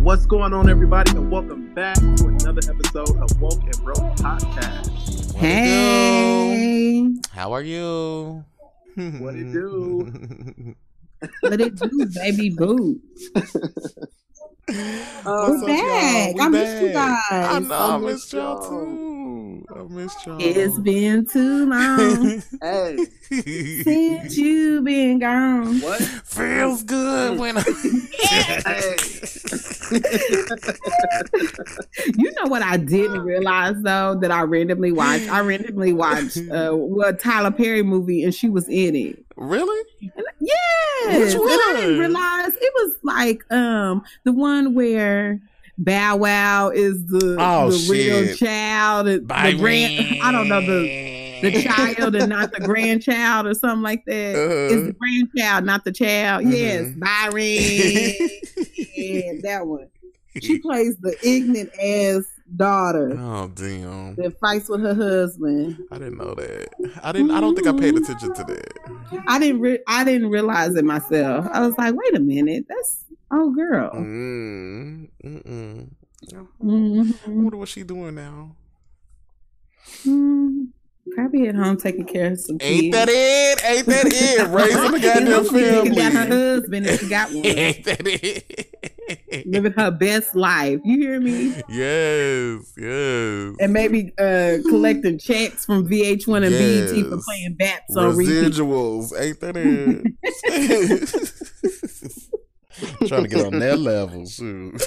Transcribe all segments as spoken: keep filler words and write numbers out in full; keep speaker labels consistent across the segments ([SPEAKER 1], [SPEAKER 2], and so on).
[SPEAKER 1] What's going on, everybody, and welcome back to another episode of Woke and Broke Podcast.
[SPEAKER 2] What
[SPEAKER 3] Hey,
[SPEAKER 2] it do? How are you?
[SPEAKER 1] What it do?
[SPEAKER 3] what it do, baby boo?
[SPEAKER 1] Uh,
[SPEAKER 3] We're back.
[SPEAKER 2] We
[SPEAKER 3] I missed
[SPEAKER 2] back.
[SPEAKER 3] you guys.
[SPEAKER 2] I know.
[SPEAKER 1] I
[SPEAKER 2] I
[SPEAKER 1] missed
[SPEAKER 2] missed y'all
[SPEAKER 1] y'all.
[SPEAKER 2] too. I missed y'all.
[SPEAKER 3] It's been too long
[SPEAKER 1] hey,
[SPEAKER 3] since you been gone.
[SPEAKER 1] what?
[SPEAKER 2] Feels good when I.
[SPEAKER 1] Hey.
[SPEAKER 3] You know what I didn't realize though that I randomly watched. I randomly watched uh, what Tyler Perry movie, and she was in it.
[SPEAKER 2] Really?
[SPEAKER 3] And, yes,
[SPEAKER 2] Which
[SPEAKER 3] and I didn't
[SPEAKER 2] one?
[SPEAKER 3] realize it was like um the one where Bow Wow is the
[SPEAKER 2] Oh,
[SPEAKER 3] the real
[SPEAKER 2] shit.
[SPEAKER 3] child, and
[SPEAKER 2] Bye,
[SPEAKER 3] the grand. I don't know the the child and not the grandchild or something like that.
[SPEAKER 2] Uh-huh.
[SPEAKER 3] It's the grandchild, not the child. Yes,
[SPEAKER 2] Mhm.
[SPEAKER 3] Byron. Yeah, that one. She plays the ignorant ass daughter
[SPEAKER 2] Oh damn!
[SPEAKER 3] that fights with her husband.
[SPEAKER 2] I didn't know that. I didn't. I don't think I paid attention to that.
[SPEAKER 3] I didn't. Re- I didn't realize it myself. I was like, wait a minute, that's oh girl.
[SPEAKER 2] Mm. Mm. I
[SPEAKER 3] Mhm.
[SPEAKER 2] wonder what she doing now.
[SPEAKER 3] Mm, Probably at home taking care of some kids.
[SPEAKER 2] Ain't that it? Ain't that it? Raising the goddamn
[SPEAKER 3] Taking down her
[SPEAKER 2] family.
[SPEAKER 3] husband if she got one.
[SPEAKER 2] Ain't that it?
[SPEAKER 3] Living her best life. You hear me?
[SPEAKER 2] Yes, yes.
[SPEAKER 3] And maybe uh, collecting checks from V H one and B E T for
[SPEAKER 2] Yes.
[SPEAKER 3] playing bats on repeat.
[SPEAKER 2] Residuals. Ain't that it? Trying to get on that level, shoot.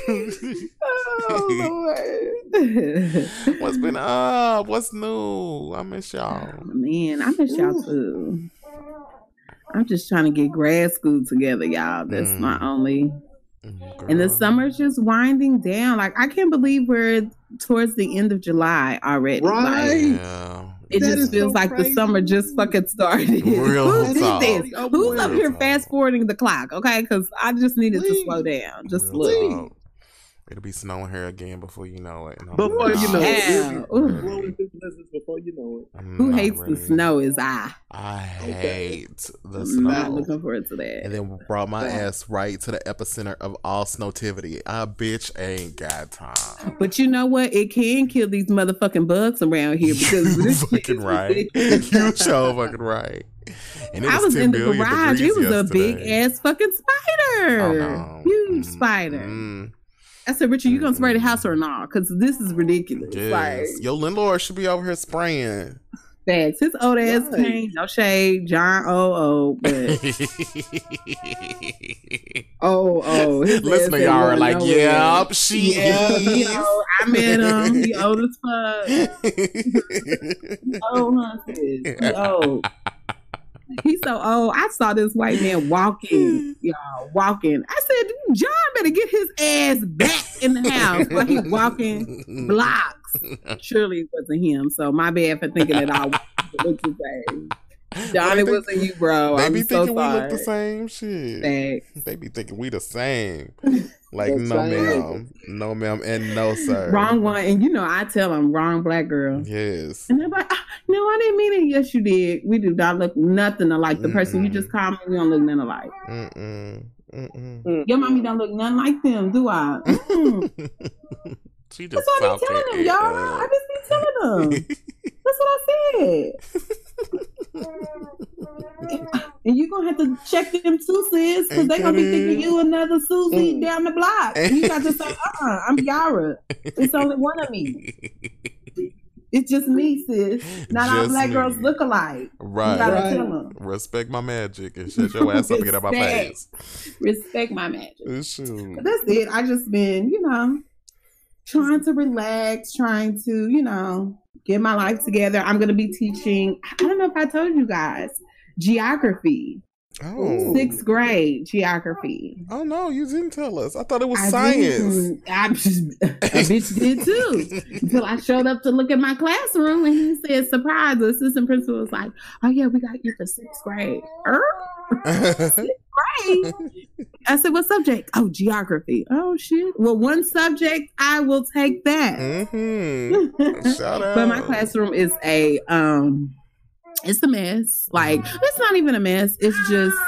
[SPEAKER 3] Oh, Lord.
[SPEAKER 2] What's been up? What's new? I miss y'all.
[SPEAKER 3] Man, I miss y'all too. I'm just trying to get grad school together, y'all. That's
[SPEAKER 2] Mm.
[SPEAKER 3] my only.
[SPEAKER 2] Mm,
[SPEAKER 3] And the
[SPEAKER 2] girl.
[SPEAKER 3] summer's just winding down. Like, I can't believe we're towards the end of July already.
[SPEAKER 1] Right.
[SPEAKER 3] Like,
[SPEAKER 2] Yeah.
[SPEAKER 3] it
[SPEAKER 1] That
[SPEAKER 3] just
[SPEAKER 1] is
[SPEAKER 3] feels
[SPEAKER 1] so
[SPEAKER 3] like the
[SPEAKER 1] crazy.
[SPEAKER 3] summer just fucking started.
[SPEAKER 2] Real
[SPEAKER 3] Who did
[SPEAKER 2] talk.
[SPEAKER 3] this?
[SPEAKER 1] Oh,
[SPEAKER 3] Who's up
[SPEAKER 2] real
[SPEAKER 3] here
[SPEAKER 2] talk.
[SPEAKER 3] fast forwarding the clock? Okay, because I just needed
[SPEAKER 1] Please.
[SPEAKER 3] to slow down just a
[SPEAKER 2] Real
[SPEAKER 3] little.
[SPEAKER 2] talk. It'll be snowing here again before you know it. And I'm
[SPEAKER 1] Before
[SPEAKER 2] not-
[SPEAKER 1] you know it,
[SPEAKER 3] Yeah.
[SPEAKER 1] it'll be
[SPEAKER 3] Ooh.
[SPEAKER 1] blowing through blizzards before you know it.
[SPEAKER 2] I'm
[SPEAKER 3] Who
[SPEAKER 2] not
[SPEAKER 3] hates
[SPEAKER 2] ready.
[SPEAKER 3] the snow is I.
[SPEAKER 2] I
[SPEAKER 1] Okay.
[SPEAKER 2] hate the
[SPEAKER 3] I'm not
[SPEAKER 2] snow.
[SPEAKER 3] looking forward to that.
[SPEAKER 2] And then brought my
[SPEAKER 1] Yeah.
[SPEAKER 2] ass right to the epicenter of all snowtivity. I bitch ain't got time.
[SPEAKER 3] But you know what? It can kill these motherfucking bugs around here because
[SPEAKER 2] You
[SPEAKER 3] this shit
[SPEAKER 2] fucking
[SPEAKER 3] is
[SPEAKER 2] right.
[SPEAKER 3] ridiculous.
[SPEAKER 2] You so fucking right. And it
[SPEAKER 3] I was
[SPEAKER 2] ten
[SPEAKER 3] in the
[SPEAKER 2] billion
[SPEAKER 3] garage. It
[SPEAKER 2] degrees
[SPEAKER 3] was a big
[SPEAKER 2] yesterday.
[SPEAKER 3] ass fucking spider.
[SPEAKER 2] Oh, no.
[SPEAKER 3] Huge
[SPEAKER 2] Mm,
[SPEAKER 3] spider.
[SPEAKER 2] mm.
[SPEAKER 3] I said, Richard, you gonna spray the house or not? Because this is ridiculous.
[SPEAKER 2] Yes.
[SPEAKER 3] Like,
[SPEAKER 2] Your landlord should be over here spraying.
[SPEAKER 3] facts. His old ass
[SPEAKER 1] Right.
[SPEAKER 3] came, no shade, John O O, but oh oh. His
[SPEAKER 2] Listen
[SPEAKER 3] ass
[SPEAKER 2] to
[SPEAKER 3] ain't
[SPEAKER 2] y'all are
[SPEAKER 3] going
[SPEAKER 2] like,
[SPEAKER 3] nowhere.
[SPEAKER 2] yep, she
[SPEAKER 3] Yeah, you
[SPEAKER 2] is.
[SPEAKER 3] know, I met him. He old as fuck. Oh, huh, sis. He old. He's so old. I saw this white man walking, y'all, walking. I said, John better get his ass back in the house while he's walking blocks. Surely it wasn't him. So my bad for thinking that I was the same. John, it
[SPEAKER 2] They-
[SPEAKER 3] wasn't you, bro.
[SPEAKER 2] They
[SPEAKER 3] I'm
[SPEAKER 2] be
[SPEAKER 3] so
[SPEAKER 2] thinking we
[SPEAKER 3] sorry.
[SPEAKER 2] look the same shit.
[SPEAKER 3] Facts.
[SPEAKER 2] They be thinking we the same. Like,
[SPEAKER 1] That's
[SPEAKER 2] no,
[SPEAKER 1] right.
[SPEAKER 2] ma'am. No, ma'am. And no, sir.
[SPEAKER 3] Wrong one. And you know, I tell them, wrong black girl.
[SPEAKER 2] Yes.
[SPEAKER 3] And they're like, ah, no, I didn't mean it. Yes, you did. We do not look nothing alike. The person you
[SPEAKER 2] Mm-mm.
[SPEAKER 3] just called me, we don't look nothing alike.
[SPEAKER 2] Mm-mm. Mm-mm.
[SPEAKER 3] Your mommy don't look nothing like them, do I? Mm-mm.
[SPEAKER 2] She just
[SPEAKER 3] That's what I be
[SPEAKER 2] talking
[SPEAKER 3] telling them,
[SPEAKER 2] it
[SPEAKER 3] y'all.
[SPEAKER 2] up.
[SPEAKER 3] I just be telling them. That's what I said. And you're going to have to check them too, sis, because they're going to be
[SPEAKER 2] Ain't that
[SPEAKER 3] thinking
[SPEAKER 2] it?
[SPEAKER 3] you another Susie
[SPEAKER 1] Mm.
[SPEAKER 3] down the block. And you got to say, uh-uh, I'm Yara. It's only one of me. It's just me, sis. Not all
[SPEAKER 2] Just
[SPEAKER 3] black
[SPEAKER 2] me.
[SPEAKER 3] girls look alike.
[SPEAKER 2] Right.
[SPEAKER 3] You got to
[SPEAKER 1] Right.
[SPEAKER 3] tell them.
[SPEAKER 2] Respect my magic and shut your ass up and get out my face.
[SPEAKER 3] Respect my magic.
[SPEAKER 2] Shoot.
[SPEAKER 3] But that's it. I just been, you know, trying to relax, trying to, you know, get my life together. I'm going to be teaching, I don't know if I told you guys, geography,
[SPEAKER 2] Oh.
[SPEAKER 3] sixth grade geography.
[SPEAKER 2] Oh no, you didn't tell us. I thought it was
[SPEAKER 3] I
[SPEAKER 2] science.
[SPEAKER 3] didn't- I just, a bitch did too. Until I showed up to look at my classroom and he said, surprise, the assistant principal was like, oh yeah, we got you for sixth grade. Er? Great. I said, what subject? Oh, geography. Oh shit. Well, one subject, I will take that.
[SPEAKER 2] Mm-hmm. Shout out.
[SPEAKER 3] But my classroom is a um it's a mess. Like, it's not even a mess. It's just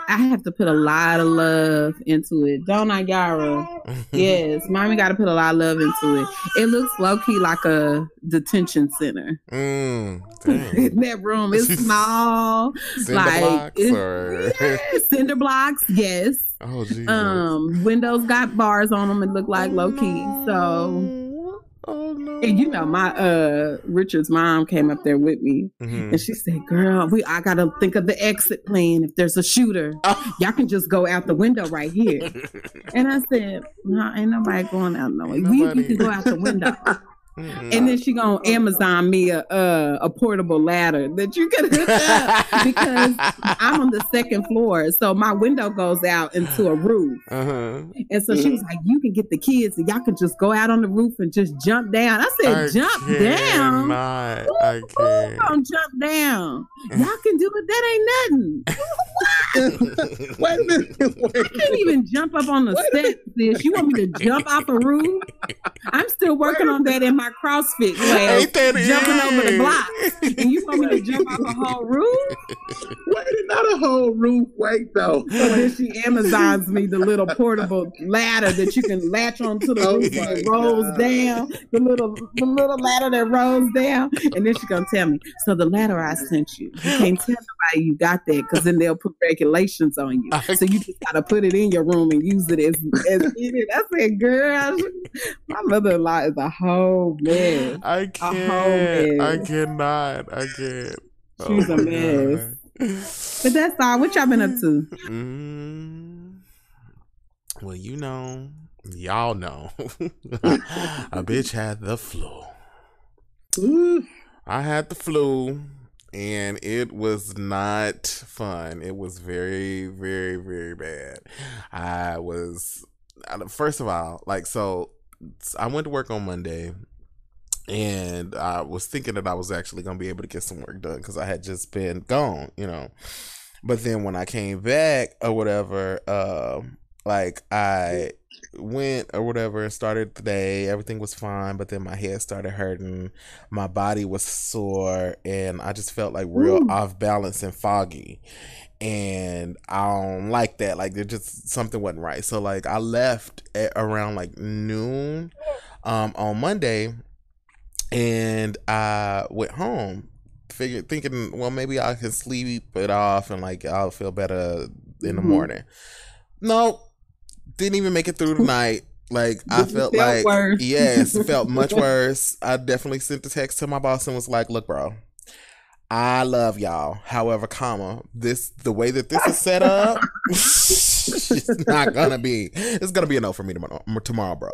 [SPEAKER 3] I have to put a lot of love into it. Don't I, Yara? Yes, mommy got to put a lot of love into it. It looks low key like a detention center.
[SPEAKER 2] Mm,
[SPEAKER 3] that room is small.
[SPEAKER 2] Cinder
[SPEAKER 3] like
[SPEAKER 2] blocks
[SPEAKER 3] it,
[SPEAKER 2] or
[SPEAKER 3] yeah, cinder blocks. Yes.
[SPEAKER 2] Oh, Jesus.
[SPEAKER 3] Um, windows got bars on them. It look like low key. So.
[SPEAKER 2] Oh no!
[SPEAKER 3] And you know, my uh Richard's mom came up there with me, mm-hmm. and she said, "Girl, we I gotta think of the exit plan. If there's a shooter, oh. y'all can just go out the window right here." And I said, "No, ain't nobody going out no way. We, we can go out the window." Mm-hmm. And then she gonna Amazon me a uh, a portable ladder that you can hook up because I'm on the second floor, so my window goes out into a roof. Uh-huh. And so she was like, "You can get the kids, and y'all can just go out on the roof and just jump down." I said, I "Jump down?
[SPEAKER 2] Not.
[SPEAKER 3] Who,
[SPEAKER 2] I can't.
[SPEAKER 3] Who gonna jump down? Y'all can do it. That ain't nothing."
[SPEAKER 1] Wait a minute. Wait
[SPEAKER 3] I can't even jump up on the steps. Sis. You want me to jump off a roof? I'm still working on that in my CrossFit class, jumping
[SPEAKER 2] is.
[SPEAKER 3] over the blocks. And you want me to jump off a whole roof?
[SPEAKER 1] Wait, not a whole roof. Wait, though.
[SPEAKER 3] So then she Amazons me the little portable ladder that you can latch onto the
[SPEAKER 1] Oh
[SPEAKER 3] roof
[SPEAKER 1] my
[SPEAKER 3] and it rolls
[SPEAKER 1] God.
[SPEAKER 3] down. The little the little ladder that rolls down. And then she gonna tell me, "So the ladder I sent you, you can't tell nobody you got that because then they'll put regulations on you. So you just gotta put it in your room and use it as as needed." I said, "Girl, my mother-in-law is a whole mess."
[SPEAKER 2] I can't. I cannot. I can't.
[SPEAKER 3] She's
[SPEAKER 2] oh
[SPEAKER 3] a mess. But that's all. What y'all been up to?
[SPEAKER 2] Mm, well, you know, y'all know, a bitch had the flu.
[SPEAKER 1] Ooh.
[SPEAKER 2] I had the flu, and it was not fun. It was very, very, very bad. I was, first of all, like, so I went to work on Monday. And I was thinking that I was actually going to be able to get some work done because I had just been gone, you know. But then when I came back or whatever, uh, like I went or whatever and started the day. Everything was fine. But then my head started hurting. My body was sore. And I just felt like real Ooh. off balance and foggy. And I don't like that. Like, there just something wasn't right. So, like, I left at around like noon um, on Monday. And I went home, figured thinking, well, maybe I can sleep it off and like I'll feel better in the morning. No, didn't even make it through the night. Like I felt, felt like worse. Yes, it felt much worse. I definitely sent the text to my boss and was like, "Look, bro, I love y'all. However, comma, this the way that this is set up, it's not gonna be. It's gonna be a no for me tomorrow, tomorrow, bro."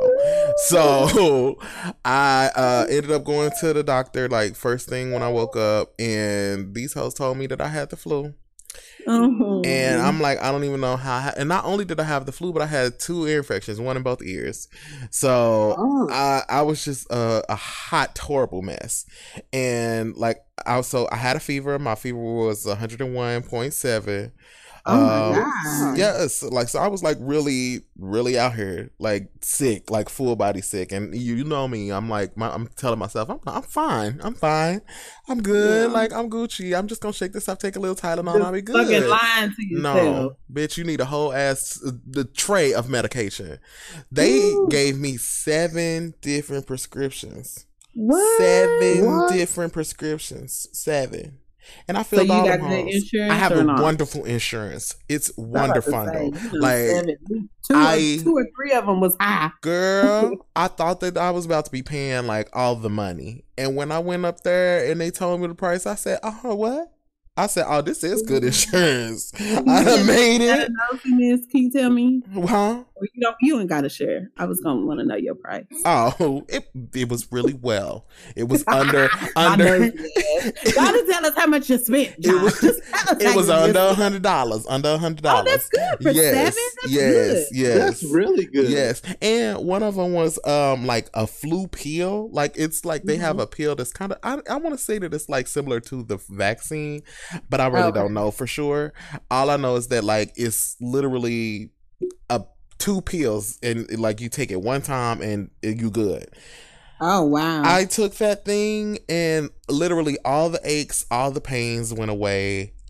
[SPEAKER 2] So I uh, ended up going to the doctor like first thing when I woke up, and these hoes told me that I had the flu. Oh. And I'm like, I don't even know how. I, and not only did I have the flu, but I had two ear infections, one in both ears. So oh. I, I was just a, a hot, horrible mess. And like, I also I had a fever. My fever was one oh one point seven.
[SPEAKER 3] Oh my um, God.
[SPEAKER 2] Yes, like so I was like really, really out here, like sick, like full body sick, and you, you know me, I'm like, my, I'm telling myself, I'm, I'm fine, I'm fine, I'm good, yeah. like I'm Gucci, I'm just gonna shake this off, take a little Tylenol, and I'll be good.
[SPEAKER 3] Fucking lying to yourself.
[SPEAKER 2] No, bitch, you need a whole ass the tray of medication. They Ooh. gave me seven different prescriptions.
[SPEAKER 3] What?
[SPEAKER 2] Seven
[SPEAKER 3] what?
[SPEAKER 2] different prescriptions. Seven. And I filled
[SPEAKER 3] so
[SPEAKER 2] all
[SPEAKER 3] got
[SPEAKER 2] them
[SPEAKER 3] the
[SPEAKER 2] homes.
[SPEAKER 3] insurance
[SPEAKER 2] I have a
[SPEAKER 3] not?
[SPEAKER 2] wonderful insurance. It's wonderful. Like
[SPEAKER 3] two,
[SPEAKER 2] I,
[SPEAKER 3] or, two or three of them was high.
[SPEAKER 2] Girl, I thought that I was about to be paying like all the money. And when I went up there and they told me the price, I said, "Oh, what?" I said, "Oh, this is good insurance. I done made it."
[SPEAKER 3] Can you tell me?
[SPEAKER 2] Huh?
[SPEAKER 3] Well, you don't. You ain't got to share. I was gonna want to know your price.
[SPEAKER 2] Oh, it it was really well. It was under under.
[SPEAKER 3] Gotta tell us how much you spent. John. It was
[SPEAKER 2] just, it was under a hundred dollars. Under a hundred dollars.
[SPEAKER 3] Oh, that's good for
[SPEAKER 2] yes,
[SPEAKER 3] seven. That's
[SPEAKER 2] yes,
[SPEAKER 3] good.
[SPEAKER 2] yes.
[SPEAKER 1] That's really good.
[SPEAKER 2] Yes, and one of them was um like a flu pill. Like it's like they mm-hmm. have a pill that's kind of. I I want to say that it's like similar to the vaccine, but I really okay. don't know for sure. All I know is that like it's literally a two pills and like you take it one time and you good.
[SPEAKER 3] Oh wow.
[SPEAKER 2] I took that thing and literally all the aches, all the pains went away,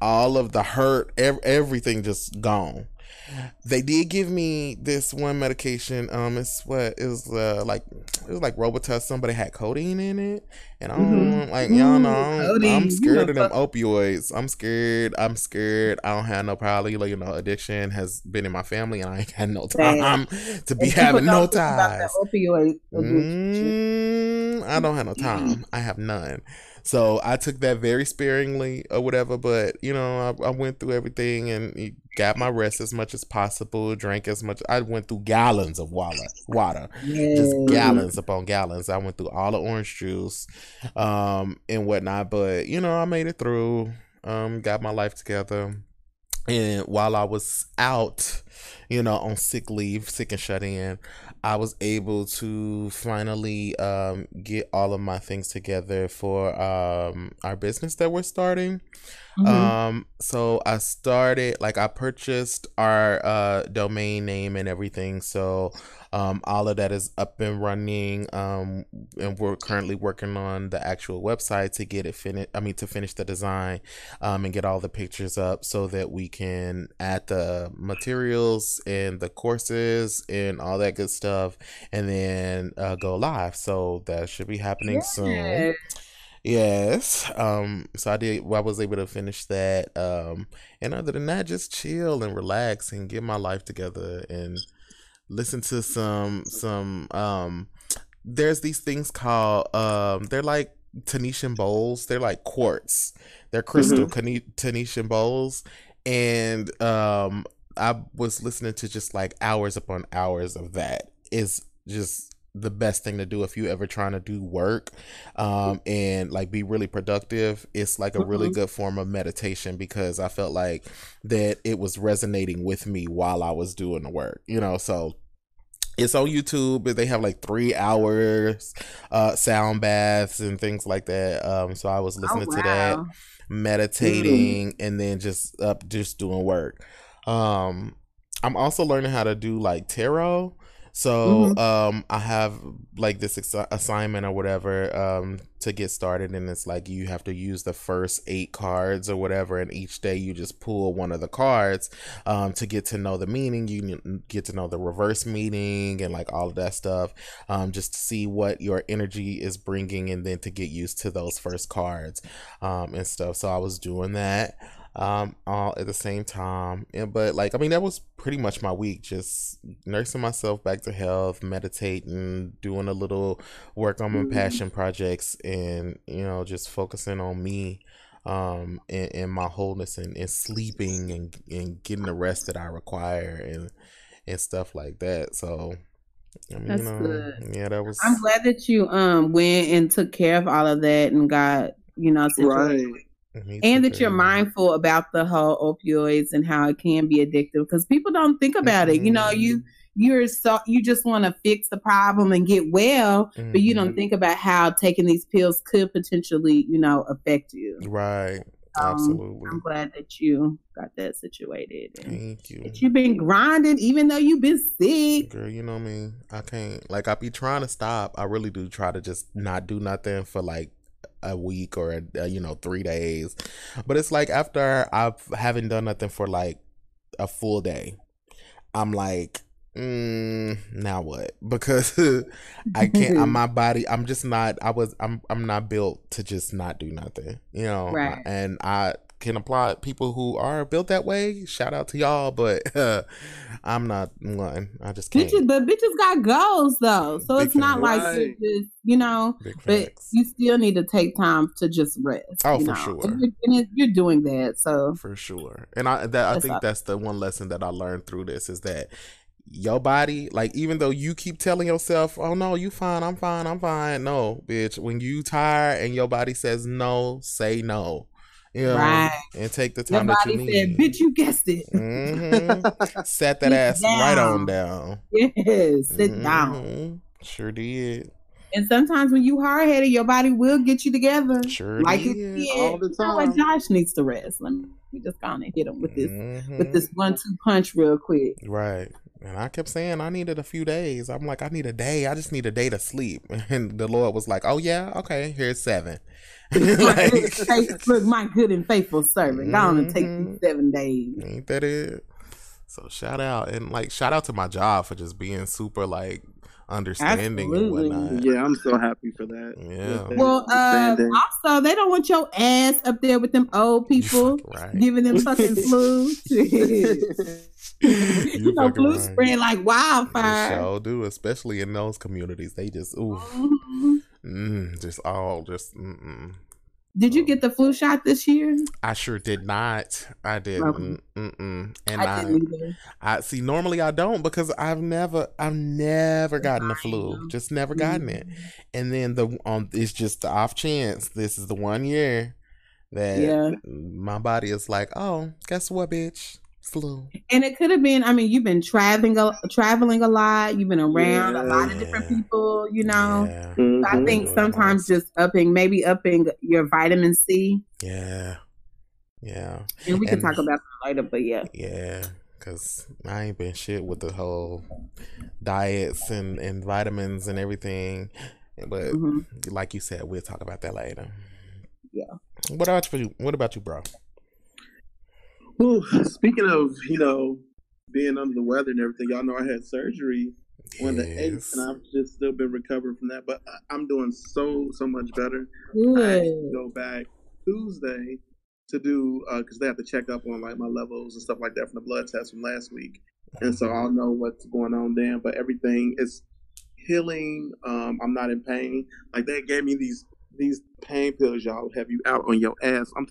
[SPEAKER 2] all of the hurt, ev- everything just gone. They did give me this one medication. Um, it's what it was uh, like. It was like Robitussin, but it had codeine in it, and I don't
[SPEAKER 3] Mm-hmm.
[SPEAKER 2] like y'all know.
[SPEAKER 3] Ooh,
[SPEAKER 2] I don't-
[SPEAKER 3] codeine.
[SPEAKER 2] I'm
[SPEAKER 3] You
[SPEAKER 2] scared
[SPEAKER 3] know,
[SPEAKER 2] of them
[SPEAKER 3] fuck-
[SPEAKER 2] opioids. I'm scared. I'm scared. I don't have no probably like you know addiction has been in my family, and I ain't had no
[SPEAKER 3] Bad.
[SPEAKER 2] time to be
[SPEAKER 3] And people
[SPEAKER 2] having no
[SPEAKER 3] don't think about that
[SPEAKER 2] ties.
[SPEAKER 3] opioid addiction.
[SPEAKER 2] Mm, I don't have no time. I have none. So I took that very sparingly or whatever, but you know, I, I went through everything and got my rest as much as possible, drank as much. I went through gallons of water, water, just
[SPEAKER 3] Yeah.
[SPEAKER 2] gallons upon gallons. I went through all the orange juice, um, and whatnot. But you know, I made it through. Um, got my life together. And while I was out, you know, on sick leave, sick and shut in, I was able to finally um, get all of my things together for um, our business that we're starting.
[SPEAKER 3] Mhm.
[SPEAKER 2] Um, so I started, like, I purchased our uh, domain name and everything. So um, all of that is up and running. Um, and we're currently working on the actual website to get it finished. I mean, to finish the design um, and get all the pictures up so that we can add the materials and the courses and all that good stuff and then uh, go live. So that should be happening soon.
[SPEAKER 3] Yeah.
[SPEAKER 2] Yes. Um, so I did, well, I was able to finish that. Um, and other than that, just chill and relax and get my life together and listen to some, some, um, there's these things called, um, they're like Tanetian bowls. They're like quartz. They're crystal mm-hmm. Tanetian bowls. And, um, I was listening to just like hours upon hours of that. Is just the best thing to do if you ever trying to do work um and like be really productive. It's like a really good form of meditation because I felt like that it was resonating with me while I was doing the work, you know. So it's on YouTube. They have like three hours uh sound baths and things like that. Um so I was listening oh, wow. to that, meditating, mm. and then just up just doing work. um I'm also learning how to do like tarot. So mm-hmm. um, I have like this ex- assignment or whatever um, to get started, and it's like you have to use the first eight cards or whatever, and each day you just pull one of the cards um, to get to know the meaning. You get to know the reverse meaning and like all of that stuff, um, just to see what your energy is bringing, and then to get used to those first cards um, and stuff. So I was doing that. Um, all at the same time, and, but like, I mean, that was pretty much my week, just nursing myself back to health, meditating, doing a little work on my mm-hmm. passion projects, and, you know, just focusing on me, um, and, and my wholeness, and, and sleeping and, and getting the rest that I require, and, and stuff like that. So, I mean,
[SPEAKER 3] that's
[SPEAKER 2] you know,
[SPEAKER 3] good.
[SPEAKER 2] Yeah, that was,
[SPEAKER 3] I'm glad that you, um, went and took care of all of that and got, you know, situated.
[SPEAKER 1] Right.
[SPEAKER 3] And that you're mindful about the whole opioids and how it can be addictive, because people don't think about mm-hmm. it. You know, you you're so you just want to fix the problem and get well, mm-hmm. but you don't think about how taking these pills could potentially, you know, affect you.
[SPEAKER 2] Right.
[SPEAKER 3] Um,
[SPEAKER 2] Absolutely.
[SPEAKER 3] I'm glad that you got that situated.
[SPEAKER 2] Thank you.
[SPEAKER 3] That you've been grinding even though you've been sick.
[SPEAKER 2] Girl, you know me. I can't, like, I be trying to stop. I really do try to just not do nothing for like a week or a, you know three days, but it's like after I haven't done nothing for like a full day, I'm like, mm, now what? Because I can't. I'm my body. I'm just not. I was. I'm. I'm not built to just not do nothing. You know.
[SPEAKER 3] Right.
[SPEAKER 2] And I can applaud people who are built that way. Shout out to y'all, but uh, I'm not one. I just can't.
[SPEAKER 3] Bitches, but bitches got goals though, so
[SPEAKER 2] Big
[SPEAKER 3] it's not
[SPEAKER 2] facts.
[SPEAKER 3] like it's just, you know.
[SPEAKER 2] Big
[SPEAKER 3] but
[SPEAKER 2] facts.
[SPEAKER 3] you still need to take time to just rest.
[SPEAKER 2] Oh,
[SPEAKER 3] you
[SPEAKER 2] for
[SPEAKER 3] know?
[SPEAKER 2] sure.
[SPEAKER 3] And you're, and it, you're doing that, so
[SPEAKER 2] for sure. And I that I think that's the one lesson that I learned through this is that your body, like, even though you keep telling yourself, oh no, you fine, I'm fine, I'm fine. No, bitch, when you tired and your body says no, say no. You know,
[SPEAKER 3] right.
[SPEAKER 2] And take the time
[SPEAKER 3] your
[SPEAKER 2] that you
[SPEAKER 3] body
[SPEAKER 2] need.
[SPEAKER 3] Said, bitch, you guessed it.
[SPEAKER 2] Mm-hmm. Sat that ass
[SPEAKER 3] down.
[SPEAKER 2] right on down.
[SPEAKER 3] Yes, sit
[SPEAKER 2] mm-hmm.
[SPEAKER 3] down.
[SPEAKER 2] Sure did.
[SPEAKER 3] And sometimes when you hard headed, your body will get you together.
[SPEAKER 2] Sure
[SPEAKER 3] like
[SPEAKER 2] did.
[SPEAKER 3] it did.
[SPEAKER 1] All the time.
[SPEAKER 3] You know, like Josh needs to rest. Let me just kind of hit him with this
[SPEAKER 2] mm-hmm.
[SPEAKER 3] with this one two punch real quick.
[SPEAKER 2] Right. And I kept saying I needed a few days. I'm like, I need a day. I just need a day to sleep. And the Lord was like, oh, yeah? Okay, here's seven.
[SPEAKER 3] Like, look, my good and faithful servant. Go on and take
[SPEAKER 2] mm-hmm.
[SPEAKER 3] these seven days.
[SPEAKER 2] Ain't that it? So shout out. And like, shout out to my job for just being super like understanding
[SPEAKER 3] Absolutely.
[SPEAKER 2] and whatnot.
[SPEAKER 1] Yeah, I'm so happy for that.
[SPEAKER 2] Yeah.
[SPEAKER 3] Well, uh, also, they don't want your ass up there with them old people
[SPEAKER 2] right.
[SPEAKER 3] giving them fucking flu. You, you know, flu right. spread like wildfire.
[SPEAKER 2] They sure do, especially in those communities. They just, ooh,
[SPEAKER 3] mm-hmm.
[SPEAKER 2] mm, just all just, mm-mm.
[SPEAKER 3] Did you get the flu shot this year?
[SPEAKER 2] I sure did not. I didn't. Okay. Mm-mm. And
[SPEAKER 3] I,
[SPEAKER 2] I,
[SPEAKER 3] didn't either.
[SPEAKER 2] I see. Normally, I don't because I've never, I've never gotten the flu. Just never gotten mm-hmm. it. And then the um, it's just the off chance. This is the one year that
[SPEAKER 3] yeah.
[SPEAKER 2] my body is like, oh, guess what, bitch. Flu.
[SPEAKER 3] And it could have been, I mean, you've been traveling a, traveling a lot. You've been around
[SPEAKER 2] yeah.
[SPEAKER 3] a lot of different people, you know.
[SPEAKER 2] Yeah.
[SPEAKER 3] Mm-hmm. So I think sometimes just upping, maybe upping your vitamin C.
[SPEAKER 2] Yeah. Yeah.
[SPEAKER 3] And we and, can talk about that later, but yeah.
[SPEAKER 2] Yeah. Because I ain't been shit with the whole diets and, and vitamins and everything. But mm-hmm. like you said, we'll talk about that later.
[SPEAKER 3] Yeah.
[SPEAKER 2] What about you? What about you, bro?
[SPEAKER 1] Well, speaking of, you know, being under the weather and everything, y'all know I had surgery on the eighth, and I've just still been recovering from that. But I'm doing so, so much better.
[SPEAKER 3] Good.
[SPEAKER 1] I actually go back Tuesday to do, because uh, they have to check up on, like, my levels and stuff like that from the blood test from last week. And so I'll know what's going on then. But everything is healing. Um, I'm not in pain. Like, they gave me these, these pain pills, y'all, have you out on your ass. I'm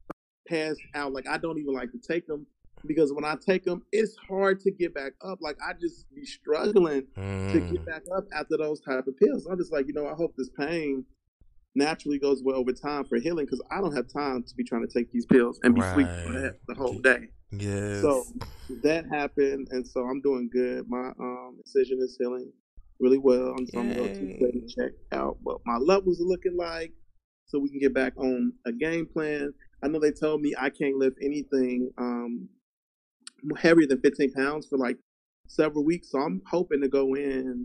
[SPEAKER 1] passed out. Like, I don't even like to take them because when I take them, it's hard to get back up. Like, I just be struggling mm. to get back up after those type of pills. I'm just like, you know, I hope this pain naturally goes well over time for healing because I don't have time to be trying to take these pills and be right. sleeping the whole day.
[SPEAKER 2] Yes.
[SPEAKER 1] So that happened, and so I'm doing good. My um, incision is healing really well. I'm, so I'm going to go Tuesday to check out what my levels are looking like so we can get back on a game plan. I know they told me I can't lift anything um, heavier than fifteen pounds for like several weeks. So I'm hoping to go in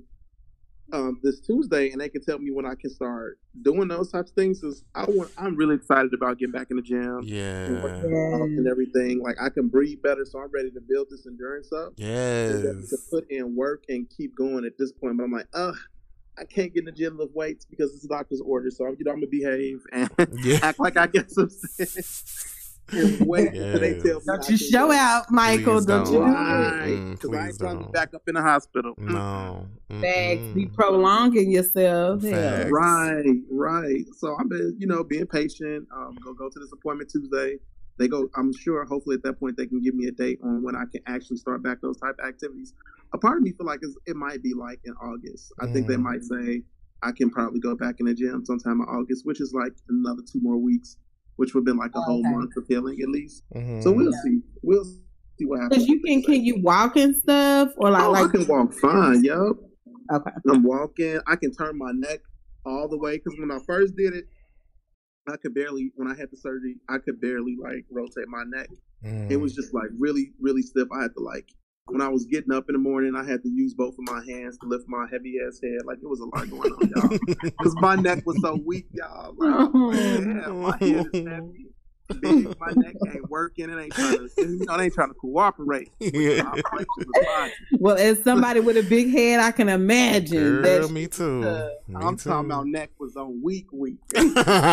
[SPEAKER 1] um, this Tuesday and they can tell me when I can start doing those types of things. Cause I want, I'm really excited about getting back in the gym.
[SPEAKER 2] Yeah.
[SPEAKER 1] And working out and everything. Like I can breathe better. So I'm ready to build this endurance up.
[SPEAKER 2] Yes.
[SPEAKER 1] To put in work and keep going at this point. But I'm like, ugh. I can't get in the gym lift weights because it's a doctor's order. So, you know, I'm going to behave and yeah. act like I get some sense. And wait yes. until they tell me.
[SPEAKER 3] Don't you show out, Michael.
[SPEAKER 2] Please
[SPEAKER 3] don't,
[SPEAKER 2] don't
[SPEAKER 3] you?
[SPEAKER 1] Right. Because mm, I ain't trying to be back up in the hospital.
[SPEAKER 2] No.
[SPEAKER 3] Facts. Be prolonging yourself. Yeah.
[SPEAKER 1] Right, right. So, I've been, you know, being patient. Um, go go to this appointment Tuesday. They go, I'm sure, hopefully at that point, they can give me a date on when I can actually start back those type of activities. A part of me feel like it's, it might be like in August. I mm. think they might say I can probably go back in the gym sometime in August, which is like another two more weeks, which would have been like a whole okay. month of healing at least. Mm-hmm. So we'll yeah. see. We'll see what happens.
[SPEAKER 3] Because you can, can you walk and stuff? Or like,
[SPEAKER 1] oh,
[SPEAKER 3] like
[SPEAKER 1] I can walk fine, yo.
[SPEAKER 3] Okay.
[SPEAKER 1] I'm walking. I can turn my neck all the way. Because when I first did it, I could barely, when I had the surgery, I could barely like rotate my neck. Mm. It was just like really, really stiff. I had to like, when I was getting up in the morning, I had to use both of my hands to lift my heavy ass head. Like it was a lot going on, y'all. Because my neck was so weak, y'all. Like, man, my head is heavy. Big, my neck ain't working. It ain't trying to, you know, it ain't trying to cooperate.
[SPEAKER 2] Yeah.
[SPEAKER 3] Well, as somebody with a big head, I can imagine.
[SPEAKER 2] Girl,
[SPEAKER 3] that
[SPEAKER 2] me too. Uh, me
[SPEAKER 1] I'm
[SPEAKER 2] too.
[SPEAKER 1] talking about neck was on weak, weak. It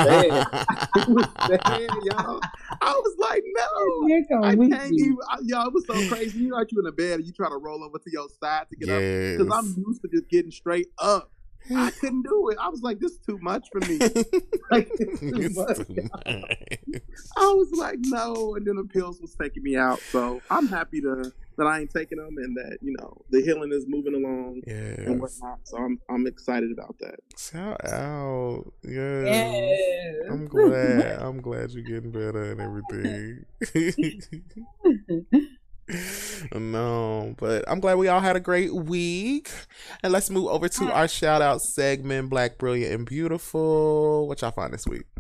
[SPEAKER 1] was bad, y'all. I was like, no, I can't even. I, y'all, it was so crazy. You know, like you in a bed and you try to roll over to your side to get
[SPEAKER 2] yes.
[SPEAKER 1] up because I'm used to just getting straight up. I couldn't do it. I was like, this is too much for me. Like, it's too it's much. Too much. I was like, no. And then the pills was taking me out. So I'm happy to that I ain't taking them and that, you know, the healing is moving along yes. and whatnot. So I'm I'm excited about that.
[SPEAKER 2] Shout out. Yes.
[SPEAKER 3] yes.
[SPEAKER 2] I'm glad. I'm glad you're getting better and everything. No, but I'm glad we all had a great week. And let's move over to our shout out segment, Black, Brilliant, and Beautiful. What y'all find this week?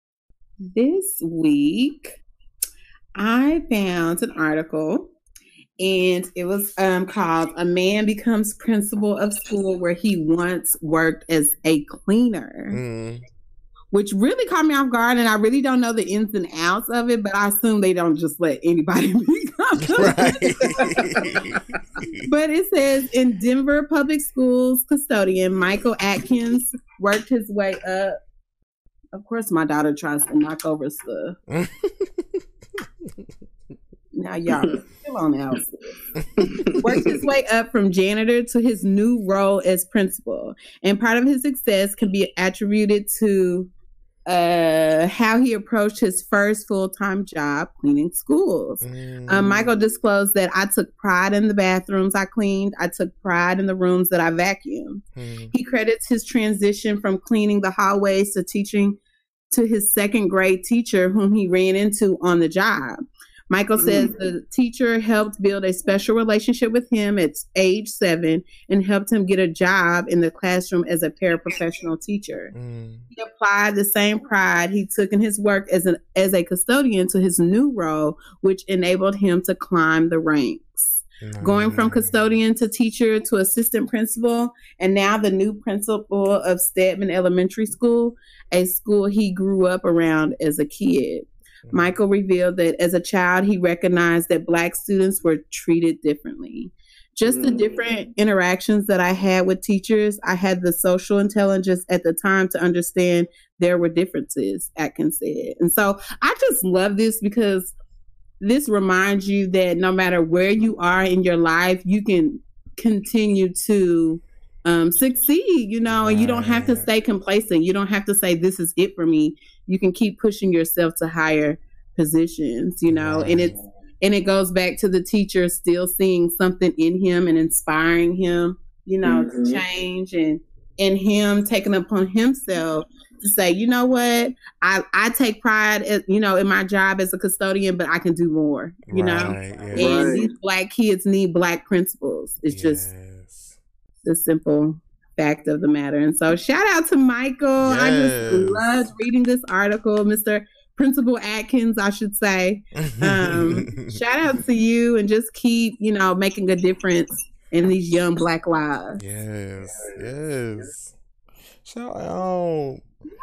[SPEAKER 3] This week, I found an article, And it was um, called A Man Becomes Principal of School, where he once worked as a cleaner.
[SPEAKER 2] Mm.
[SPEAKER 3] Which really caught me off guard, and I really don't know the ins and outs of it, but I assume they don't just let anybody become.
[SPEAKER 2] Right.
[SPEAKER 3] But it says, in Denver Public Schools custodian Michael Atkins worked his way up. Of course, my daughter tries to knock over stuff. Now y'all still on the outside. Worked his way up from janitor to his new role as principal, and part of his success can be attributed to uh, how he approached his first full-time job cleaning schools. Mm. Um, Michael disclosed that I took pride in the bathrooms I cleaned. I took pride in the rooms that I vacuumed. Mm. He credits his transition from cleaning the hallways to teaching to his second grade teacher, whom he ran into on the job. Michael says mm. the teacher helped build a special relationship with him at age seven and helped him get a job in the classroom as a paraprofessional teacher. Mm. He applied the same pride he took in his work as an as a custodian to his new role, which enabled him to climb the ranks. Mm. Going from custodian to teacher to assistant principal, and now the new principal of Stedman Elementary School, a school he grew up around as a kid. Michael revealed that as a child, he recognized that Black students were treated differently. Just the different interactions that I had with teachers, I had the social intelligence at the time to understand there were differences, Atkins said. And so I just love this because this reminds you that no matter where you are in your life, you can continue to um, succeed, you know, and you don't have to stay complacent. You don't have to say, this is it for me. You can keep pushing yourself to higher positions, you know, right. and it's, and it goes back to the teacher still seeing something in him and inspiring him, you know, mm-hmm. to change, and, and him taking upon himself to say, you know what, I, I take pride, at, you know, in my job as a custodian, but I can do more, you right, know, yeah. and right. these Black kids need Black principals. It's yes. just the simple fact of the matter. And so shout out to Michael. Yes. I just loved reading this article, Mister Principal Atkins, I should say. Um, shout out to you, and just keep, you know, making a difference in these young Black lives.
[SPEAKER 2] Yes, yes. Shout out.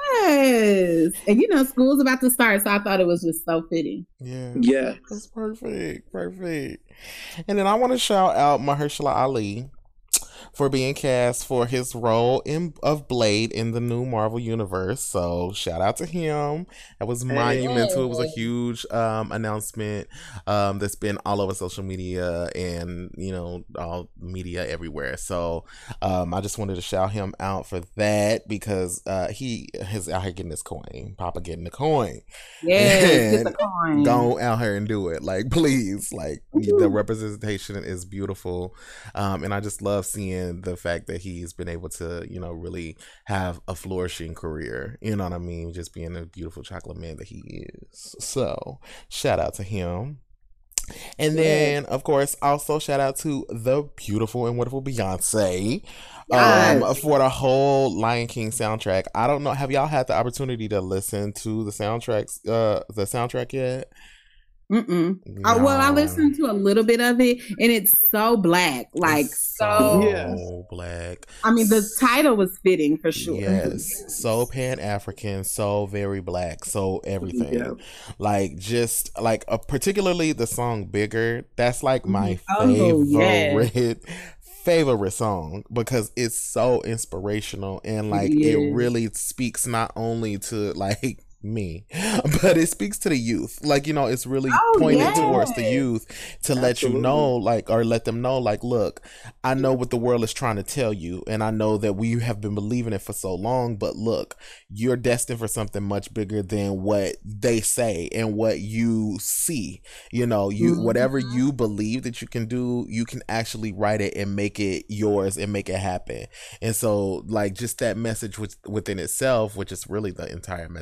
[SPEAKER 3] Yes. And you know, school's about to start, so I thought it was just so fitting.
[SPEAKER 2] Yeah.
[SPEAKER 1] Yeah.
[SPEAKER 2] That's perfect. Perfect. And then I want to shout out Mahershala Ali for being cast for his role in of Blade in the new Marvel Universe. So shout out to him. That was monumental. It was a huge um, announcement um, that's been all over social media and, you know, all media everywhere. So um, I just wanted to shout him out for that because uh, he is out here getting his coin. Papa getting the coin.
[SPEAKER 3] Yeah, get the coin.
[SPEAKER 2] Go out here and do it. Like, please. Like, mm-hmm. the representation is beautiful. Um, and I just love seeing the fact that he's been able to, you know, really have a flourishing career, you know what I mean, just being a beautiful chocolate man that he is. So shout out to him. And then of course also shout out to the beautiful and wonderful Beyonce yes. um, for the whole Lion King soundtrack. I don't know, have y'all had the opportunity to listen to the soundtracks uh the soundtrack yet?
[SPEAKER 3] Mm-mm. No. Uh, well, I listened to a little bit of it, and it's so Black, like
[SPEAKER 2] it's
[SPEAKER 3] so,
[SPEAKER 2] so yes. Black.
[SPEAKER 3] I mean, the title was fitting for sure.
[SPEAKER 2] Yes, so Pan-African, so very Black, so everything. Yeah. Like just like uh, particularly the song "Bigger." That's like my
[SPEAKER 3] oh,
[SPEAKER 2] favorite.
[SPEAKER 3] Yeah.
[SPEAKER 2] favorite song because it's so inspirational and like yeah. it really speaks not only to like me, but it speaks to the youth. Like, you know, it's really oh, pointed yes. towards the youth to Absolutely. let you know, like, or let them know, like, look, I know what the world is trying to tell you, and I know that we have been believing it for so long, but look, you're destined for something much bigger than what they say and what you see. You know, you mm-hmm. whatever you believe that you can do, you can actually write it and make it yours and make it happen. And so, like, just that message with, within itself, which is really the entire message of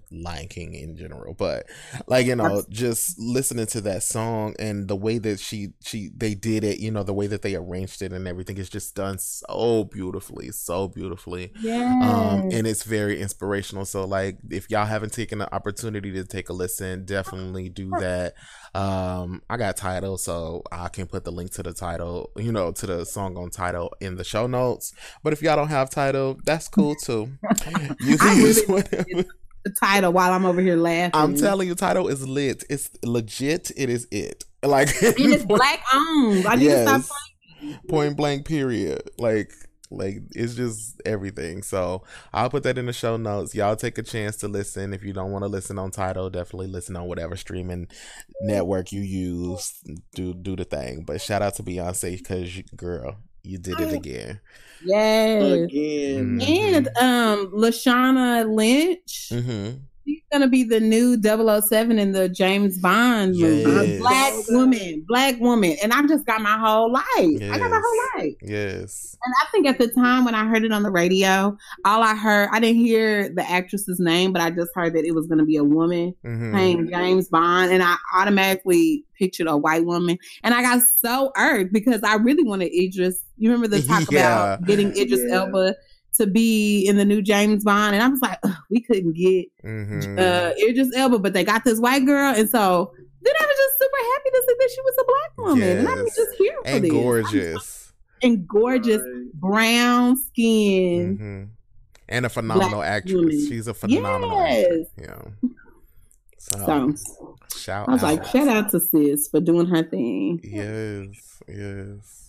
[SPEAKER 2] Lion King in general, but like, you know, just listening to that song and the way that she she they did it, you know, the way that they arranged it and everything is just done so beautifully, so beautifully.
[SPEAKER 3] Yeah.
[SPEAKER 2] Um, and it's very inspirational. So like, if y'all haven't taken the opportunity to take a listen, definitely do that. Um, I got Tidal, so I can put the link to the title, you know, to the song on Tidal in the show notes. But if y'all don't have Tidal, that's cool too. You can use whatever.
[SPEAKER 3] The Tidal while I'm over here laughing.
[SPEAKER 2] I'm telling you, Tidal is lit. It's legit. It is it. Like,
[SPEAKER 3] and it's black owned. I need yes. to stop playing.
[SPEAKER 2] Point blank. Period. Like. Like, it's just everything. So I'll put that in the show notes. Y'all take a chance to listen. If you don't want to listen on Tidal, definitely listen on whatever streaming network you use. Do do the thing. But shout out to Beyonce, because girl, you did it again.
[SPEAKER 3] Yes.
[SPEAKER 1] Again.
[SPEAKER 3] Mm-hmm. And um Lashana Lynch.
[SPEAKER 2] Mm-hmm.
[SPEAKER 3] She's gonna be the new double oh seven in the James Bond movie.
[SPEAKER 2] Yes.
[SPEAKER 3] Black woman, black woman, and I just got my whole life.
[SPEAKER 2] Yes.
[SPEAKER 3] I got my whole life.
[SPEAKER 2] Yes.
[SPEAKER 3] And I think at the time when I heard it on the radio, all I heard, I didn't hear the actress's name, but I just heard that it was going to be a woman
[SPEAKER 2] mm-hmm.
[SPEAKER 3] playing James Bond, and I automatically pictured a white woman, and I got so irked because I really wanted Idris. You remember the talk
[SPEAKER 2] yeah.
[SPEAKER 3] about getting Idris
[SPEAKER 1] yeah.
[SPEAKER 3] Elba to be in the new James Bond, and I was like, we couldn't get
[SPEAKER 2] mm-hmm.
[SPEAKER 3] uh, Idris Elba, but they got this white girl, and so then I was just super happy to see that she was a black woman,
[SPEAKER 2] yes.
[SPEAKER 3] and I was just here for
[SPEAKER 2] and
[SPEAKER 3] this.
[SPEAKER 2] gorgeous.
[SPEAKER 3] And gorgeous
[SPEAKER 1] right.
[SPEAKER 3] brown skin.
[SPEAKER 2] Mm-hmm. And a phenomenal
[SPEAKER 3] black
[SPEAKER 2] actress.
[SPEAKER 3] woman.
[SPEAKER 2] She's a phenomenal
[SPEAKER 3] yes.
[SPEAKER 2] actress. Yeah. So,
[SPEAKER 3] so
[SPEAKER 2] shout
[SPEAKER 3] I was
[SPEAKER 2] out.
[SPEAKER 3] like, shout out to sis for doing her thing.
[SPEAKER 2] Yes, yes.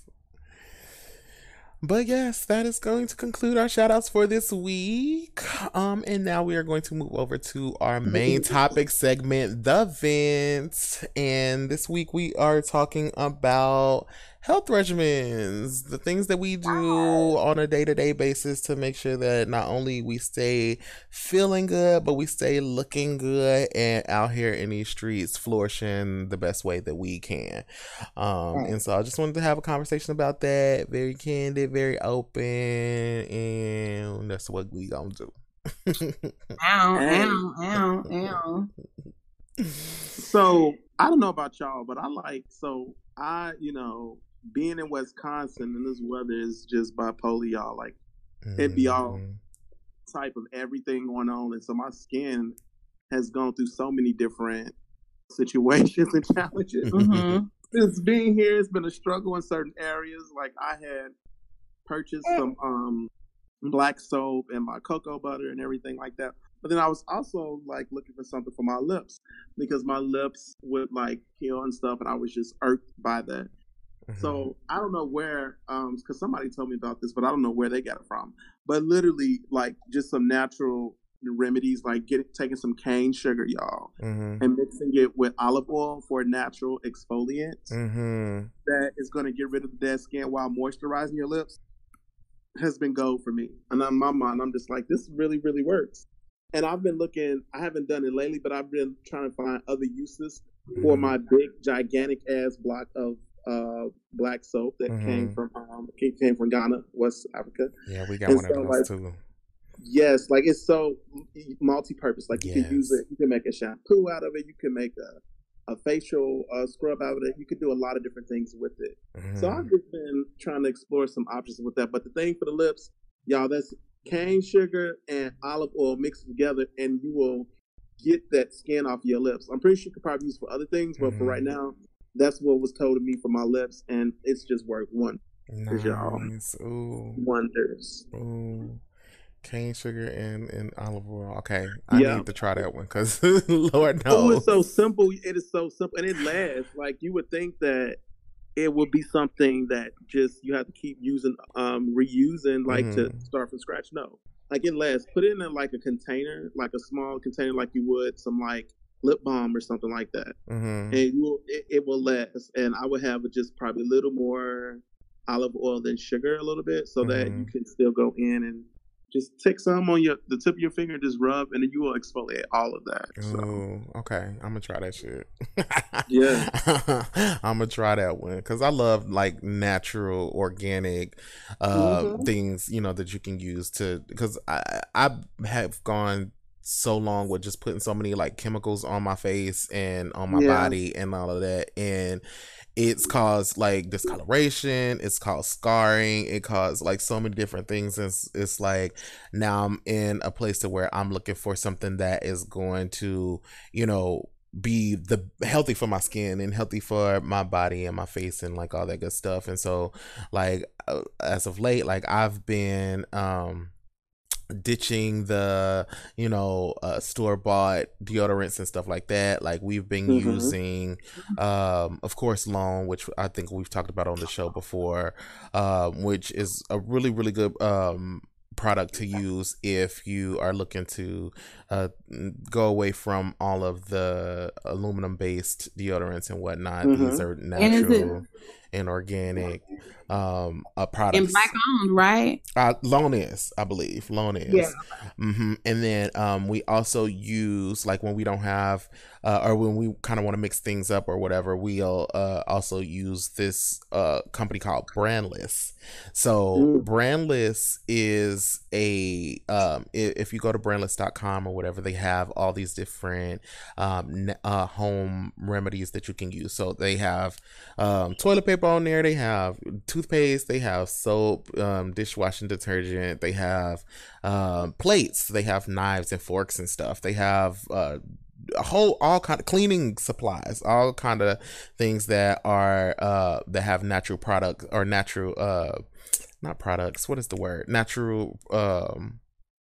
[SPEAKER 2] But yes, that is going to conclude our shout outs for this week. Um, and now we are going to move over to our main topic segment, the Vents. And this week we are talking about health regimens, the things that we do on a day-to-day basis to make sure that not only we stay feeling good, but we stay looking good and out here in these streets flourishing the best way that we can. Um, and so I just wanted to have a conversation about that, very candid, very open, and that's what we gonna do.
[SPEAKER 3] Ow, ow, ow, ow.
[SPEAKER 1] So I don't know about y'all, but I like, so I, you know, being in Wisconsin and this weather is just bipolar, y'all. Like, mm-hmm. it be all type of everything going on. And so my skin has gone through so many different situations and challenges.
[SPEAKER 3] Mm-hmm.
[SPEAKER 1] Since being here, it's been a struggle in certain areas. Like, I had purchased some um, black soap and my cocoa butter and everything like that. But then I was also like looking for something for my lips because my lips would like peel and stuff, and I was just irked by that. Mm-hmm. So I don't know where, um, because somebody told me about this, but I don't know where they got it from. But literally, like just some natural remedies, like getting taking some cane sugar, y'all,
[SPEAKER 2] mm-hmm.
[SPEAKER 1] and mixing it with olive oil for a natural exfoliant
[SPEAKER 2] mm-hmm.
[SPEAKER 1] that is going to get rid of the dead skin while moisturizing your lips has been gold for me. And in my mind, I'm just like, this really, really works. And I've been looking, I haven't done it lately, but I've been trying to find other uses for my big, gigantic ass block of uh, black soap that mm-hmm. came from um, came from Ghana, West Africa.
[SPEAKER 2] Yeah, we got and one so, of those
[SPEAKER 1] like,
[SPEAKER 2] too.
[SPEAKER 1] Yes, like it's so multi-purpose. Like you
[SPEAKER 2] yes.
[SPEAKER 1] can use it, you can make a shampoo out of it, you can make a, a facial uh, scrub out of it. You can do a lot of different things with it. Mm-hmm. So I've just been trying to explore some options with that. But the thing for the lips, y'all, that's cane sugar and olive oil mixed together, and you will get that skin off your lips. I'm pretty sure you could probably use it for other things, but mm-hmm. for right now, that's what was told to me for my lips, and it's just worked wonders,
[SPEAKER 2] nice.
[SPEAKER 1] y'all.
[SPEAKER 2] Ooh.
[SPEAKER 1] Wonders.
[SPEAKER 2] Ooh. Cane sugar and, and olive oil. Okay, I
[SPEAKER 1] yeah.
[SPEAKER 2] need to try that one because Lord knows.
[SPEAKER 1] Oh, it's so simple. It is so simple, and it lasts. Like you would think that it would be something that just you have to keep using, um, reusing, like mm-hmm. to start from scratch. No, like it lasts. Put it in like a container, like a small container, like you would some like lip balm or something like that,
[SPEAKER 2] mm-hmm.
[SPEAKER 1] and you will, it, it will last. And I would have just probably a little more olive oil than sugar, a little bit, so mm-hmm. that you can still go in and just take some on your the tip of your finger, just rub, and then you will exfoliate all of that. So.
[SPEAKER 2] Oh, okay. I'm gonna try that shit.
[SPEAKER 1] Yeah,
[SPEAKER 2] I'm gonna try that one because I love like natural, organic uh, mm-hmm. things, you know, that you can use to. Because I I have gone so long with just putting so many like chemicals on my face and on my
[SPEAKER 1] Yeah.
[SPEAKER 2] body and all of that, and it's caused like discoloration, it's caused scarring, it caused like so many different things. It's, it's like now I'm in a place to where I'm looking for something that is going to, you know, be the healthy for my skin and healthy for my body and my face and like all that good stuff. And so like uh, as of late, like I've been um ditching the, you know, uh, store-bought deodorants and stuff like that. Like we've been
[SPEAKER 1] Mm-hmm.
[SPEAKER 2] using um of course Lone, which I think we've talked about on the show before, um which is a really really good um product to use if you are looking to uh go away from all of the aluminum based deodorants and whatnot.
[SPEAKER 1] Mm-hmm.
[SPEAKER 2] These are
[SPEAKER 3] And is it
[SPEAKER 2] natural and organic um uh,
[SPEAKER 3] and
[SPEAKER 2] products.
[SPEAKER 3] black owned, right?
[SPEAKER 2] Uh, Lone is, I believe. Lone is.
[SPEAKER 3] Yeah.
[SPEAKER 2] hmm And then um, we also use, like when we don't have, uh, or when we kind of want to mix things up or whatever, we'll uh, also use this uh, company called Brandless. So
[SPEAKER 1] Mm.
[SPEAKER 2] Brandless is a, um, i- if you go to brandless dot com or whatever, they have all these different um, n- uh, home remedies that you can use. So they have um, toilet paper on there, they have toothpaste, they have soap, um, dishwashing detergent, they have um, plates, they have knives and forks and stuff, they have uh, a whole all kind of cleaning supplies, all kind of things that are uh, that have natural products or natural uh, not products. What is the word? Natural um,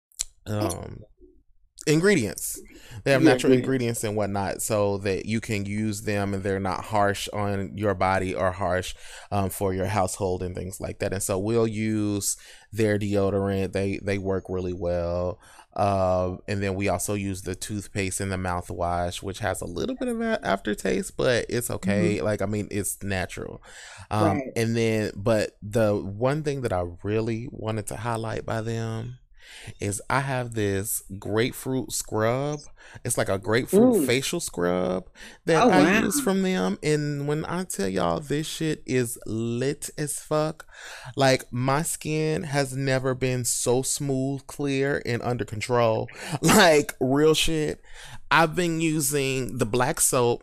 [SPEAKER 2] um, ingredients. They have
[SPEAKER 1] Yeah,
[SPEAKER 2] natural
[SPEAKER 1] ingredients.
[SPEAKER 2] ingredients and whatnot, so that you can use them and they're not harsh on your body or harsh um, for your household and things like that. And so we'll use their deodorant. They they work really well. Uh, and then we also use the toothpaste and the mouthwash, which has a little bit of a aftertaste, but it's okay.
[SPEAKER 3] Mm-hmm.
[SPEAKER 2] Like I mean, it's natural. Um,
[SPEAKER 3] Right.
[SPEAKER 2] and then, but the one thing that I really wanted to highlight by them is I have this grapefruit scrub. It's like a grapefruit
[SPEAKER 1] Mm.
[SPEAKER 2] facial scrub that
[SPEAKER 3] Oh
[SPEAKER 2] I
[SPEAKER 3] wow.
[SPEAKER 2] use from them. And when I tell y'all this shit is lit as fuck, like my skin has never been so smooth, clear, and under control. Like real shit. I've been using the black soap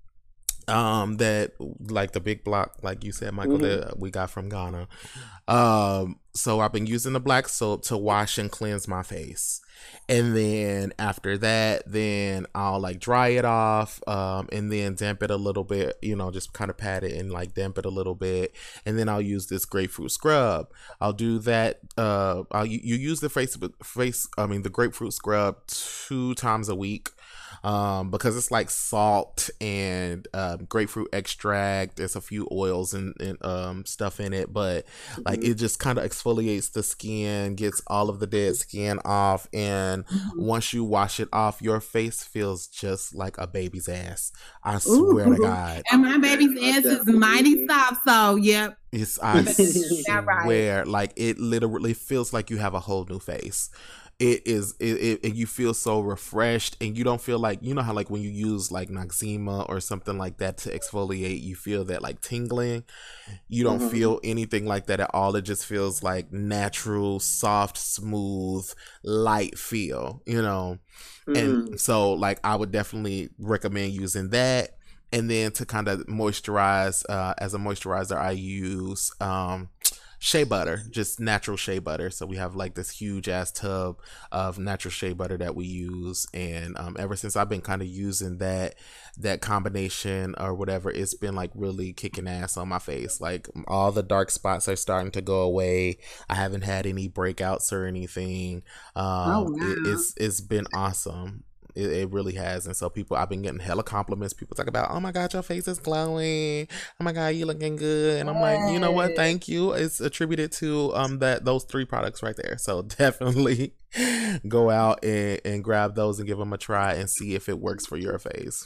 [SPEAKER 2] um that like the big block, like you said, Michael,
[SPEAKER 1] Mhm.
[SPEAKER 2] that we got from Ghana. Um so I've been using the black soap to wash and cleanse my face, and then after that then I'll like dry it off, um and then damp it a little bit, you know, just kind of pat it and like damp it a little bit, and then I'll use this grapefruit scrub. I'll do that. uh I'll, you, you use the face face I mean the grapefruit scrub two times a week, um, because it's like salt and um, grapefruit extract. There's a few oils and, and um, stuff in it, but like
[SPEAKER 1] Mhm.
[SPEAKER 2] it just kind of exfoliates the skin, gets all of the dead skin off, and
[SPEAKER 3] Mhm.
[SPEAKER 2] once you wash it off, your face feels just like a baby's ass. I swear to
[SPEAKER 3] Ooh.
[SPEAKER 2] God.
[SPEAKER 3] And my baby's
[SPEAKER 1] I
[SPEAKER 3] ass is
[SPEAKER 1] definitely-
[SPEAKER 3] mighty soft, so yep.
[SPEAKER 2] It's I
[SPEAKER 3] That right.
[SPEAKER 2] swear, like it literally feels like you have a whole new face. It is it, it and you feel so refreshed, and you don't feel like, you know how like when you use like Noxzema or something like that to exfoliate, you feel that like tingling. You don't
[SPEAKER 1] Mhm.
[SPEAKER 2] feel anything like that at all. It just feels like natural, soft, smooth, light feel, you know. And
[SPEAKER 1] Mm.
[SPEAKER 2] so like I would definitely recommend using that. And then to kind of moisturize, uh, as a moisturizer, I use um, shea butter, just natural shea butter. So we have like this huge ass tub of natural shea butter that we use. And um, ever since I've been kind of using that, that combination or whatever, it's been like really kicking ass on my face. Like all the dark spots are starting to go away. I haven't had any breakouts or anything. Um,
[SPEAKER 3] Oh, wow.
[SPEAKER 2] it, it's it's been awesome. It, it really has. And so people, I've been getting hella compliments. People talk about, oh my God, your face is glowing. Oh my God, you looking good. And I'm like, you know what?
[SPEAKER 3] Yes.
[SPEAKER 2] Thank you. It's attributed to um that those three products right there. So definitely go out and, and grab those and give them a try and see if it works for your face.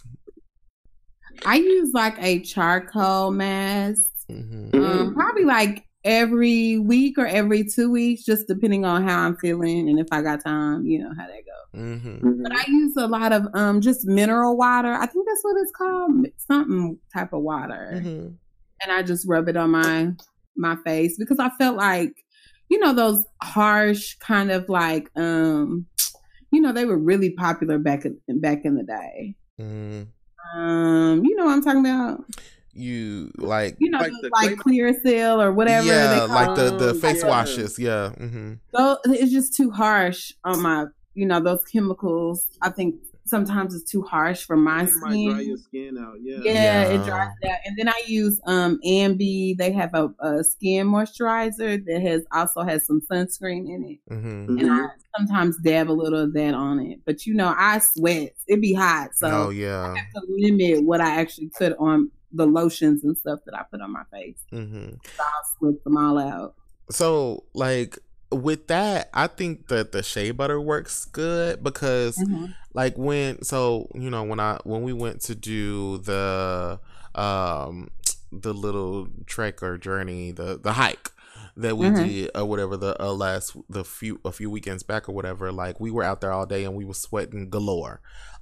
[SPEAKER 3] I use like a charcoal mask,
[SPEAKER 2] hmm
[SPEAKER 3] um, probably like every week or every two weeks, just depending on how I'm feeling and if I got time, you know how that goes.
[SPEAKER 2] hmm
[SPEAKER 3] But I use a lot of um just mineral water. I think that's what it's called, something type of water,
[SPEAKER 2] hmm
[SPEAKER 3] and I just rub it on my my face because I felt like, you know, those harsh kind of like um you know, they were really popular back in back in the day.
[SPEAKER 2] Mm.
[SPEAKER 3] Um, you know what I'm talking about?
[SPEAKER 2] You like
[SPEAKER 3] you know
[SPEAKER 1] like
[SPEAKER 3] those,
[SPEAKER 1] the
[SPEAKER 3] like
[SPEAKER 1] clay-
[SPEAKER 3] Clearasil or whatever
[SPEAKER 2] yeah,
[SPEAKER 3] they call
[SPEAKER 2] like the the
[SPEAKER 1] Oh,
[SPEAKER 2] face
[SPEAKER 1] yeah.
[SPEAKER 2] washes. Yeah. Mm-hmm.
[SPEAKER 3] So it's just too harsh on my, you know, those chemicals. I think sometimes it's too harsh for my
[SPEAKER 1] It might dry
[SPEAKER 3] skin.
[SPEAKER 1] your skin out. Yeah.
[SPEAKER 3] Yeah,
[SPEAKER 2] Yeah.
[SPEAKER 3] it dries it out. And then I use um Ambi. They have a, a skin moisturizer that has also has some sunscreen in it.
[SPEAKER 2] Mm-hmm.
[SPEAKER 3] And I sometimes dab a little of that on it. But you know, I sweat. It be hot. So
[SPEAKER 2] Oh
[SPEAKER 3] I
[SPEAKER 2] yeah.
[SPEAKER 3] have to limit what I actually put on the lotions and stuff that I put on my face.
[SPEAKER 2] Mm-hmm.
[SPEAKER 3] So I'll slip them all out.
[SPEAKER 2] So like with that, I think that the shea butter works good because
[SPEAKER 3] Mm-hmm.
[SPEAKER 2] like when so you know when I when we went to do the um the little trek or journey, the the hike that we
[SPEAKER 3] Mhm.
[SPEAKER 2] did or whatever, the uh, last the few a few weekends back or whatever, like we were out there all day and we was sweating galore,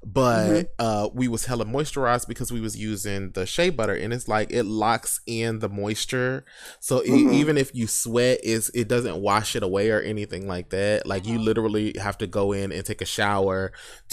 [SPEAKER 2] but uh we was hella moisturized because we was using the shea butter, and it's like it locks in the moisture, so it,
[SPEAKER 1] Mhm.
[SPEAKER 2] even if you sweat, is it doesn't wash it away or anything like that. Like you literally have to go in and take a shower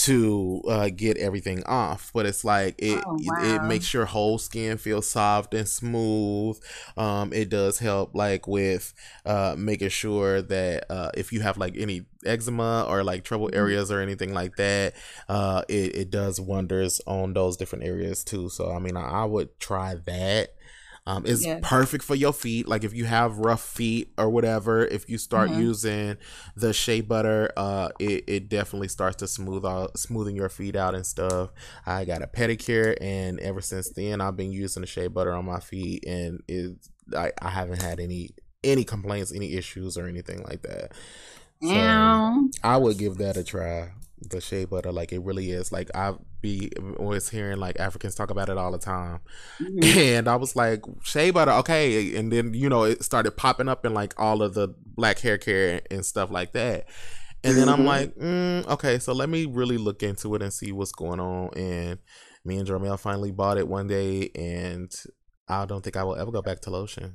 [SPEAKER 2] to uh get everything off, but it's like it
[SPEAKER 3] Oh,
[SPEAKER 2] it
[SPEAKER 3] wow.
[SPEAKER 2] makes your whole skin feel soft and smooth. Um it does help like with uh making sure that uh if you have like any eczema or like trouble
[SPEAKER 3] Mhm.
[SPEAKER 2] areas or anything like that, uh it, it does wonders on those different areas too. So I mean, I, I would try that. Um, it's
[SPEAKER 3] Yes.
[SPEAKER 2] perfect for your feet. Like if you have rough feet or whatever, if you start
[SPEAKER 3] Mhm.
[SPEAKER 2] using the shea butter, uh, it, it definitely starts to smooth out, smoothing your feet out and stuff. I got a pedicure, and ever since then, I've been using the shea butter on my feet, and it, I, I haven't had any any complaints, any issues, or anything like that. So
[SPEAKER 3] Ow.
[SPEAKER 2] I would give that a try. The shea butter, like it really is. Like I be always hearing like Africans talk about it all the time,
[SPEAKER 3] Mhm.
[SPEAKER 2] and I was like, shea butter, okay. And then you know it started popping up in like all of the black hair care and stuff like that. And then I'm
[SPEAKER 1] Mhm.
[SPEAKER 2] like, mm, okay, so let me really look into it and see what's going on. And me and Jermel finally bought it one day, and I don't think I will ever go back to lotion.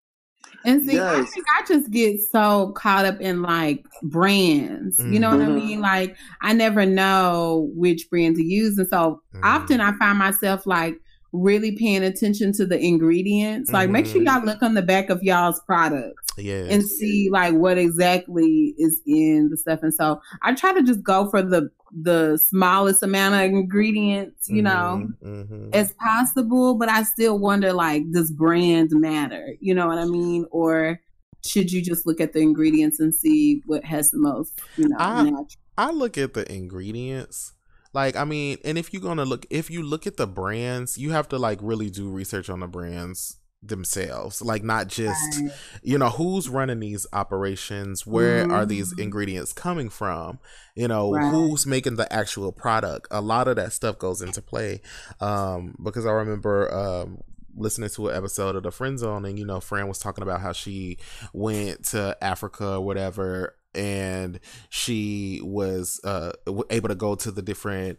[SPEAKER 3] And see, I
[SPEAKER 1] Yes.
[SPEAKER 3] think I just get so caught up in like brands. You know what I
[SPEAKER 1] Mhm.
[SPEAKER 3] mean? Like I never know which brand to use. And so
[SPEAKER 2] Mhm.
[SPEAKER 3] often I find myself like really paying attention to the ingredients. Like make sure
[SPEAKER 2] Mhm.
[SPEAKER 3] y'all look on the back of y'all's products
[SPEAKER 2] Yes.
[SPEAKER 3] and see like what exactly is in the stuff. And so I try to just go for the the smallest amount of ingredients, you know,
[SPEAKER 2] Mhm. Mhm.
[SPEAKER 3] as possible, but I still wonder like, does brand matter? You know what I mean? Or should you just look at the ingredients and see what has the most, you know,
[SPEAKER 2] I
[SPEAKER 3] natural?
[SPEAKER 2] I look at the ingredients. Like, I mean, and if you're gonna look, if you look at the brands, you have to like really do research on the brands themselves. Like, not just,
[SPEAKER 3] Right.
[SPEAKER 2] you know, who's running these operations, where are these
[SPEAKER 3] Mhm.
[SPEAKER 2] ingredients coming from, you know,
[SPEAKER 3] Right.
[SPEAKER 2] who's making the actual product. A lot of that stuff goes into play. Um, because I remember um listening to an episode of the Friend Zone, and you know, Fran was talking about how she went to Africa or whatever, and she was uh w- able to go to the different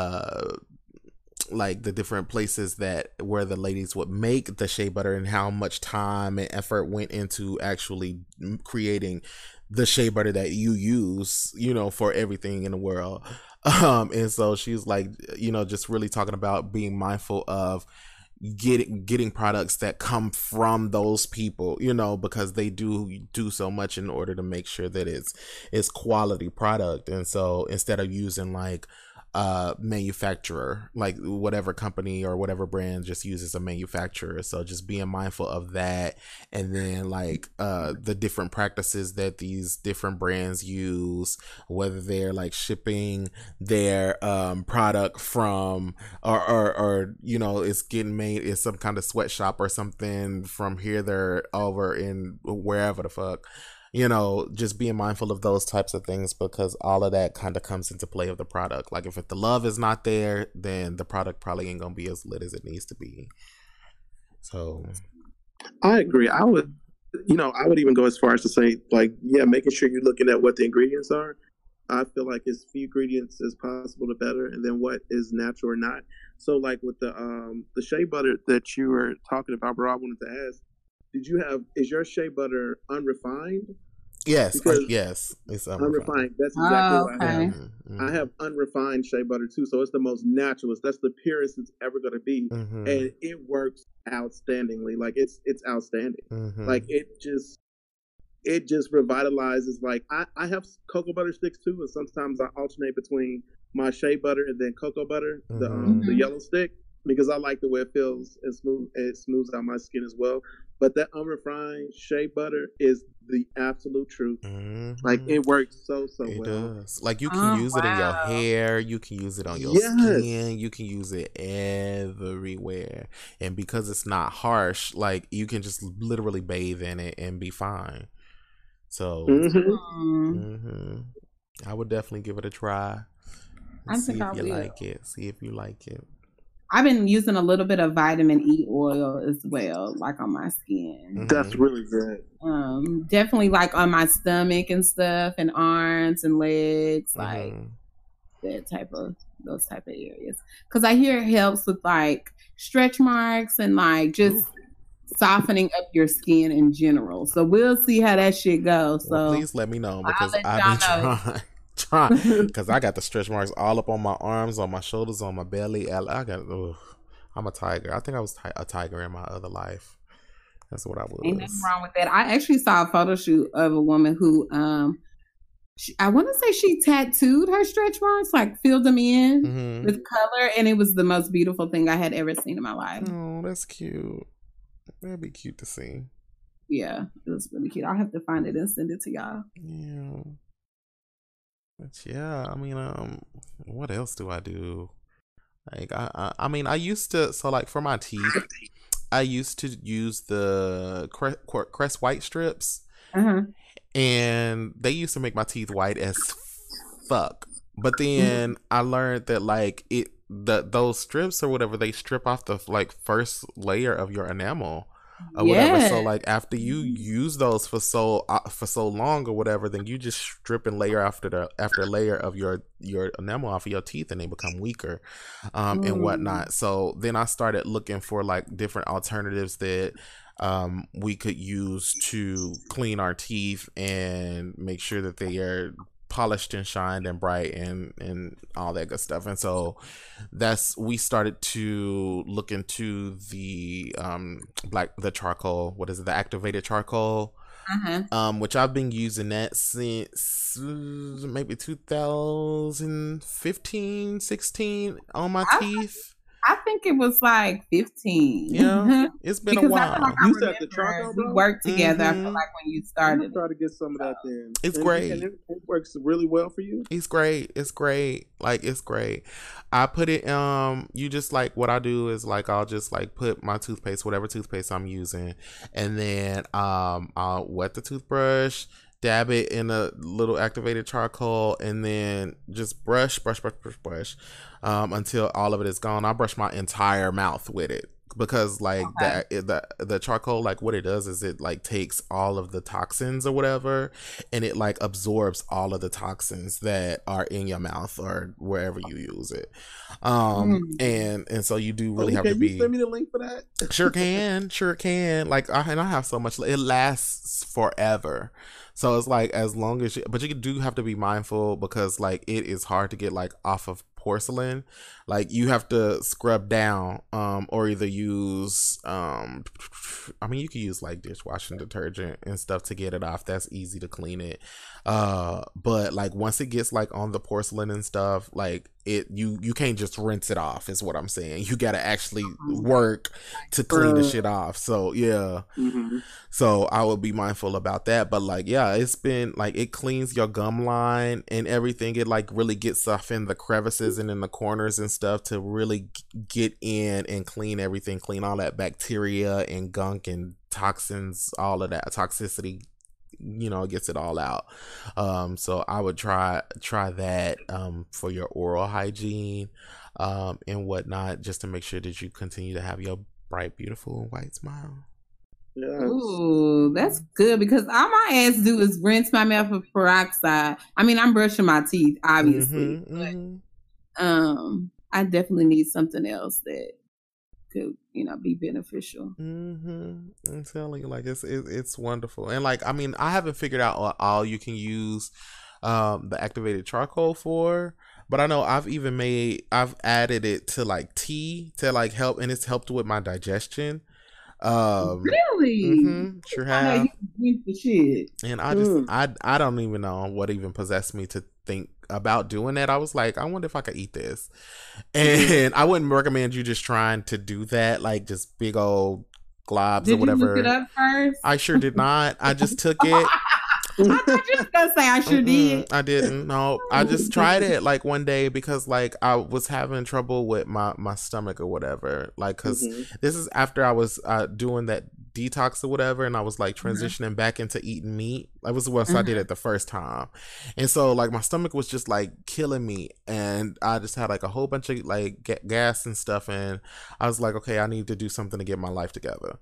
[SPEAKER 2] uh like the different places that where the ladies would make the shea butter, and how much time and effort went into actually m- creating the shea butter that you use, you know, for everything in the world. Um and so she's like, you know, just really talking about being mindful of getting getting products that come from those people, you know, because they do do so much in order to make sure that it's it's quality product. And so instead of using like uh manufacturer, like whatever company or whatever brand just uses a manufacturer, so just being mindful of that. And then like uh the different practices that these different brands use, whether they're like shipping their um product from or, or or you know, it's getting made in some kind of sweatshop or something from here they're over in wherever the fuck, you know, just being mindful of those types of things, because all of that kind of comes into play of the product. Like if the love is not there, then the product probably ain't gonna be as lit as it needs to be. So
[SPEAKER 1] I agree. I would, you know, I would even go as far as to say, like, yeah, making sure you're looking at what the ingredients are. I feel like as few ingredients as possible, the better, and then what is natural or not. So, like with the um the shea butter that you were talking about, bro, I wanted to ask, did you have is your shea butter unrefined?
[SPEAKER 2] Yes, uh,
[SPEAKER 1] because
[SPEAKER 2] yes, it's
[SPEAKER 1] unrefined.
[SPEAKER 2] unrefined.
[SPEAKER 1] That's exactly
[SPEAKER 3] Oh,
[SPEAKER 1] what I have.
[SPEAKER 3] okay.
[SPEAKER 2] Mm-hmm.
[SPEAKER 1] I have unrefined shea butter too, so it's the most natural. That's the purest it's ever going to be,
[SPEAKER 2] Mm-hmm.
[SPEAKER 1] and it works outstandingly. Like it's it's outstanding.
[SPEAKER 2] Mm-hmm.
[SPEAKER 1] Like it just it just revitalizes. Like I I have cocoa butter sticks too, and sometimes I alternate between my shea butter and then cocoa butter, the um,
[SPEAKER 3] Mhm.
[SPEAKER 1] the yellow stick, because I like the way it feels and smooth. It smooths out my skin as well. But that unrefined shea butter is the absolute truth.
[SPEAKER 2] Mm-hmm.
[SPEAKER 1] Like it works so so
[SPEAKER 2] It
[SPEAKER 1] well.
[SPEAKER 2] does. Like you can
[SPEAKER 3] Oh,
[SPEAKER 2] use it in your
[SPEAKER 3] wow.
[SPEAKER 2] hair, you can use it on your
[SPEAKER 1] Yes.
[SPEAKER 2] skin, you can use it everywhere. And because it's not harsh, like you can just literally bathe in it and be fine. So,
[SPEAKER 1] Mm-hmm.
[SPEAKER 3] Mm,
[SPEAKER 2] hmm I would definitely give it a try.
[SPEAKER 3] I
[SPEAKER 2] And see
[SPEAKER 3] think
[SPEAKER 2] if
[SPEAKER 3] I
[SPEAKER 2] you
[SPEAKER 3] will.
[SPEAKER 2] like it. See if you like it.
[SPEAKER 3] I've been using a little bit of vitamin E oil as well, like on my skin.
[SPEAKER 1] That's
[SPEAKER 2] Mhm.
[SPEAKER 1] really good.
[SPEAKER 3] Um, definitely like on my stomach and stuff, and arms and legs, like
[SPEAKER 2] Mhm.
[SPEAKER 3] that type of those type of areas. Because I hear it helps with like stretch marks and like just softening up your skin in general. So we'll see how that shit goes. So
[SPEAKER 2] Well, please let me know because
[SPEAKER 3] let
[SPEAKER 2] I've
[SPEAKER 3] y'all
[SPEAKER 2] been
[SPEAKER 3] know.
[SPEAKER 2] trying, trying, because I got the stretch marks all up on my arms, on my shoulders, on my belly. I I got, ugh, I'm a tiger. I think I was ti- a tiger in my other life. That's what I
[SPEAKER 3] Ain't nothing
[SPEAKER 2] was.
[SPEAKER 3] wrong with that. I actually saw a photo shoot of a woman who, um, she, I want to say she tattooed her stretch marks, like filled them in
[SPEAKER 2] Mm-hmm.
[SPEAKER 3] with color, and it was the most beautiful thing I had ever seen in my life.
[SPEAKER 2] Oh, that's cute. That'd be cute to see.
[SPEAKER 3] Yeah, it was really cute. I'll have to find it and send it to y'all.
[SPEAKER 2] Yeah. But yeah, I mean, um, what else do I do? Like, I, I, I mean, I used to. So, like, for my teeth, I used to use the Crest, Crest White strips,
[SPEAKER 3] Uh-huh.
[SPEAKER 2] and they used to make my teeth white as fuck. But then I learned that like it, the those strips or whatever, they strip off the like first layer of your enamel. Or whatever. So
[SPEAKER 3] Yeah.
[SPEAKER 2] like after you use those for so uh, for so long or whatever, then you just strip and layer after the after layer of your your enamel off of your teeth, and they become weaker, um, and
[SPEAKER 3] Mm.
[SPEAKER 2] whatnot. So then I started looking for like different alternatives that um we could use to clean our teeth and make sure that they are polished and shined and bright and and all that good stuff. And so that's we started to look into the um black the charcoal, what is it, the activated charcoal,
[SPEAKER 3] Uh-huh.
[SPEAKER 2] um which I've been using that since uh, maybe two thousand fifteen sixteen on my
[SPEAKER 3] I-
[SPEAKER 2] teeth.
[SPEAKER 3] I think it was like fifteen.
[SPEAKER 2] Yeah, it's been a
[SPEAKER 3] Because I feel
[SPEAKER 2] while.
[SPEAKER 3] like I
[SPEAKER 1] You said the
[SPEAKER 3] remember
[SPEAKER 1] charcoal,
[SPEAKER 3] we
[SPEAKER 1] bro?
[SPEAKER 3] worked together. I
[SPEAKER 2] Mhm.
[SPEAKER 3] feel like when you
[SPEAKER 1] I'm gonna
[SPEAKER 3] started.
[SPEAKER 1] try to get some of that then.
[SPEAKER 2] It's
[SPEAKER 1] And-
[SPEAKER 2] great.
[SPEAKER 1] and it, it works really well for you.
[SPEAKER 2] It's great. It's great. Like it's great. I put it um you just like what I do is like I'll just like put my toothpaste, whatever toothpaste I'm using, and then um I'll wet the toothbrush, dab it in a little activated charcoal, and then just brush, brush, brush, brush, brush, um until all of it is gone. I brush my entire mouth with it. Because like
[SPEAKER 3] Okay.
[SPEAKER 2] the the the charcoal, like what it does is it like takes all of the toxins or whatever, and it like absorbs all of the toxins that are in your mouth or wherever you use it. Um
[SPEAKER 3] Mm.
[SPEAKER 2] and and so you do really
[SPEAKER 1] Oh,
[SPEAKER 2] have
[SPEAKER 1] can
[SPEAKER 2] to
[SPEAKER 1] you
[SPEAKER 2] be
[SPEAKER 1] send me the link for that?
[SPEAKER 2] sure can sure can like I, and I have so much, it lasts forever. So it's like as long as you, but you do have to be mindful because like it is hard to get like off of porcelain. Like you have to scrub down, um, or either use, um, I mean, you can use like dishwashing detergent and stuff to get it off. That's easy to clean it. Uh, but like once it gets like on the porcelain and stuff, like it, you you can't just rinse it off. Is what I'm saying. You got to actually work to clean the shit off. So yeah.
[SPEAKER 1] Mm-hmm.
[SPEAKER 2] So I would be mindful about that. But like, yeah, it's been like it cleans your gum line and everything. It like really gets stuff in the crevices and in the corners and stuff to really g- get in and clean everything, clean all that bacteria and gunk and toxins, all of that toxicity. You know, it gets it all out. Um, so I would try try that um, for your oral hygiene um, and whatnot, just to make sure that you continue to have your bright, beautiful, white smile.
[SPEAKER 1] Yes.
[SPEAKER 3] Ooh, that's good because all my ass do is rinse my mouth with peroxide. I mean, I'm brushing my teeth, obviously,
[SPEAKER 2] Mhm, mhm.
[SPEAKER 3] but um, I definitely need something else that could, you know, be beneficial.
[SPEAKER 2] Mm-hmm. I'm telling you, like it's it, it's wonderful, and like I mean, I haven't figured out what all you can use um, the activated charcoal for, but I know I've even made I've added it to like tea to like help, and it's helped with my digestion. Um,
[SPEAKER 3] really?
[SPEAKER 2] Mm-hmm, sure have.
[SPEAKER 3] You the shit.
[SPEAKER 2] And I just mm. I I don't even know what even possessed me to think about doing that. I was like, I wonder if I could eat this. And I wouldn't recommend you just trying to do that, like just big old globs
[SPEAKER 3] did
[SPEAKER 2] or whatever.
[SPEAKER 3] Did you look it up first?
[SPEAKER 2] I sure did not. I just took it.
[SPEAKER 3] I thought you were gonna say I sure Mm-mm, did.
[SPEAKER 2] I didn't. No, I just tried it like one day because like I was having trouble with my, my stomach or whatever. Like, cause mm-hmm. this is after I was uh, doing that detox or whatever, and I was like transitioning mm-hmm. back into eating meat. That was what mm-hmm. I did it the first time, and so like my stomach was just like killing me, and I just had like a whole bunch of like g- gas and stuff, and I was like, okay, I need to do something to get my life together.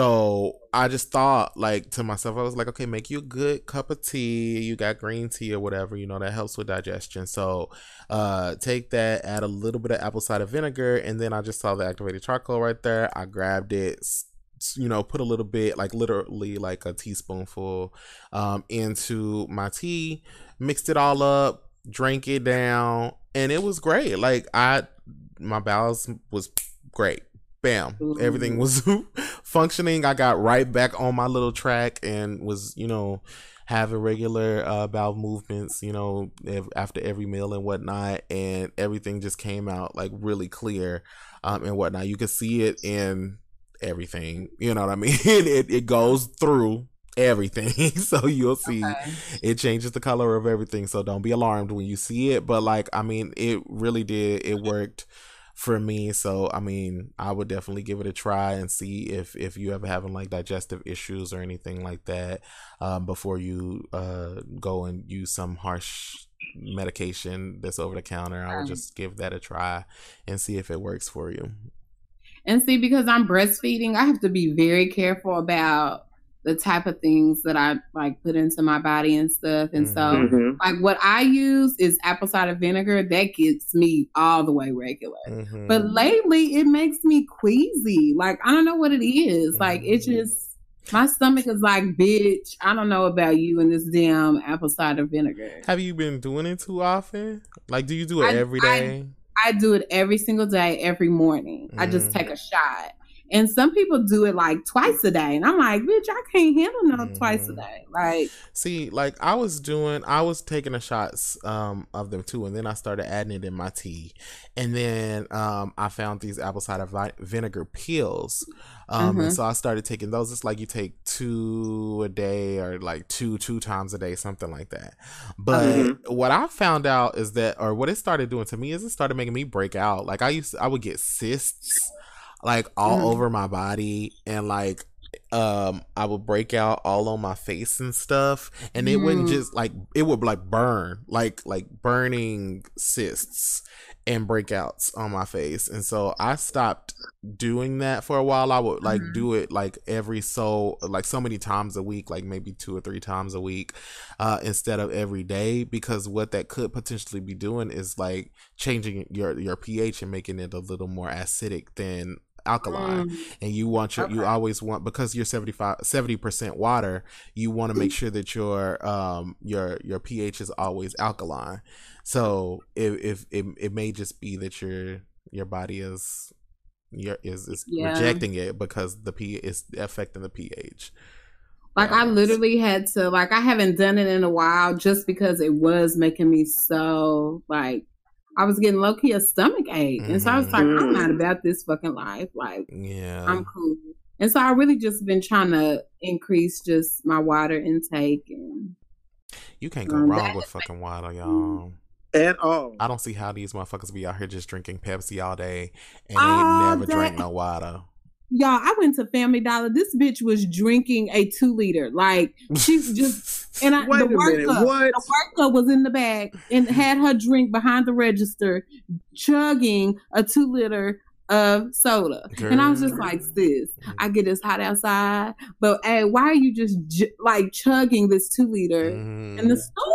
[SPEAKER 2] So I just thought like to myself, I was like, okay, make you a good cup of tea. You got green tea or whatever, you know, that helps with digestion. So uh, take that, add a little bit of apple cider vinegar, and then I just saw the activated charcoal right there. I grabbed it, you know, put a little bit, like literally like a teaspoonful um, into my tea, mixed it all up, drank it down, and it was great. Like I, my bowels was great. Bam. Ooh. Everything was functioning. I got right back on my little track and was, you know, having regular uh, bowel movements, you know, ev- after every meal and whatnot. And everything just came out like really clear um, and whatnot. You could see it in everything. You know what I mean? it, it goes through everything. So you'll see okay. It changes the color of everything. So don't be alarmed when you see it. But like, I mean, it really did. It worked for me. So I mean, I would definitely give it a try and see if if you ever having like digestive issues or anything like that um, before you uh, go and use some harsh medication that's over the counter. I would just give that a try and see if it works for you.
[SPEAKER 3] And see, because I'm breastfeeding, I have to be very careful about the type of things that I like put into my body and stuff. And so mm-hmm. like what I use is apple cider vinegar. That gets me all the way regular. Mm-hmm. But lately it makes me queasy. Like, I don't know what it is. Mm-hmm. Like, it just, my stomach is like, bitch, I don't know about you and this damn apple cider vinegar.
[SPEAKER 2] Have you been doing it too often? Like, do you do it I, every day?
[SPEAKER 3] I, I do it every single day, every morning. Mm-hmm. I just take a shot. And some people do it like twice a day. And I'm like, bitch, I can't handle no mm-hmm. twice a day. Like,
[SPEAKER 2] see, like I was doing, I was taking the shots um, of them too. And then I started adding it in my tea. And then um, I found these apple cider vi- vinegar pills. Um, mm-hmm. And so I started taking those. It's like you take two a day or like two, two times a day, something like that. But mm-hmm. what I found out is that, or what it started doing to me is it started making me break out. Like I used to, I would get cysts like all mm. over my body, and like um I would break out all on my face and stuff, and it mm. wouldn't just like, it would like burn like like burning cysts and breakouts on my face. And so I stopped doing that for a while. I would like mm. do it like every so like so many times a week, like maybe two or three times a week uh instead of every day, because what that could potentially be doing is like changing your your pH and making it a little more acidic than alkaline. Mm. And you want your okay. you always want, because you're seventy-five seventy percent water, you want to make sure that your um your your pH is always alkaline. So if, if it, it may just be that your your body is your is, is yeah. rejecting it because the p is affecting the pH.
[SPEAKER 3] Like I literally had to, like I haven't done it in a while just because it was making me so like, I was getting low key a stomach ache. Mm-hmm. And so I was like, I'm not about this fucking life. Like,
[SPEAKER 2] yeah,
[SPEAKER 3] I'm cool. And so I really just been trying to increase just my water intake. And
[SPEAKER 2] you can't go um, wrong with fucking water, y'all.
[SPEAKER 1] At all.
[SPEAKER 2] I don't see how these motherfuckers be out here just drinking Pepsi all day and they oh, never that- drank no water.
[SPEAKER 3] Y'all, I went to Family Dollar. This bitch was drinking a two liter. Like, she's just, and I,
[SPEAKER 1] Wait
[SPEAKER 3] the
[SPEAKER 1] a minute,
[SPEAKER 3] worker,
[SPEAKER 1] what?
[SPEAKER 3] the worker was in the bag and had her drink behind the register, chugging a two liter of soda. Girl. And I was just like, sis, I get it's hot outside, but hey, why are you just j- like chugging this two liter mm. in the store?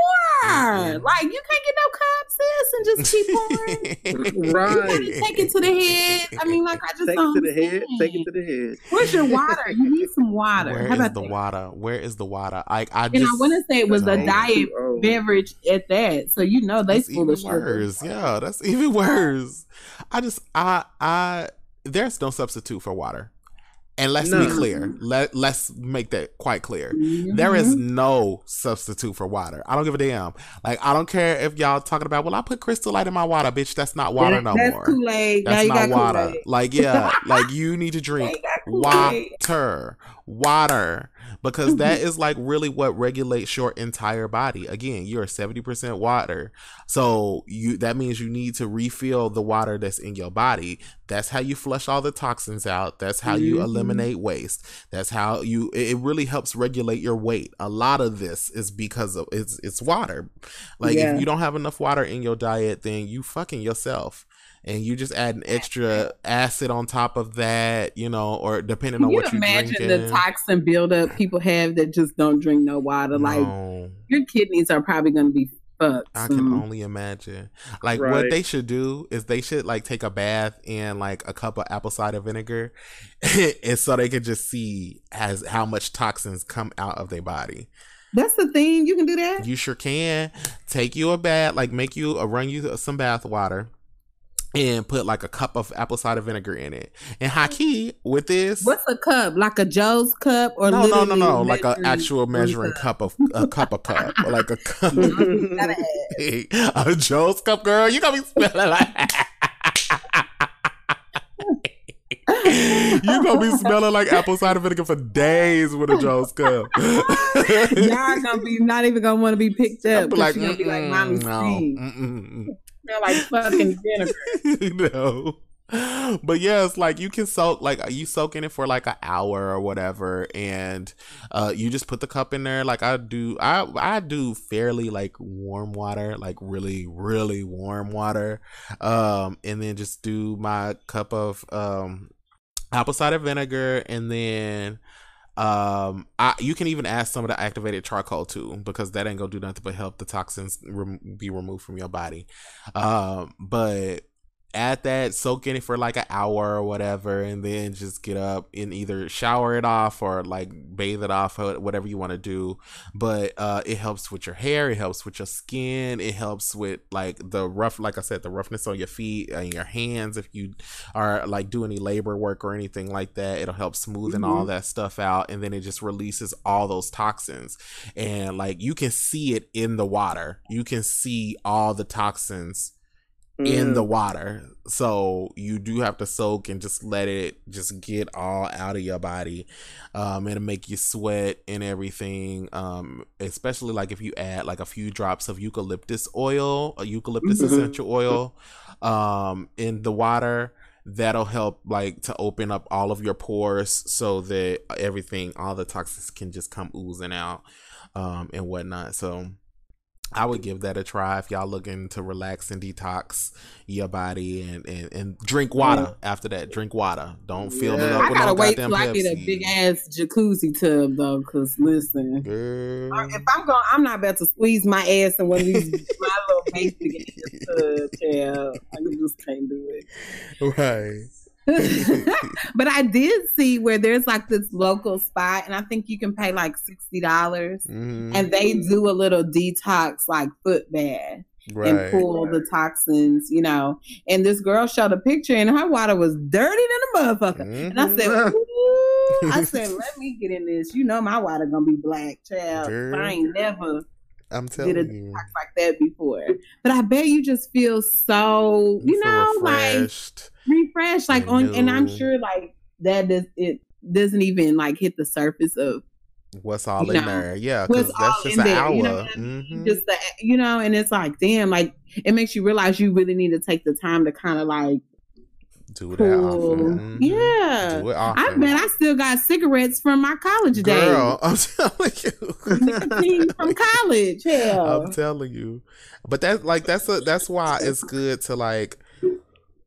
[SPEAKER 3] Mm-hmm. Like, you can't get no cup, sis, and just keep pouring. Right. You take it to the head. I mean, like, I just
[SPEAKER 1] take
[SPEAKER 3] don't
[SPEAKER 1] it to the
[SPEAKER 3] understand.
[SPEAKER 1] head. Take it to the head.
[SPEAKER 3] Where's your water? You need some water.
[SPEAKER 2] Where
[SPEAKER 3] How
[SPEAKER 2] is
[SPEAKER 3] about
[SPEAKER 2] the
[SPEAKER 3] that?
[SPEAKER 2] water? Where is the water? I, I
[SPEAKER 3] and
[SPEAKER 2] just,
[SPEAKER 3] I want to say it was
[SPEAKER 2] no.
[SPEAKER 3] a diet
[SPEAKER 1] Oh.
[SPEAKER 3] beverage at that. So, you know, they
[SPEAKER 2] That's
[SPEAKER 3] full of
[SPEAKER 2] even
[SPEAKER 3] sugar.
[SPEAKER 2] worse. Yeah, that's even worse. I just, I, I, there's no substitute for water. And let's
[SPEAKER 1] No.
[SPEAKER 2] be clear. Let, let's make that quite clear.
[SPEAKER 3] Mm-hmm.
[SPEAKER 2] There is no substitute for water. I don't give a damn. Like, I don't care if y'all talking about, well, I put Crystal Light in my water. Bitch, that's not water
[SPEAKER 3] that,
[SPEAKER 2] no
[SPEAKER 3] that's
[SPEAKER 2] more.
[SPEAKER 3] Kool-Aid.
[SPEAKER 2] That's
[SPEAKER 3] now
[SPEAKER 2] not
[SPEAKER 3] you got
[SPEAKER 2] water.
[SPEAKER 3] Kool-Aid.
[SPEAKER 2] Like, yeah, like you need to drink water. Water. Because that is like really what regulates your entire body. Again, you're seventy percent water. So you that means you need to refill the water that's in your body. That's how you flush all the toxins out. That's how you
[SPEAKER 3] Mm-hmm.
[SPEAKER 2] eliminate waste. That's how you it really helps regulate your weight. A lot of this is because of it's it's water. Like
[SPEAKER 3] Yeah.
[SPEAKER 2] if you don't have enough water in your diet, then you fucking yourself. And you just add an extra acid on top of that, you know, or depending
[SPEAKER 3] Can
[SPEAKER 2] on
[SPEAKER 3] you
[SPEAKER 2] what you
[SPEAKER 3] imagine
[SPEAKER 2] drinking.
[SPEAKER 3] the toxin buildup people have that just don't drink no water? Like,
[SPEAKER 2] No.
[SPEAKER 3] your kidneys are probably going to be fucked.
[SPEAKER 2] I
[SPEAKER 3] soon.
[SPEAKER 2] can only imagine. Like what
[SPEAKER 1] Right.
[SPEAKER 2] they should do is they should like take a bath in like a cup of apple cider vinegar, and so they can just see as how much toxins come out of their body.
[SPEAKER 3] That's the thing. You can do that.
[SPEAKER 2] You sure can. Take you a bath, like make you uh, run you some bath water. And put like a cup of apple cider vinegar in it. And haki with this.
[SPEAKER 3] What's a cup? Like a Joe's cup, or
[SPEAKER 2] No, no, no, no.
[SPEAKER 3] literally
[SPEAKER 2] Like an
[SPEAKER 3] measuring
[SPEAKER 2] actual
[SPEAKER 3] one
[SPEAKER 2] measuring cup of a cup of cup, or like a cup.
[SPEAKER 3] Gotta have.
[SPEAKER 2] A Joe's cup, girl. You gonna be smelling like. You gonna be smelling like apple cider vinegar for days with a Joe's cup.
[SPEAKER 3] Y'all gonna be not even gonna want to be picked up.
[SPEAKER 2] Be like,
[SPEAKER 3] Like, gonna be like, "Mommy,
[SPEAKER 2] no,
[SPEAKER 3] sing."
[SPEAKER 2] mm-mm.
[SPEAKER 3] Smell like fucking vinegar.
[SPEAKER 2] No. But yeah, it's like you can soak like you soak in it for like an hour or whatever, and uh you just put the cup in there. Like I do I I do fairly like warm water, like really, really warm water. Um and then just do my cup of um apple cider vinegar, and then um I you can even add some of the activated charcoal too, because that ain't gonna do nothing but help the toxins rem- be removed from your body. Um but add that, soak in it for like an hour or whatever, and then just get up and either shower it off or like bathe it off, or whatever you want to do. But uh it helps with your hair, it helps with your skin, it helps with like the rough, like I said, the roughness on your feet and your hands. If you are like do any labor work or anything like that, it'll help smoothen
[SPEAKER 3] Mm-hmm.
[SPEAKER 2] all that stuff out, and then it just releases all those toxins. And like you can see it in the water, you can see all the toxins in the water. So you do have to soak and just let it just get all out of your body. Um it'll make you sweat and everything, um especially like if you add like a few drops of eucalyptus oil, a eucalyptus
[SPEAKER 3] Mhm.
[SPEAKER 2] essential oil um in the water. That'll help like to open up all of your pores so that everything, all the toxins can just come oozing out um and whatnot. So I would give that a try if y'all looking to relax and detox your body, and, and, and drink water after that. Drink water. Don't fill it
[SPEAKER 1] Yeah.
[SPEAKER 2] up
[SPEAKER 3] I
[SPEAKER 2] with
[SPEAKER 3] gotta
[SPEAKER 2] no
[SPEAKER 3] wait
[SPEAKER 2] goddamn
[SPEAKER 3] till I get a
[SPEAKER 2] Pepsi.
[SPEAKER 3] big ass jacuzzi tub though, cause listen,
[SPEAKER 2] Girl.
[SPEAKER 3] I- if I'm going, I'm not about to squeeze my ass in one of these my little basic ass tubs. Yeah, I just can't do it.
[SPEAKER 2] Right.
[SPEAKER 3] But I did see where there's like this local spot, and I think you can pay like sixty dollars,
[SPEAKER 2] Mhm.
[SPEAKER 3] and they do a little detox like foot bath and
[SPEAKER 2] Right.
[SPEAKER 3] pull the toxins, you know. And this girl showed a picture, and her water was dirty than a motherfucker. And I
[SPEAKER 2] Mhm.
[SPEAKER 3] said, ooh, I said, let me get in this. You know, my water gonna be black, child.
[SPEAKER 2] Girl.
[SPEAKER 3] I ain't never
[SPEAKER 2] I'm
[SPEAKER 3] did
[SPEAKER 2] telling
[SPEAKER 3] a
[SPEAKER 2] you.
[SPEAKER 3] detox like that before. But I bet you just feel so, you,
[SPEAKER 2] feel
[SPEAKER 3] know, like
[SPEAKER 2] refreshed.
[SPEAKER 3] refreshed, like
[SPEAKER 2] and
[SPEAKER 3] on, and I'm
[SPEAKER 2] new.
[SPEAKER 3] sure like that does it doesn't even like hit the surface of
[SPEAKER 2] What's all
[SPEAKER 3] you
[SPEAKER 2] in
[SPEAKER 3] know,
[SPEAKER 2] there? Yeah,
[SPEAKER 3] what's
[SPEAKER 2] because that's
[SPEAKER 3] all
[SPEAKER 2] just
[SPEAKER 3] in
[SPEAKER 2] an
[SPEAKER 3] there.
[SPEAKER 2] hour.
[SPEAKER 3] You know what I mean?
[SPEAKER 2] Mhm.
[SPEAKER 3] Just the, you know, and it's like, damn, like it makes you realize you really need to take the time to kind of like
[SPEAKER 2] Do that
[SPEAKER 3] pull.
[SPEAKER 2] often. Mhm.
[SPEAKER 3] Yeah,
[SPEAKER 2] Do it
[SPEAKER 3] I
[SPEAKER 2] often.
[SPEAKER 3] bet I still got cigarettes from my college days.
[SPEAKER 2] Girl, I'm telling you.
[SPEAKER 3] Nicotine from college. Hell.
[SPEAKER 2] I'm telling you. But that's like that's a that's why it's good to like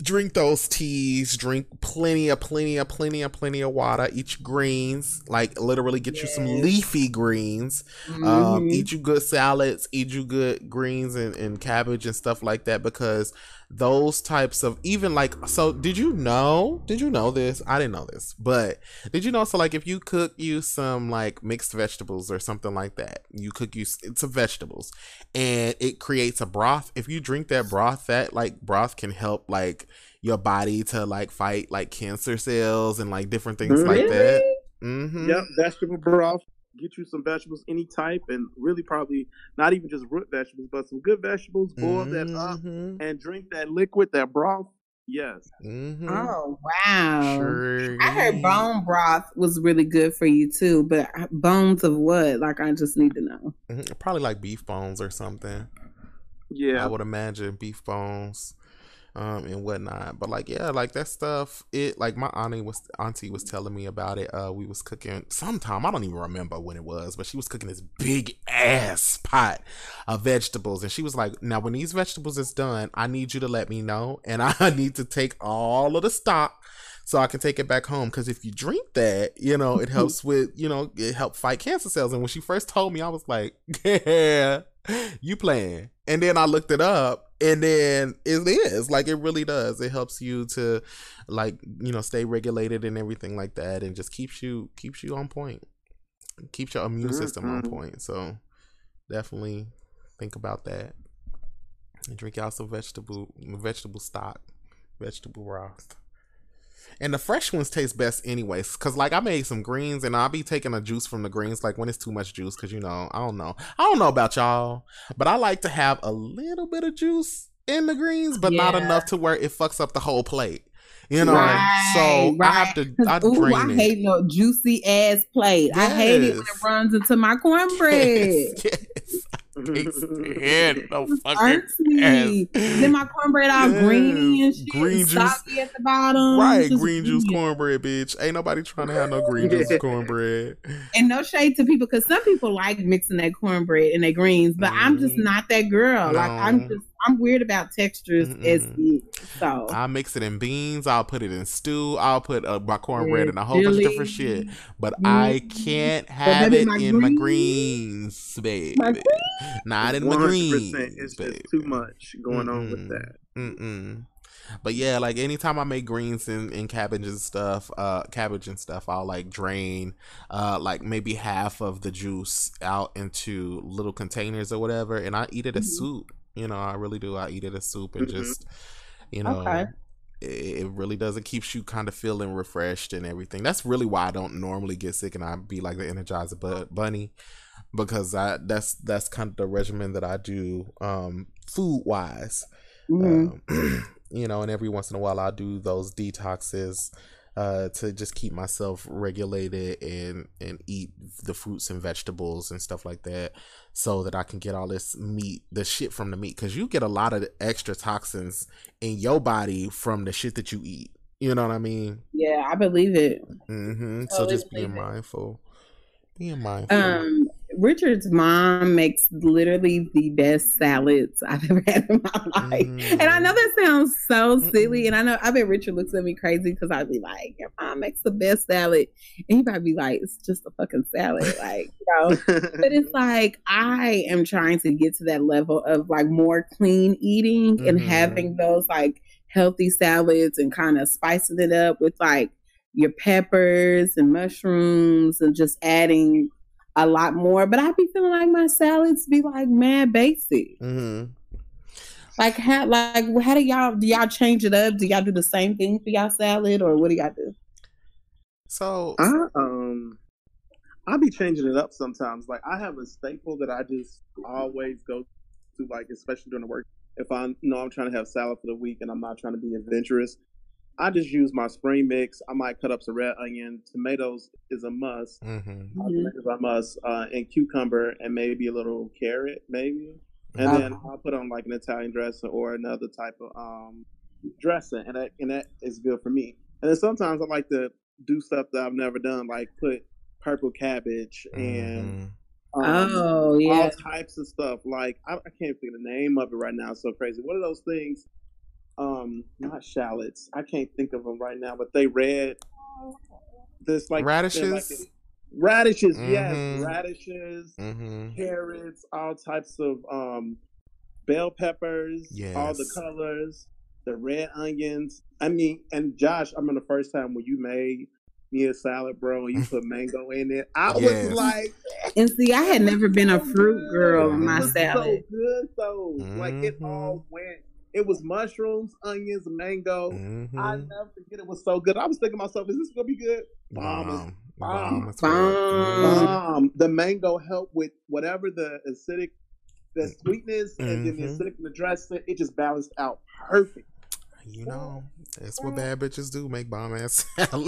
[SPEAKER 2] drink those teas, drink plenty of plenty of plenty of plenty of water, eat your greens, like literally get yes. you some leafy greens, mm-hmm. um eat you good salads, eat you good greens and, and cabbage and stuff like that, because those types of, even like, so did you know did you know this I didn't know this, but did you know, so like if you cook you some like mixed vegetables or something like that, you cook you some vegetables and it creates a broth, if you drink that broth, that like broth can help like your body to like fight like cancer cells and like different things really? like that. Mm-hmm.
[SPEAKER 1] Yep, vegetable broth. Get you some vegetables, any type, and really probably not even just root vegetables, but some good vegetables. Boil mm-hmm. that up and drink that liquid, that broth. Yes.
[SPEAKER 3] Mm-hmm. Oh wow! Sure. I heard bone broth was really good for you too, but bones of what? Like I just need to know.
[SPEAKER 2] Mm-hmm. Probably like beef bones or something.
[SPEAKER 1] Yeah,
[SPEAKER 2] I would imagine beef bones. Um, and whatnot, but like yeah, like that stuff. It like my auntie was auntie was telling me about it. Uh, we was cooking sometime. I don't even remember when it was, but she was cooking this big ass pot of vegetables, and she was like, "Now, when these vegetables is done, I need you to let me know, and I need to take all of the stock." So I can take it back home, because if you drink that, you know, it helps with, you know, it helps fight cancer cells. And when she first told me, I was like, yeah, you playing. And then I looked it up, and then it is like, it really does. It helps you to like, you know, stay regulated and everything like that, and just keeps you keeps you on point, keeps your immune mm-hmm. system on point. So definitely think about that and drink out some vegetable vegetable stock, vegetable broth. And the fresh ones taste best anyways, because like I made some greens and I'll be taking a juice from the greens like when it's too much juice, because you know I don't know I don't know about y'all, but I like to have a little bit of juice in the greens, but yeah. not enough to where it fucks up the whole plate, you know. Right, so right. I have to I
[SPEAKER 3] Ooh,
[SPEAKER 2] drain
[SPEAKER 3] I
[SPEAKER 2] it.
[SPEAKER 3] hate no juicy ass plate. Yes. I hate it when it runs into my cornbread.
[SPEAKER 2] Yes, yes. Stand no fucking ass.
[SPEAKER 3] Then my cornbread all yes. green and shit, green juice at the bottom,
[SPEAKER 2] right? Green juice cornbread, bitch. Ain't nobody trying to have no green juice cornbread.
[SPEAKER 3] And no shade to people, because some people like mixing that cornbread and their greens, but mm. I'm just not that girl. No. Like I'm just I'm weird about textures. Mm-mm. As it. So
[SPEAKER 2] I mix it in beans. I'll put it in stew. I'll put uh, my cornbread in a whole bunch of different shit. But mm-hmm. I can't have it my in greens. my greens, baby. My greens? Not in my greens.
[SPEAKER 1] It's baby. Just too much going Mm-mm. on with that.
[SPEAKER 2] Mm-mm. But yeah, like anytime I make greens and, and cabbage and stuff, uh, cabbage and stuff, I'll like drain, uh, like maybe half of the juice out into little containers or whatever, and I eat it as mm-hmm. soup. You know, I really do. I eat it as soup and mm-hmm. just, you know, okay. it, it really does. It keeps you kind of feeling refreshed and everything. That's really why I don't normally get sick and I be like the Energizer bu- Bunny, because I that's that's kind of the regimen that I do, um, food wise. Mm-hmm. Um, you know, and every once in a while I do those detoxes uh, to just keep myself regulated and and eat the fruits and vegetables and stuff like that, so that I can get all this meat, the shit from the meat, because you get a lot of extra toxins in your body from the shit that you eat. You know what I mean?
[SPEAKER 3] Yeah, I believe it.
[SPEAKER 2] Mm-hmm. So just being mindful. Being mindful.
[SPEAKER 3] Um, Richard's mom makes literally the best salads I've ever had in my life. Mm. And I know that sounds so silly. Mm-mm. And I know, I bet Richard looks at me crazy because I'd be like, your mom makes the best salad. And he might be like, it's just a fucking salad. Like, you know, but it's like, I am trying to get to that level of like more clean eating mm-hmm. and having those like healthy salads and kind of spicing it up with like your peppers and mushrooms and just adding a lot more. But I be feeling like my salads be like mad basic. Mm-hmm. Like how like how do y'all do y'all change it up? Do y'all do the same thing for y'all salad, or what do y'all do?
[SPEAKER 2] So
[SPEAKER 1] I um I be changing it up sometimes. Like I have a staple that I just always go to, like especially during the work. If I know I'm trying to have salad for the week and I'm not trying to be adventurous, I just use my spring mix. I might cut up some red onion. Tomatoes is a must. Mm-hmm. Uh, tomatoes are a must. Uh, and cucumber and maybe a little carrot, maybe. And uh-huh. then I'll put on like an Italian dressing or another type of um, dressing. And that, and that is good for me. And then sometimes I like to do stuff that I've never done, like put purple cabbage and
[SPEAKER 3] mm-hmm. um, oh, yeah.
[SPEAKER 1] all types of stuff. Like, I, I can't think of the name of it right now. It's so crazy. What are those things? um not shallots. I can't think of them right now, but they red. This like
[SPEAKER 2] radishes.
[SPEAKER 1] Like radishes,
[SPEAKER 2] mm-hmm.
[SPEAKER 1] yes, radishes,
[SPEAKER 2] mm-hmm.
[SPEAKER 1] carrots, all types of um bell peppers,
[SPEAKER 2] yes.
[SPEAKER 1] all the colors, the red onions. I mean, and Josh, I remember the first time when you made me a salad, bro, and you put mango in it. I yes. was like,
[SPEAKER 3] and see, I had never been a fruit girl in my
[SPEAKER 1] it was
[SPEAKER 3] salad.
[SPEAKER 1] So good, though. Mm-hmm. Like it all went. It was mushrooms, onions, mango. Mm-hmm. I never forget. It was so good. I was thinking to myself, is this gonna be good? Bomb, bomb, bomb, bomb. bomb. The mango helped with whatever the acidic, the sweetness, mm-hmm. and then the acidic in the dressing. It just balanced out perfect.
[SPEAKER 2] You know, that's what bad bitches do, make bomb ass salad.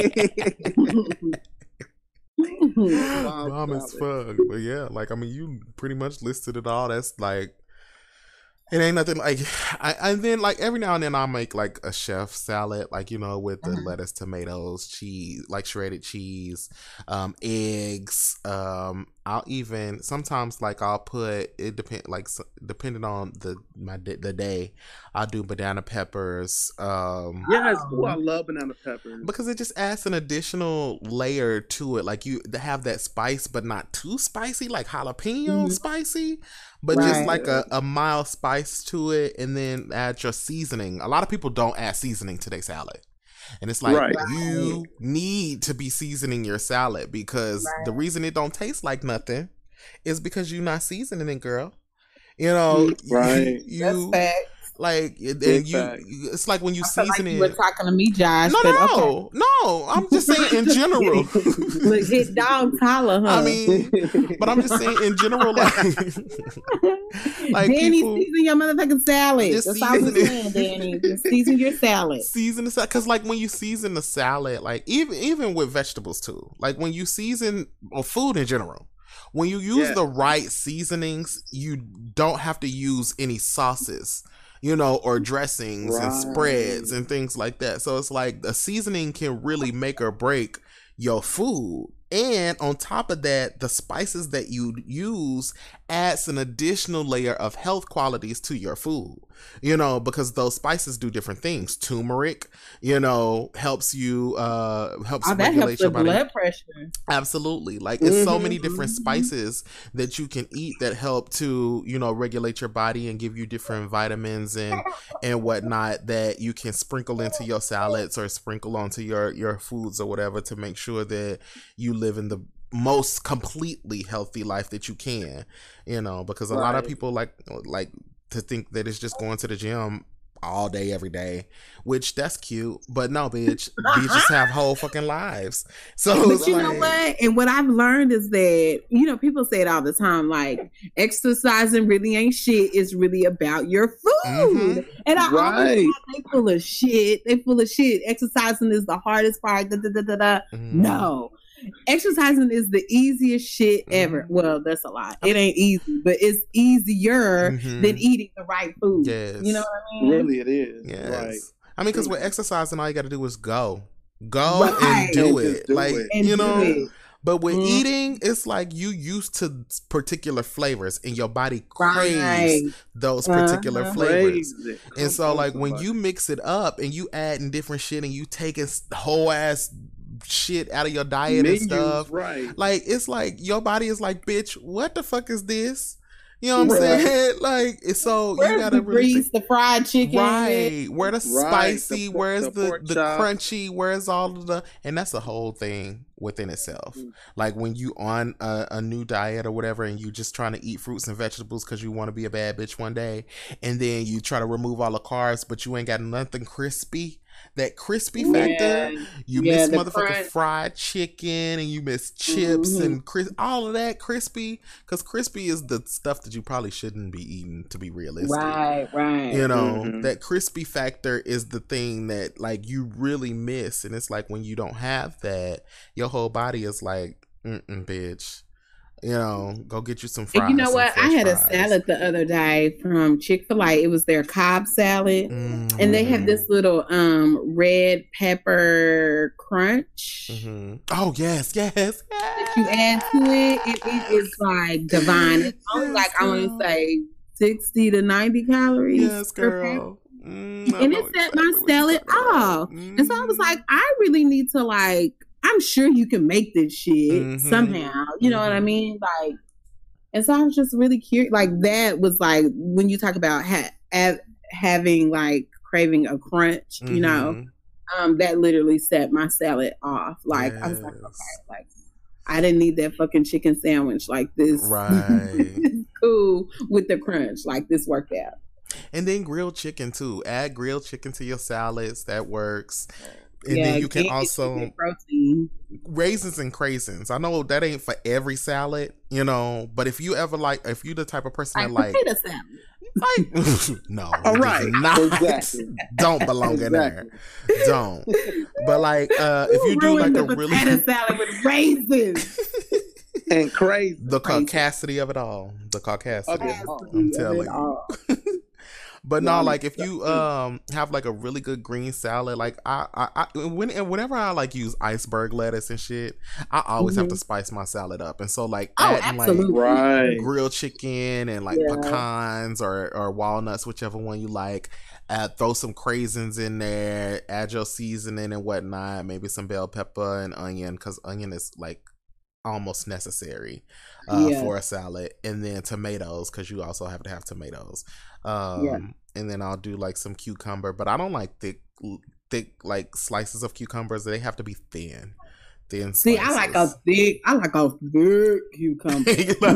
[SPEAKER 2] Bomb as fuck. But yeah, like, I mean, you pretty much listed it all. That's like, it ain't nothing like, I, and then like every now and then I'll make like a chef salad, like, you know, with the uh-huh. lettuce, tomatoes, cheese, like shredded cheese, um, eggs. Um, I'll even sometimes like I'll put it depend like depending on the my the day, I'll do banana peppers. Um,
[SPEAKER 1] yes, oh, I love banana peppers
[SPEAKER 2] because it just adds an additional layer to it. Like you have that spice, but not too spicy, like jalapeno mm-hmm. spicy. But right. just like a, a mild spice to it, and then add your seasoning. A lot of people don't add seasoning to their salad. And it's like, right. you need to be seasoning your salad because right. the reason it don't taste like nothing is because you're not seasoning it, girl. You know,
[SPEAKER 1] right.
[SPEAKER 2] you,
[SPEAKER 3] That's fact.
[SPEAKER 2] Like, and you, it's like when you
[SPEAKER 3] I
[SPEAKER 2] season
[SPEAKER 3] like
[SPEAKER 2] it.
[SPEAKER 3] You were talking to me, Josh.
[SPEAKER 2] No,
[SPEAKER 3] but
[SPEAKER 2] no,
[SPEAKER 3] okay.
[SPEAKER 2] no. I'm just saying in general.
[SPEAKER 3] Look, hit dog holler, huh?
[SPEAKER 2] I mean, but I'm just saying in general, like,
[SPEAKER 3] like Danny, people, season your motherfucking salad. That's all I'm saying, Danny. Just season your salad.
[SPEAKER 2] Season the salad, because like when you season the salad, like even even with vegetables too, like when you season or food in general. When you use yeah. the right seasonings, you don't have to use any sauces, you know, or dressings right. and spreads and things like that. So it's like the seasoning can really make or break your food. And on top of that, the spices that you use adds an additional layer of health qualities to your food, you know, because those spices do different things. Turmeric, you know, helps you, uh, helps
[SPEAKER 3] oh, that
[SPEAKER 2] regulate
[SPEAKER 3] helps
[SPEAKER 2] your
[SPEAKER 3] the
[SPEAKER 2] body.
[SPEAKER 3] blood pressure.
[SPEAKER 2] Absolutely. Like it's mm-hmm. so many different spices that you can eat that help to, you know, regulate your body and give you different vitamins and, and whatnot that you can sprinkle into your salads or sprinkle onto your, your foods or whatever to make sure that you live in the most completely healthy life that you can, you know, because a right. lot of people like like to think that it's just going to the gym all day every day, which that's cute, but no, bitch, we just have whole fucking lives. So
[SPEAKER 3] but you like, know what, and what I've learned is that, you know, people say it all the time, like exercising really ain't shit, it's really about your food. Mm-hmm. And I right. always thought they full of shit they full of shit exercising is the hardest part, da, da, da, da, da. Mm-hmm. No, exercising is the easiest shit ever. Mm-hmm. Well, that's a lot. It ain't easy, but it's easier mm-hmm. than eating the right food.
[SPEAKER 2] Yes.
[SPEAKER 3] You know what I mean?
[SPEAKER 1] Really, it is.
[SPEAKER 2] Yes.
[SPEAKER 1] Right.
[SPEAKER 2] I mean, because with exercising, all you got to do is go. Go right. and do it. Do like, it. you know, it. But with mm-hmm. eating, it's like you used to particular flavors and your body craves right. those particular uh-huh. flavors. And so, like, when you mix it up and you add in different shit and you take a whole ass shit out of your diet Menus, and stuff,
[SPEAKER 1] right?
[SPEAKER 2] Like it's like your body is like, bitch, what the fuck is this? You know what I'm right. saying? Like it's so
[SPEAKER 3] where's
[SPEAKER 2] you gotta
[SPEAKER 3] the
[SPEAKER 2] really
[SPEAKER 3] grease, the fried chicken,
[SPEAKER 2] right? Where the right. spicy,
[SPEAKER 1] the,
[SPEAKER 2] where's
[SPEAKER 1] the,
[SPEAKER 2] the the, the crunchy, where's all of the, and that's a whole thing within itself. Mm-hmm. Like when you on a, a new diet or whatever, and you just trying to eat fruits and vegetables because you want to be a bad bitch one day, and then you try to remove all the carbs, but you ain't got nothing crispy. That crispy factor, yeah. you yeah, miss motherfucking crunch. Fried chicken, and you miss chips mm-hmm. and cris- all of that crispy, because crispy is the stuff that you probably shouldn't be eating, to be realistic.
[SPEAKER 3] Right, right.
[SPEAKER 2] You know, mm-hmm. that crispy factor is the thing that like you really miss, and it's like when you don't have that, your whole body is like, mm-mm, bitch. You know, go get you some fries.
[SPEAKER 3] You know what? I had
[SPEAKER 2] fries.
[SPEAKER 3] a salad the other day from Chick-fil-A. It was their Cobb salad. Mm-hmm. And they have this little um red pepper crunch.
[SPEAKER 2] Mm-hmm. Oh, yes, yes, yes.
[SPEAKER 3] That you add to it. It, it is like divine. It's only like, I want to say, sixty to ninety calories.
[SPEAKER 2] Yes, girl. Mm,
[SPEAKER 3] and it set my salad off. Mm. And so I was like, I really need to like, I'm sure you can make this shit mm-hmm. somehow. You know mm-hmm. what I mean? Like, and so I was just really curious. Like that was like when you talk about ha- ha- having like craving a crunch, mm-hmm. you know, um, that literally set my salad off. Like yes. I was like, okay, like I didn't need that fucking chicken sandwich. Like this,
[SPEAKER 2] right?
[SPEAKER 3] This is cool with the crunch. Like this worked out.
[SPEAKER 2] And then grilled chicken too. Add grilled chicken to your salads. That works. And
[SPEAKER 3] yeah,
[SPEAKER 2] then you can also
[SPEAKER 3] protein.
[SPEAKER 2] Raisins and craisins. I know that ain't for every salad, you know, but if you ever like, if you the type of person that like
[SPEAKER 3] potato salad.
[SPEAKER 2] Like, no,
[SPEAKER 1] all right,
[SPEAKER 2] not,
[SPEAKER 1] exactly.
[SPEAKER 2] Don't belong exactly. in there. Don't. But like, uh, if you, you do like a really
[SPEAKER 3] potato salad with raisins
[SPEAKER 1] and crazy,
[SPEAKER 2] the caucasity of it all, the caucasity. Okay. I'm telling you. But no, like if you um have like a really good green salad, like I I, I when and whenever I like use iceberg lettuce and shit, I always mm-hmm. have to spice my salad up. And so like
[SPEAKER 3] oh,
[SPEAKER 2] adding
[SPEAKER 3] absolutely.
[SPEAKER 2] like
[SPEAKER 1] right.
[SPEAKER 2] grilled chicken and like yeah. pecans or or walnuts, whichever one you like. Add throw some craisins in there, add your seasoning and whatnot, maybe some bell pepper and onion, because onion is like almost necessary uh, yeah. for a salad, and then tomatoes because you also have to have tomatoes. Um, yeah. And then I'll do like some cucumber, but I don't like thick, thick like slices of cucumbers. They have to be thin, thin.
[SPEAKER 3] See,
[SPEAKER 2] slices.
[SPEAKER 3] I like a thick. I like a thick cucumber.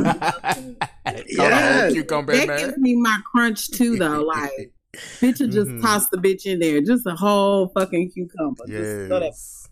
[SPEAKER 2] yeah, cucumber.
[SPEAKER 3] That gives me my crunch too, though. Like, bitch, will just mm-hmm. toss the bitch in there, just a whole fucking cucumber.
[SPEAKER 2] Yes.
[SPEAKER 3] Just throw that.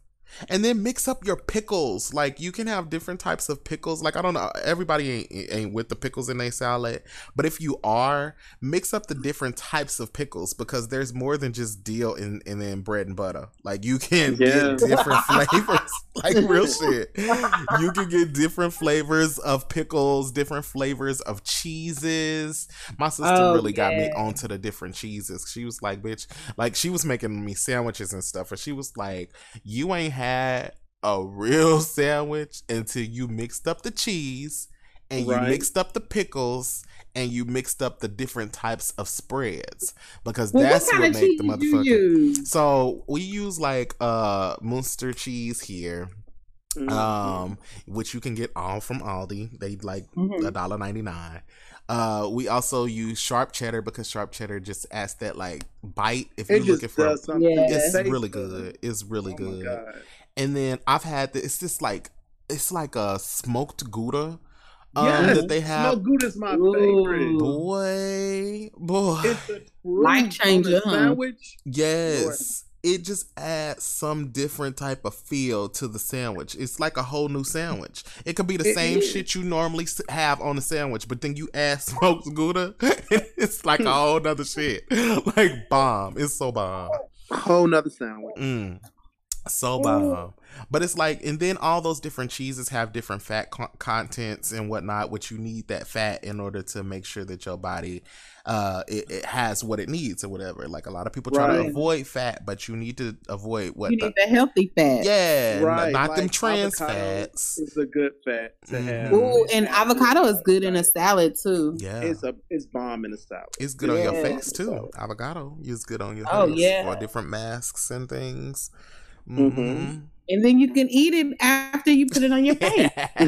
[SPEAKER 2] And then mix up your pickles. Like you can have different types of pickles. Like I don't know, everybody ain't, ain't with the pickles in their salad, but if you are, mix up the different types of pickles because there's more than just dill and and then bread and butter. Like you can yeah. get different flavors. Like real shit. You can get different flavors of pickles, different flavors of cheeses. My sister oh, really yeah. got me onto the different cheeses. She was like, bitch, like she was making me sandwiches and stuff, and she was like, you ain't had a real sandwich until you mixed up the cheese and right. you mixed up the pickles and you mixed up the different types of spreads because well, that's what, what made the motherfucker. So we use like uh Munster cheese here. Mm-hmm. Um, which you can get all from Aldi. They like a mm-hmm. dollar ninety nine. Uh, we also use sharp cheddar because sharp cheddar just adds that like bite. If you're looking for,
[SPEAKER 3] yeah.
[SPEAKER 2] it's really good. It's really oh good. And then I've had this. It's just like it's like a smoked Gouda. Um,
[SPEAKER 1] yes,
[SPEAKER 2] that they have.
[SPEAKER 1] Smoked Gouda is my
[SPEAKER 3] Ooh.
[SPEAKER 1] favorite.
[SPEAKER 2] Boy, boy,
[SPEAKER 1] it's a
[SPEAKER 3] life changer
[SPEAKER 1] sandwich.
[SPEAKER 2] Yes. Lord. It just adds some different type of feel to the sandwich. It's like a whole new sandwich. It could be the it same is. shit you normally have on the sandwich, but then you add smoked Gouda, it's like a whole nother shit. Like bomb. It's so bomb.
[SPEAKER 1] A whole nother sandwich.
[SPEAKER 2] Mm. So bomb. But it's like, and then all those different cheeses have different fat co- contents and whatnot, which you need that fat in order to make sure that your body uh it, it has what it needs or whatever. Like a lot of people try right. to avoid fat, but you need to avoid what
[SPEAKER 3] you
[SPEAKER 2] the,
[SPEAKER 3] need the healthy fat.
[SPEAKER 2] Yeah,
[SPEAKER 1] right.
[SPEAKER 2] not
[SPEAKER 1] like
[SPEAKER 2] them trans fats.
[SPEAKER 1] It's a good fat to
[SPEAKER 2] mm-hmm.
[SPEAKER 1] have.
[SPEAKER 3] Ooh, and avocado is good in a salad too.
[SPEAKER 2] Yeah,
[SPEAKER 1] it's a it's bomb in a salad.
[SPEAKER 2] It's good
[SPEAKER 3] yeah.
[SPEAKER 2] on your face too. Avocado is good on your
[SPEAKER 3] oh,
[SPEAKER 2] face
[SPEAKER 3] yeah.
[SPEAKER 2] for different masks and things.
[SPEAKER 1] Mm-hmm.
[SPEAKER 2] Mm-hmm.
[SPEAKER 3] And then you can eat it after you put it on your face.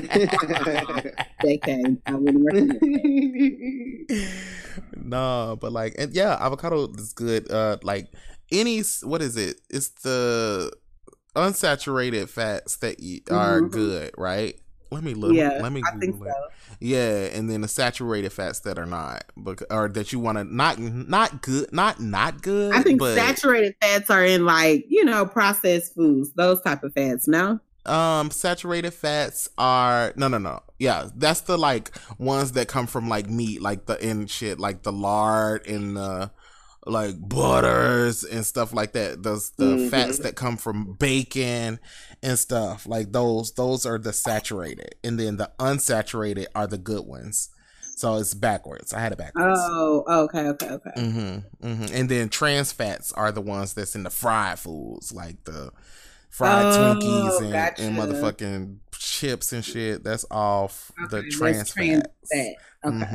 [SPEAKER 3] Okay, I wouldn't recommend it.
[SPEAKER 2] No, but like, and yeah, avocado is good. Uh, like any, what is it? It's the unsaturated fats that are mm-hmm. good, right? Let me look.
[SPEAKER 3] Yeah,
[SPEAKER 2] let me
[SPEAKER 3] I think
[SPEAKER 2] it.
[SPEAKER 3] so.
[SPEAKER 2] Yeah, and then the saturated fats that are not, or that you want to not not good, not not good.
[SPEAKER 3] I think
[SPEAKER 2] but,
[SPEAKER 3] saturated fats are in like you know processed foods, those type of fats. No.
[SPEAKER 2] Um, saturated fats are no, no, no. Yeah, that's the like ones that come from like meat, like the and shit, like the lard and the like butters and stuff like that. Those the mm-hmm. fats that come from bacon and stuff like those. Those are the saturated, and then the unsaturated are the good ones. So it's backwards. I had it backwards.
[SPEAKER 3] Oh, okay, okay, okay.
[SPEAKER 2] Mm-hmm, mm-hmm. And then trans fats are the ones that's in the fried foods, like the fried oh, Twinkies and, gotcha. and motherfucking chips and shit. That's all f-
[SPEAKER 3] okay,
[SPEAKER 2] the trans,
[SPEAKER 3] trans
[SPEAKER 2] fats.
[SPEAKER 3] Fat. Okay.
[SPEAKER 2] Mm-hmm.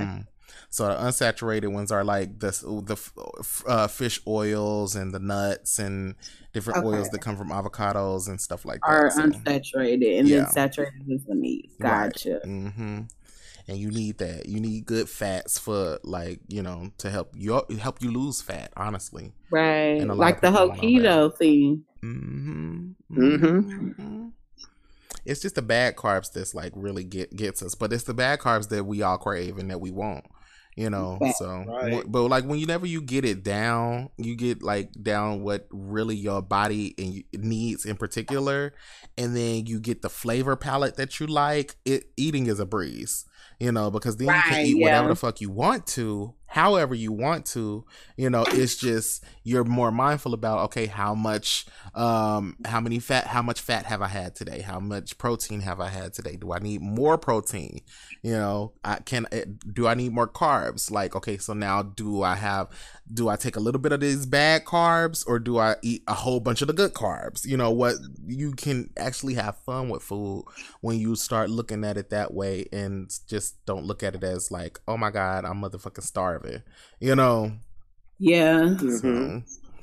[SPEAKER 2] So the unsaturated ones are like the the uh, fish oils and the nuts and different okay. oils that come from avocados and stuff like that.
[SPEAKER 3] Are so, unsaturated, and yeah. then saturated is the meat. Gotcha.
[SPEAKER 2] Right. Mm-hmm. And you need that. You need good fats for, like, you know, to help you help you lose fat. Honestly,
[SPEAKER 3] right? Like the whole keto thing.
[SPEAKER 2] Mm-hmm. Mm-hmm. Mm-hmm. It's just the bad carbs that's like really get gets us, but it's the bad carbs that we all crave and that we want. You know, so right. but like whenever you get it down, you get like down what really your body and you, needs in particular, and then you get the flavor palette that you like. It eating is a breeze, you know, because then right, you can eat yeah. whatever the fuck you want to, however you want to. You know, it's just you're more mindful about okay, how much, um, how many fat, how much fat have I had today? How much protein have I had today? Do I need more protein? You know, I can. Do I need more carbs? Like, okay, so now do I have? Do I take a little bit of these bad carbs, or do I eat a whole bunch of the good carbs? You know, what you can actually have fun with food when you start looking at it that way, and just don't look at it as like, oh my god, I'm motherfucking starving. You know.
[SPEAKER 3] Yeah.
[SPEAKER 2] Mm-hmm.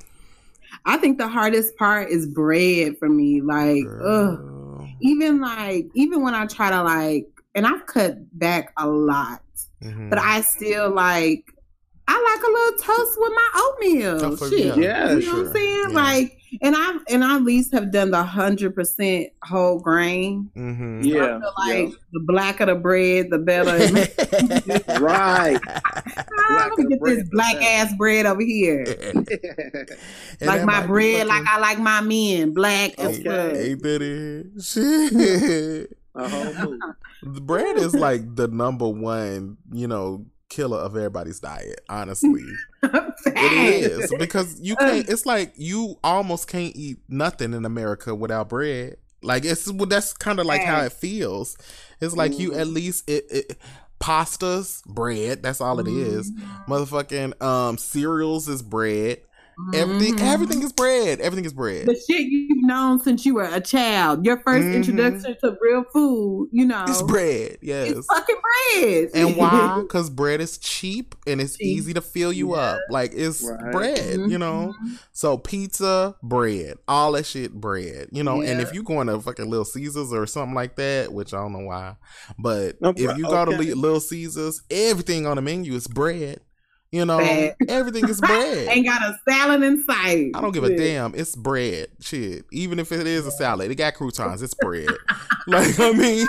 [SPEAKER 3] I think the hardest part is bread for me. Like, ugh. Even like, even when I try to like. And I've cut back a lot, mm-hmm. but I still like, I like a little toast with my oatmeal.
[SPEAKER 2] Oh, for,
[SPEAKER 3] Shit.
[SPEAKER 2] Yeah,
[SPEAKER 3] you know
[SPEAKER 2] sure.
[SPEAKER 3] what I'm saying?
[SPEAKER 2] Yeah.
[SPEAKER 3] Like, and I and I at least have done the hundred percent whole grain.
[SPEAKER 2] Mm-hmm.
[SPEAKER 1] Yeah.
[SPEAKER 3] So I feel like yeah. the blacker the bread, the better.
[SPEAKER 1] Right.
[SPEAKER 3] Oh, let me get this black ass bread over here. Like my bread, like I like my men, black as fuck.
[SPEAKER 2] Ain't that it? Shit.
[SPEAKER 1] Uh-huh.
[SPEAKER 2] The bread is like the number one, you know, killer of everybody's diet, honestly. It is, because you can't, it's like you almost can't eat nothing in America without bread. Like it's that's kind of like how it feels. It's like mm. you at least it, it pastas, bread, that's all it is. Mm. Motherfucking um cereals is bread. Everything, mm-hmm. everything is bread. Everything is bread.
[SPEAKER 3] The shit you've known since you were a child. Your first mm-hmm. introduction to real food, you know,
[SPEAKER 2] it's bread. Yes,
[SPEAKER 3] it's fucking bread.
[SPEAKER 2] And why? Because bread is cheap and it's cheap. Easy to fill you yeah. up. Like it's right. bread, mm-hmm. you know. So pizza, bread, all that shit, bread. You know. Yeah. And if you go into fucking Little Caesars or something like that, which I don't know why, but no, if you go okay. to Little Caesars, everything on the menu is bread. You know, Bad. Everything is bread.
[SPEAKER 3] Ain't got a salad in sight.
[SPEAKER 2] I don't give a damn. It's bread. Shit. Even if it is a salad, it got croutons. It's bread. Like, I mean,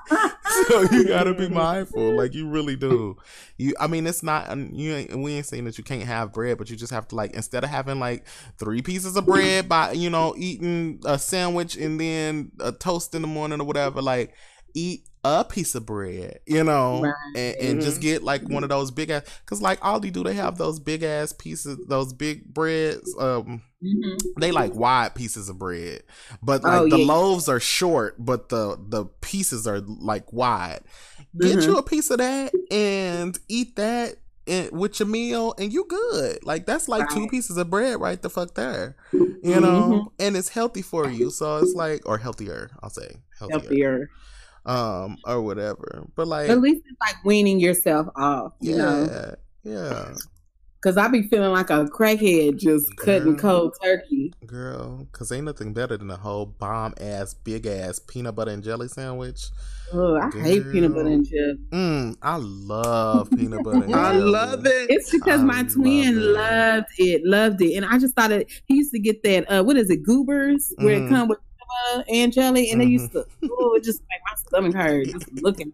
[SPEAKER 2] so you gotta be mindful. Like, you really do. You, I mean, it's not. You ain't, we ain't saying that you can't have bread, but you just have to like instead of having like three pieces of bread by you know eating a sandwich and then a toast in the morning or whatever. Like, eat a piece of bread, you know, right. and, and mm-hmm. just get like one of those big ass, because like Aldi do, they have those big ass pieces, those big breads. Um, mm-hmm. They like wide pieces of bread, but like oh, the yeah. loaves are short, but the the pieces are like wide. Get mm-hmm. you a piece of that and eat that and, with your meal, and you good. Like that's like right. two pieces of bread right the fuck there, you mm-hmm. know, and it's healthy for you. So it's like, or healthier, I'll say healthier.
[SPEAKER 3] healthier.
[SPEAKER 2] Um, or whatever, but like
[SPEAKER 3] at least it's like weaning yourself off, you
[SPEAKER 2] yeah,
[SPEAKER 3] know.
[SPEAKER 2] Yeah,
[SPEAKER 3] because I be feeling like a crackhead just girl, cutting cold turkey,
[SPEAKER 2] girl. Because ain't nothing better than a whole bomb ass, big ass peanut butter and jelly sandwich.
[SPEAKER 3] Oh, I girl. hate peanut butter and jelly.
[SPEAKER 2] Mm, I love peanut butter. and
[SPEAKER 1] I
[SPEAKER 2] jelly.
[SPEAKER 1] love it.
[SPEAKER 3] It's because I my twin it. loved it, loved it, and I just thought it. He used to get that. Uh, what is it, Goobers, where mm. it come with. And jelly, and mm-hmm. they used to, oh, it just make my stomach hurt just looking.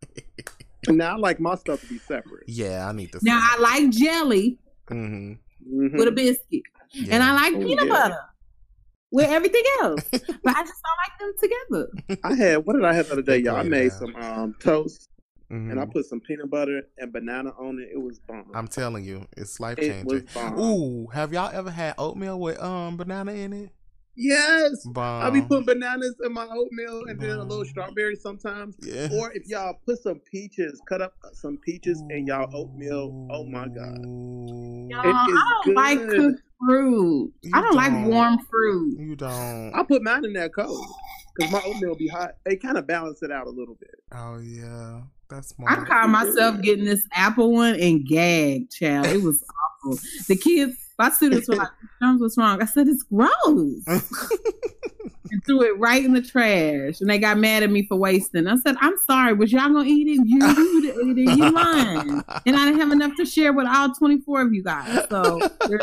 [SPEAKER 1] Now I like my stuff to be separate.
[SPEAKER 2] Yeah, I need to.
[SPEAKER 3] Now I like jelly
[SPEAKER 2] mm-hmm.
[SPEAKER 1] Mm-hmm.
[SPEAKER 3] with a biscuit, yeah. and I like oh, peanut yeah. butter with everything else, but I just don't like them together.
[SPEAKER 1] I had what did I have the other day, y'all? I made some um, toast. Mm-hmm. And I put some peanut butter and banana on it. It was bomb.
[SPEAKER 2] I'm telling you, it's life changing. Ooh, have y'all ever had oatmeal with um banana in it?
[SPEAKER 1] Yes,
[SPEAKER 2] Bomb.
[SPEAKER 1] I'll be putting bananas in my oatmeal and Bomb. then a little strawberry sometimes.
[SPEAKER 2] Yeah.
[SPEAKER 1] Or if y'all put some peaches, cut up some peaches in y'all oatmeal. Oh my god,
[SPEAKER 3] y'all, I don't good. like cooked fruit. You I don't, don't like warm fruit.
[SPEAKER 2] You don't.
[SPEAKER 1] I put mine in that cold because my oatmeal be hot. They kind of balance it out a little bit.
[SPEAKER 2] Oh yeah. That's
[SPEAKER 3] I
[SPEAKER 2] smart.
[SPEAKER 3] caught myself getting this apple one and gagged, child. It was awful. The kids, my students were like, "Jones, what's wrong?" I said, "It's gross." And threw it right in the trash. And they got mad at me for wasting. I said, "I'm sorry, was y'all gonna eat it? You you ate it, you lying." And I didn't have enough to share with all twenty-four of you guys. So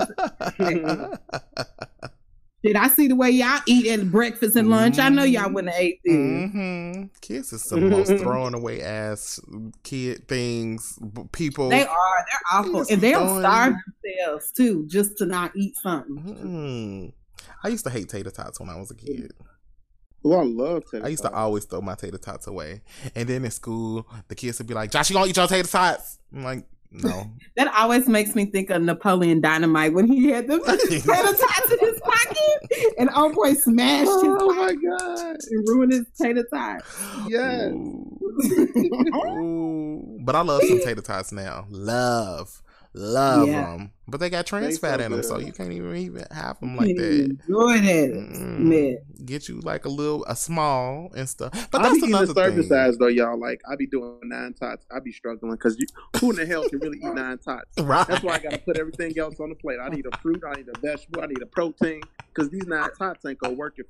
[SPEAKER 3] did I see the way y'all eat at breakfast and lunch? I know y'all wouldn't have ate this.
[SPEAKER 2] Mm-hmm. Kids is the most throwing away ass kid things. People.
[SPEAKER 3] They are. They're awful. And they'll throwing... starve themselves too, just to not eat something.
[SPEAKER 2] Mm-hmm. I used to hate tater tots when I was a kid.
[SPEAKER 1] Oh, I love tater tots.
[SPEAKER 2] I used to always throw my tater tots away. And then in school, the kids would be like, "Josh, you gonna eat your tater tots?" I'm like, no.
[SPEAKER 3] That always makes me think of Napoleon Dynamite when he had the tater tots in his pocket and old boy smashed his
[SPEAKER 1] oh
[SPEAKER 3] pocket
[SPEAKER 1] my God.
[SPEAKER 3] and ruined his tater tots.
[SPEAKER 1] Yes.
[SPEAKER 2] Ooh. Ooh. But I love some tater tots now. Love. Love yeah. them. But they got trans fat so in them, good. So you can't even, even have them like that.
[SPEAKER 3] Enjoy that.
[SPEAKER 2] Mm. Get you like a little, a small and stuff. But
[SPEAKER 1] I
[SPEAKER 2] that's
[SPEAKER 1] be
[SPEAKER 2] another
[SPEAKER 1] eating service
[SPEAKER 2] thing.
[SPEAKER 1] size though, y'all. Like I be doing nine tots. I be struggling because who in the hell can really eat nine tots?
[SPEAKER 2] Right.
[SPEAKER 1] That's why I got to put everything else on the plate. I need a fruit. I need a vegetable. I need a protein because these nine tots ain't gonna work. If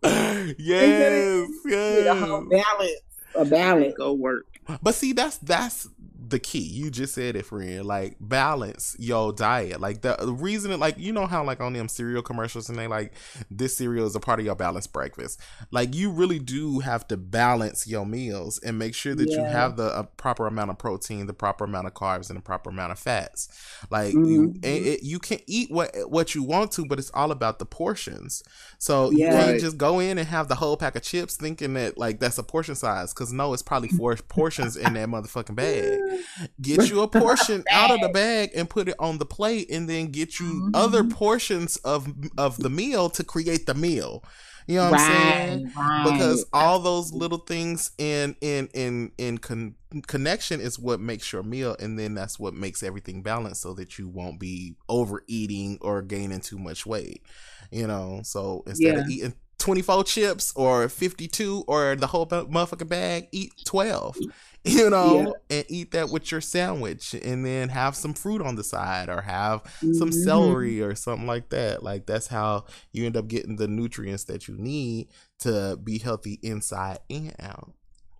[SPEAKER 2] yes, yes.
[SPEAKER 3] A whole balance. A balance
[SPEAKER 1] go work.
[SPEAKER 2] But see, that's that's. the key. You just said it, friend. Like, balance your diet. Like, the, the reason, like, you know how, like, on them cereal commercials and they, like, this cereal is a part of your balanced breakfast. Like, you really do have to balance your meals and make sure that yeah. you have the uh, proper amount of protein, the proper amount of carbs, and the proper amount of fats. Like, mm-hmm. you it, it, you can eat what what you want to, but it's all about the portions. So, yeah. you can't just go in and have the whole pack of chips thinking that, like, that's a portion size. Because, no, it's probably four portions in that motherfucking bag. Get you a portion out of the bag and put it on the plate, and then get you mm-hmm. other portions of of the meal to create the meal. You know what right, I'm saying? Right. Because all those little things in in in in con- connection is what makes your meal, and then that's what makes everything balanced, so that you won't be overeating or gaining too much weight. You know, so instead yeah. of eating twenty-four chips or fifty-two or the whole motherfucking bag, eat twelve. You know, yeah. and eat that with your sandwich, and then have some fruit on the side, or have mm-hmm. some celery or something like that. Like, that's how you end up getting the nutrients that you need to be healthy inside and out.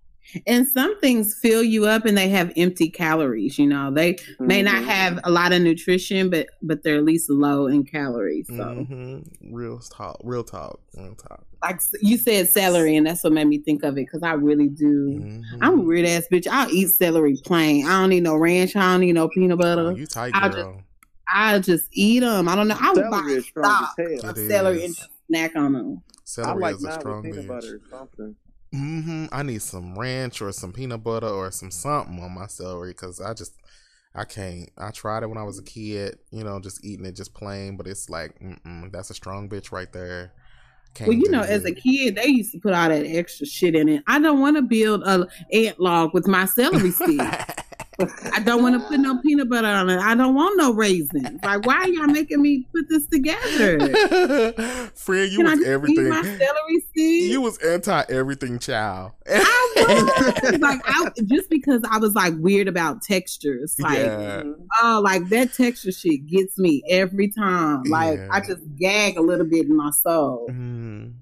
[SPEAKER 3] And some things fill you up and they have empty calories, you know. They mm-hmm. may not have a lot of nutrition, but but they're at least low in calories. So
[SPEAKER 2] mm-hmm. real talk, real talk, real talk.
[SPEAKER 3] Like you said, celery, and that's what made me think of it, because I really do. Mm-hmm. I'm a weird ass bitch. I'll eat celery plain. I don't need no ranch. I don't need no peanut butter.
[SPEAKER 2] Oh, you tight,
[SPEAKER 3] I'll
[SPEAKER 2] girl.
[SPEAKER 3] Just, I'll just eat them. I don't know. I'll
[SPEAKER 1] celery
[SPEAKER 3] buy
[SPEAKER 1] is strong
[SPEAKER 3] stock of celery and just snack on them.
[SPEAKER 2] Celery
[SPEAKER 1] I like
[SPEAKER 2] is a strong
[SPEAKER 1] peanut
[SPEAKER 2] bitch.
[SPEAKER 1] butter or something.
[SPEAKER 2] Mm-hmm. I need some ranch or some peanut butter or some something on my celery, because I just, I can't. I tried it when I was a kid, you know, just eating it just plain, but it's like, mm-mm, that's a strong bitch right there. Can't
[SPEAKER 3] well, you know,
[SPEAKER 2] it.
[SPEAKER 3] as a kid, they used to put all that extra shit in it. I don't want to build a ant log with my celery stick. I don't want to put no peanut butter on it. I don't want no raisins. Like, why are y'all making me put this together?
[SPEAKER 2] Friend, you
[SPEAKER 3] Can
[SPEAKER 2] was
[SPEAKER 3] I just
[SPEAKER 2] everything.
[SPEAKER 3] Eat my celery stick?
[SPEAKER 2] You was anti everything, child.
[SPEAKER 3] I was like, I, just because I was like weird about textures. Like,
[SPEAKER 2] yeah.
[SPEAKER 3] oh, like that texture shit gets me every time. Like, yeah. I just gag a little bit in my soul.
[SPEAKER 2] Mm.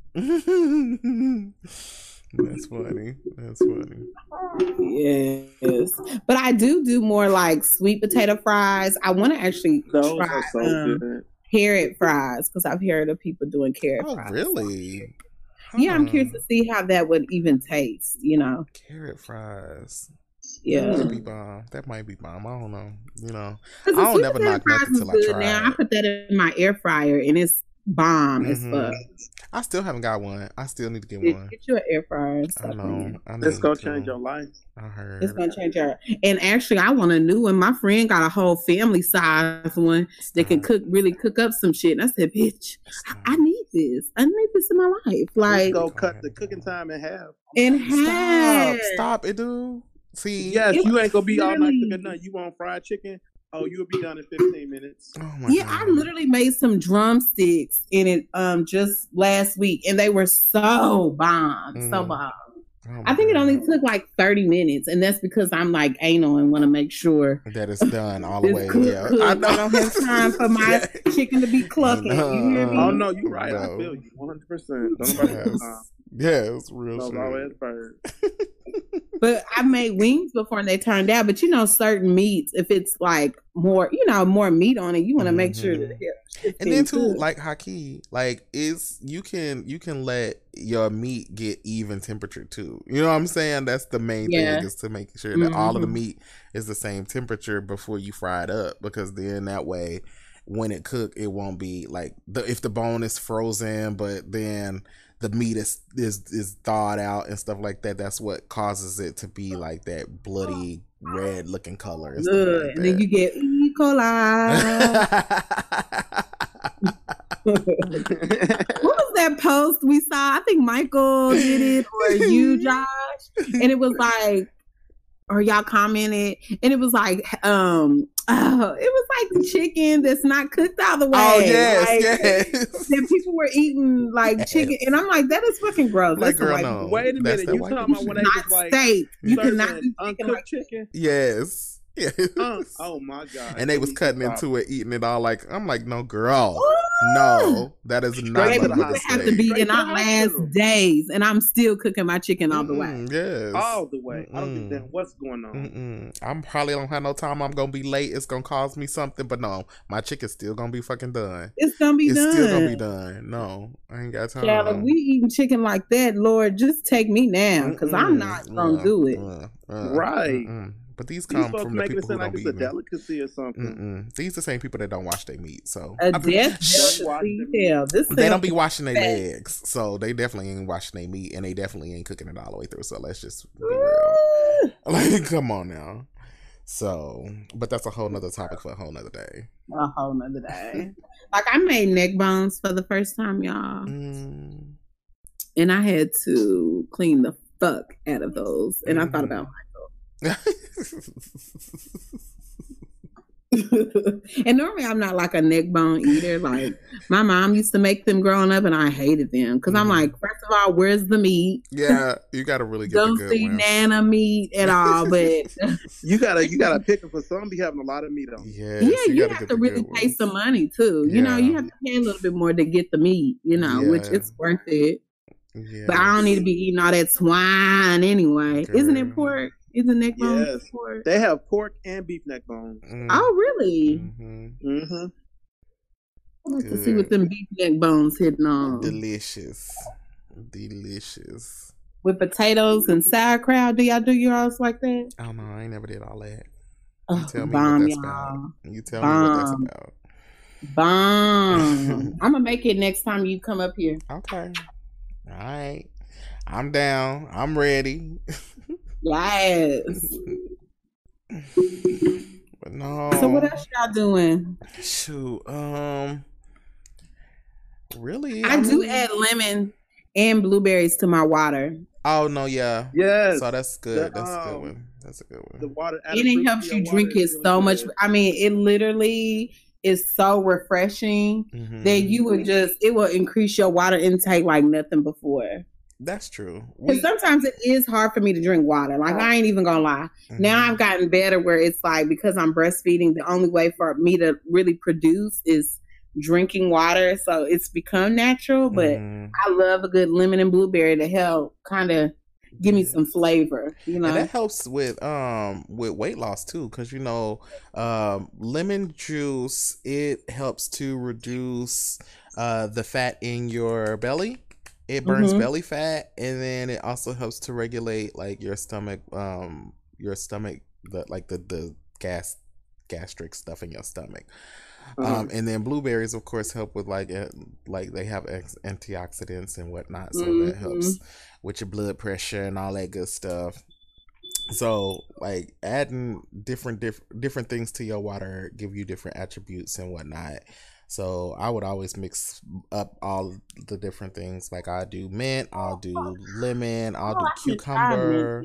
[SPEAKER 2] That's funny. That's funny.
[SPEAKER 3] Yes, but I do do more like sweet potato fries. I want to actually
[SPEAKER 1] Those
[SPEAKER 3] try
[SPEAKER 1] are so
[SPEAKER 3] um,
[SPEAKER 1] good.
[SPEAKER 3] carrot fries, because I've heard of people doing carrot
[SPEAKER 2] oh,
[SPEAKER 3] fries.
[SPEAKER 2] Really?
[SPEAKER 3] Huh. Yeah, I'm curious to see how that would even taste. You know,
[SPEAKER 2] carrot fries.
[SPEAKER 3] Yeah,
[SPEAKER 2] that might be bomb. That might be bomb. I don't know. You know, I don't never knock nothing till I try.
[SPEAKER 3] Now I put that in my air fryer, and it's bomb mm-hmm. as fuck.
[SPEAKER 2] I still haven't got one. I still need to get
[SPEAKER 3] get,
[SPEAKER 2] one.
[SPEAKER 3] Get you an air fryer.
[SPEAKER 2] I know. I
[SPEAKER 1] it's gonna change your life.
[SPEAKER 2] I heard.
[SPEAKER 3] It's gonna change your. And actually, I want a new one. My friend got a whole family size one Stop. that can cook, really cook up some shit. And I said, "Bitch, I, I need this. I need this in my life." Like,
[SPEAKER 1] let's go cut the cooking time in half.
[SPEAKER 3] In half.
[SPEAKER 2] Stop, Stop it, dude. See,
[SPEAKER 1] yes, you ain't gonna be all night
[SPEAKER 3] really...
[SPEAKER 1] cooking nothing. You want fried chicken? Oh, you'll be done in fifteen minutes.
[SPEAKER 2] Oh my
[SPEAKER 3] yeah,
[SPEAKER 2] God.
[SPEAKER 3] I literally made some drumsticks in it um just last week, and they were so bomb, mm. so bomb.
[SPEAKER 2] Oh
[SPEAKER 3] I think
[SPEAKER 2] God.
[SPEAKER 3] it only took like thirty minutes, and that's because I'm like anal and want to make sure
[SPEAKER 2] that it's done all the
[SPEAKER 3] it's
[SPEAKER 2] way.
[SPEAKER 3] cooked,
[SPEAKER 2] Yeah,
[SPEAKER 3] cooked.
[SPEAKER 2] I
[SPEAKER 3] I,
[SPEAKER 2] know.
[SPEAKER 3] don't have time for my
[SPEAKER 2] Yeah.
[SPEAKER 3] chicken to be clucking.
[SPEAKER 2] No,
[SPEAKER 3] You hear me?
[SPEAKER 1] Oh no, you're right. I
[SPEAKER 2] no.
[SPEAKER 1] feel you one hundred percent. Don't nobody
[SPEAKER 2] Yes.
[SPEAKER 1] uh,
[SPEAKER 2] Yes, real
[SPEAKER 1] knows
[SPEAKER 2] shit.
[SPEAKER 1] always bird.
[SPEAKER 3] But I made wings before and they turned out. But you know, certain meats, if it's like more, you know, more meat on it, you want to make sure that
[SPEAKER 2] Mhm.
[SPEAKER 3] it's
[SPEAKER 2] And then too,
[SPEAKER 3] good.
[SPEAKER 2] like Haki, like is you can you can let your meat get even temperature too. You know what I'm saying? That's the main
[SPEAKER 3] Yeah.
[SPEAKER 2] thing, is to make sure that all of the
[SPEAKER 3] Mhm.
[SPEAKER 2] meat is the same temperature before you fry it up, because then that way when it cook, it won't be like the if the bone is frozen, but then the meat is is is thawed out and stuff like that. That's what causes it to be like that bloody red looking color and stuff
[SPEAKER 3] Good.
[SPEAKER 2] like
[SPEAKER 3] And then you get E. coli.
[SPEAKER 2] that.
[SPEAKER 3] What was that post we saw? I think Michael did it or you, Josh. And it was like, or y'all commented, and it was like, um, oh, it was like the chicken that's not cooked all the way.
[SPEAKER 2] Oh yes,
[SPEAKER 3] like,
[SPEAKER 2] yes.
[SPEAKER 3] that people were eating like
[SPEAKER 2] Yes.
[SPEAKER 3] chicken, and I'm like, that is fucking gross.
[SPEAKER 2] Like,
[SPEAKER 3] That's the
[SPEAKER 2] girl,
[SPEAKER 3] white
[SPEAKER 2] no.
[SPEAKER 3] people.
[SPEAKER 1] Wait a
[SPEAKER 2] That's
[SPEAKER 1] minute,
[SPEAKER 2] that
[SPEAKER 1] you
[SPEAKER 2] white
[SPEAKER 1] talking
[SPEAKER 2] people
[SPEAKER 1] about when
[SPEAKER 2] shit.
[SPEAKER 1] they
[SPEAKER 3] Not
[SPEAKER 1] was like
[SPEAKER 3] steak. You
[SPEAKER 1] serving
[SPEAKER 3] cannot do chicken
[SPEAKER 1] uncooked
[SPEAKER 3] like
[SPEAKER 1] chicken?
[SPEAKER 2] Yes. Yes.
[SPEAKER 1] Uh, oh my god!
[SPEAKER 2] And they was
[SPEAKER 1] need to
[SPEAKER 2] cutting
[SPEAKER 1] stop.
[SPEAKER 2] into it, eating it all like, I'm like, no, girl.
[SPEAKER 3] Ooh.
[SPEAKER 2] No, that is not
[SPEAKER 1] Straight
[SPEAKER 3] Baby,
[SPEAKER 1] to the
[SPEAKER 3] we
[SPEAKER 2] what
[SPEAKER 3] would
[SPEAKER 2] this
[SPEAKER 3] have to
[SPEAKER 1] hospital.
[SPEAKER 3] be
[SPEAKER 1] Straight
[SPEAKER 3] in
[SPEAKER 1] to
[SPEAKER 3] our
[SPEAKER 1] the
[SPEAKER 3] last
[SPEAKER 1] hospital.
[SPEAKER 3] days, and I'm still cooking my chicken all the way.
[SPEAKER 2] Mm-mm, yes.
[SPEAKER 1] All the way. I don't give a
[SPEAKER 2] Mm-mm.
[SPEAKER 1] damn what's going on.
[SPEAKER 2] Mm-mm. I'm probably don't have no time. I'm gonna be late. It's gonna cause me something, but no, my chicken's still gonna be fucking done.
[SPEAKER 3] It's gonna be
[SPEAKER 2] It's
[SPEAKER 3] done.
[SPEAKER 2] still gonna be done. No, I ain't got time.
[SPEAKER 3] Child, if we eating chicken like that, Lord, just take me now, because I'm
[SPEAKER 2] Mm-mm.
[SPEAKER 3] not gonna
[SPEAKER 2] Uh,
[SPEAKER 3] do it.
[SPEAKER 2] uh, uh,
[SPEAKER 1] Right.
[SPEAKER 2] mm-mm. But these
[SPEAKER 1] These
[SPEAKER 2] come
[SPEAKER 1] folks
[SPEAKER 2] from the
[SPEAKER 1] making
[SPEAKER 2] people
[SPEAKER 1] it
[SPEAKER 2] who
[SPEAKER 1] sound like
[SPEAKER 2] don't be
[SPEAKER 1] it's a
[SPEAKER 2] eating it.
[SPEAKER 1] delicacy or something.
[SPEAKER 2] Mm-mm. These the same people that don't wash their meat. So
[SPEAKER 3] A
[SPEAKER 2] I be-
[SPEAKER 3] death
[SPEAKER 2] Shh.
[SPEAKER 3] delicacy. Hell, this
[SPEAKER 2] They don't
[SPEAKER 3] sounds
[SPEAKER 2] be washing their
[SPEAKER 3] bad.
[SPEAKER 2] legs, so they definitely ain't washing their meat, and they definitely ain't cooking it all the way through. So let's just be real.
[SPEAKER 3] Ooh,
[SPEAKER 2] Like, come on now. So, but that's a whole nother topic for a whole nother day.
[SPEAKER 3] a whole nother day. Like I made neck bones for the first time, y'all,
[SPEAKER 2] Mm.
[SPEAKER 3] and I had to clean the fuck out of those. And I thought about and normally I'm not like a neck bone eater. Like my mom used to make them growing up, and I hated them because I'm
[SPEAKER 2] Mhm.
[SPEAKER 3] like, first of all, where's the meat?
[SPEAKER 2] Yeah, you got to really get the
[SPEAKER 3] Don't
[SPEAKER 2] good
[SPEAKER 3] see
[SPEAKER 2] ones.
[SPEAKER 3] nana meat at all. But
[SPEAKER 1] You gotta you gotta pick them for some be having a lot of meat on.
[SPEAKER 2] Yes,
[SPEAKER 3] yeah, you,
[SPEAKER 2] gotta
[SPEAKER 3] have
[SPEAKER 2] get
[SPEAKER 3] to
[SPEAKER 2] the
[SPEAKER 3] really
[SPEAKER 2] good
[SPEAKER 3] pay
[SPEAKER 2] ones.
[SPEAKER 3] some money too. You know,
[SPEAKER 2] Yeah.
[SPEAKER 3] you have to pay a little bit more to get the meat. You know, which
[SPEAKER 2] Yeah.
[SPEAKER 3] it's worth it.
[SPEAKER 2] Yes.
[SPEAKER 3] But I don't need to be eating all that swine anyway. Isn't it
[SPEAKER 2] Girl.
[SPEAKER 3] pork? Isn't neck bones
[SPEAKER 1] Yes.
[SPEAKER 3] pork?
[SPEAKER 1] They have pork and beef neck bones.
[SPEAKER 2] Mm.
[SPEAKER 3] Oh, really?
[SPEAKER 2] Mhm.
[SPEAKER 1] Mm-hmm.
[SPEAKER 3] I'd like to see
[SPEAKER 2] Good.
[SPEAKER 3] what them beef neck bones hitting on.
[SPEAKER 2] Delicious, delicious.
[SPEAKER 3] With potatoes and sauerkraut. Do y'all do yours like that?
[SPEAKER 2] I don't know. I ain't never did all that. You
[SPEAKER 3] Oh,
[SPEAKER 2] tell me
[SPEAKER 3] bomb,
[SPEAKER 2] what that's
[SPEAKER 3] y'all.
[SPEAKER 2] about. You tell me what that's
[SPEAKER 3] Bomb.
[SPEAKER 2] about.
[SPEAKER 3] Bomb. I'm gonna make it next time you come up here.
[SPEAKER 2] Okay. All right. I'm down. I'm ready.
[SPEAKER 3] Yes.
[SPEAKER 2] But no.
[SPEAKER 3] So what else y'all doing?
[SPEAKER 2] Shoot. Um. Really?
[SPEAKER 3] I do
[SPEAKER 2] mean-
[SPEAKER 3] add lemon and blueberries to my water.
[SPEAKER 2] Oh no, yeah.
[SPEAKER 1] Yes.
[SPEAKER 2] So that's good.
[SPEAKER 1] The,
[SPEAKER 2] That's a good
[SPEAKER 1] um,
[SPEAKER 2] one. That's a good
[SPEAKER 1] The
[SPEAKER 2] one.
[SPEAKER 1] water
[SPEAKER 3] And it helps you drink it so much. I mean, it literally is so refreshing
[SPEAKER 2] Mhm.
[SPEAKER 3] that you would just, it will increase your water intake like nothing before.
[SPEAKER 2] That's true.
[SPEAKER 3] Because
[SPEAKER 2] We,
[SPEAKER 3] sometimes it is hard for me to drink water. Like, I ain't even gonna lie. Now
[SPEAKER 2] Mhm.
[SPEAKER 3] I've gotten better where it's like, because I'm breastfeeding, the only way for me to really produce is drinking water. So it's become natural, but
[SPEAKER 2] Mhm.
[SPEAKER 3] I love a good lemon and blueberry to help kind of give me
[SPEAKER 2] Yeah.
[SPEAKER 3] some flavor, you know?
[SPEAKER 2] And that helps with um with weight loss too, because you know, um, lemon juice, it helps to reduce uh the fat in your belly. It burns
[SPEAKER 3] Mhm.
[SPEAKER 2] belly fat, and then it also helps to regulate like your stomach, um, your stomach, the like the the gas gastric stuff in your stomach.
[SPEAKER 1] Uh-huh.
[SPEAKER 2] Um, and then blueberries, of course, help with like uh, like they have ex- antioxidants and whatnot, so that
[SPEAKER 3] Mhm.
[SPEAKER 2] helps with your blood pressure and all that good stuff. So like adding different diff- different things to your water give you different attributes and whatnot. So I would always mix up all the different things. Like I do mint, I'll do lemon, I'll
[SPEAKER 3] Oh,
[SPEAKER 2] do
[SPEAKER 3] I haven't tried mint
[SPEAKER 2] cucumber.
[SPEAKER 3] yet.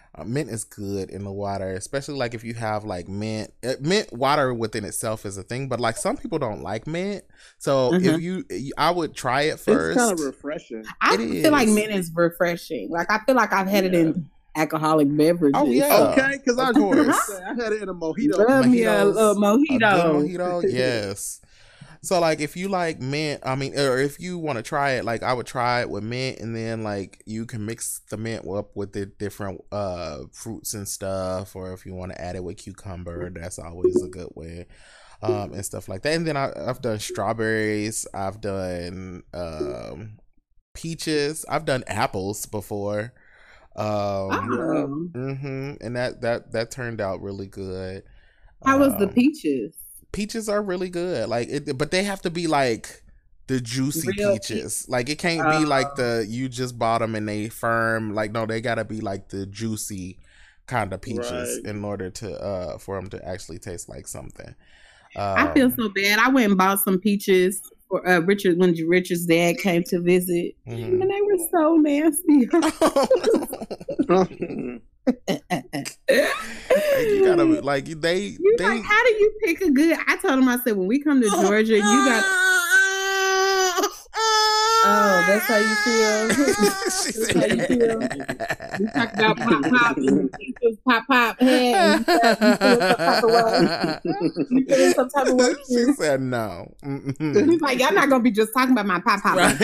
[SPEAKER 2] Uh, mint is good in the water, especially like if you have like mint. Uh, mint water within itself is a thing, but like some people don't like mint. So
[SPEAKER 3] Mhm.
[SPEAKER 2] if you, I would try it
[SPEAKER 1] It's
[SPEAKER 2] first.
[SPEAKER 1] kind of refreshing.
[SPEAKER 3] I
[SPEAKER 2] It
[SPEAKER 3] feel like
[SPEAKER 2] is.
[SPEAKER 3] mint is refreshing. Like I feel like I've had it
[SPEAKER 1] Yeah.
[SPEAKER 3] in alcoholic beverages.
[SPEAKER 2] Oh, yeah.
[SPEAKER 3] so-
[SPEAKER 1] Okay, because I
[SPEAKER 2] of course.
[SPEAKER 1] I had it in a mojito.
[SPEAKER 3] Love me a,
[SPEAKER 2] Mojitos.
[SPEAKER 3] a
[SPEAKER 2] A
[SPEAKER 3] mojito.
[SPEAKER 2] good mojito, yes. So like if you like mint, I mean, or if you want to try it, like I would try it with mint, and then like you can mix the mint up with the different uh fruits and stuff, or if you want to add it with cucumber, that's always a good way, um, and stuff like that. And then I, I've done strawberries, I've done um peaches, I've done apples before, um,
[SPEAKER 3] Oh.
[SPEAKER 2] hmm and that that that turned out really good.
[SPEAKER 3] How was the
[SPEAKER 2] Um,
[SPEAKER 3] peaches?
[SPEAKER 2] Peaches are really good, like it, but they have to be like the juicy
[SPEAKER 3] Real
[SPEAKER 2] peaches. Like it can't be
[SPEAKER 3] Oh.
[SPEAKER 2] like the you just bought them and they firm. Like no, they gotta be like the juicy kind of peaches
[SPEAKER 1] Right.
[SPEAKER 2] in order to uh for them to actually taste like something.
[SPEAKER 3] I feel
[SPEAKER 2] Um,
[SPEAKER 3] so bad. I went and bought some peaches for uh, Richard when Richard's dad came to visit,
[SPEAKER 2] mhm.
[SPEAKER 3] and they were so nasty.
[SPEAKER 2] Like, you gotta like they
[SPEAKER 3] You
[SPEAKER 2] they.
[SPEAKER 3] like, how do you pick a good? I told him, I said, when we come to Georgia, you got. Oh, that's how you feel.
[SPEAKER 2] She
[SPEAKER 3] That's how you feel.
[SPEAKER 2] said-
[SPEAKER 3] We talk about pop pop and peaches, pop pop head. And you feel some type of way. You
[SPEAKER 2] She
[SPEAKER 3] feel some type of way.
[SPEAKER 2] said no. Mm-mm.
[SPEAKER 3] He's like, y'all not gonna be just talking about my pop pop
[SPEAKER 2] Right.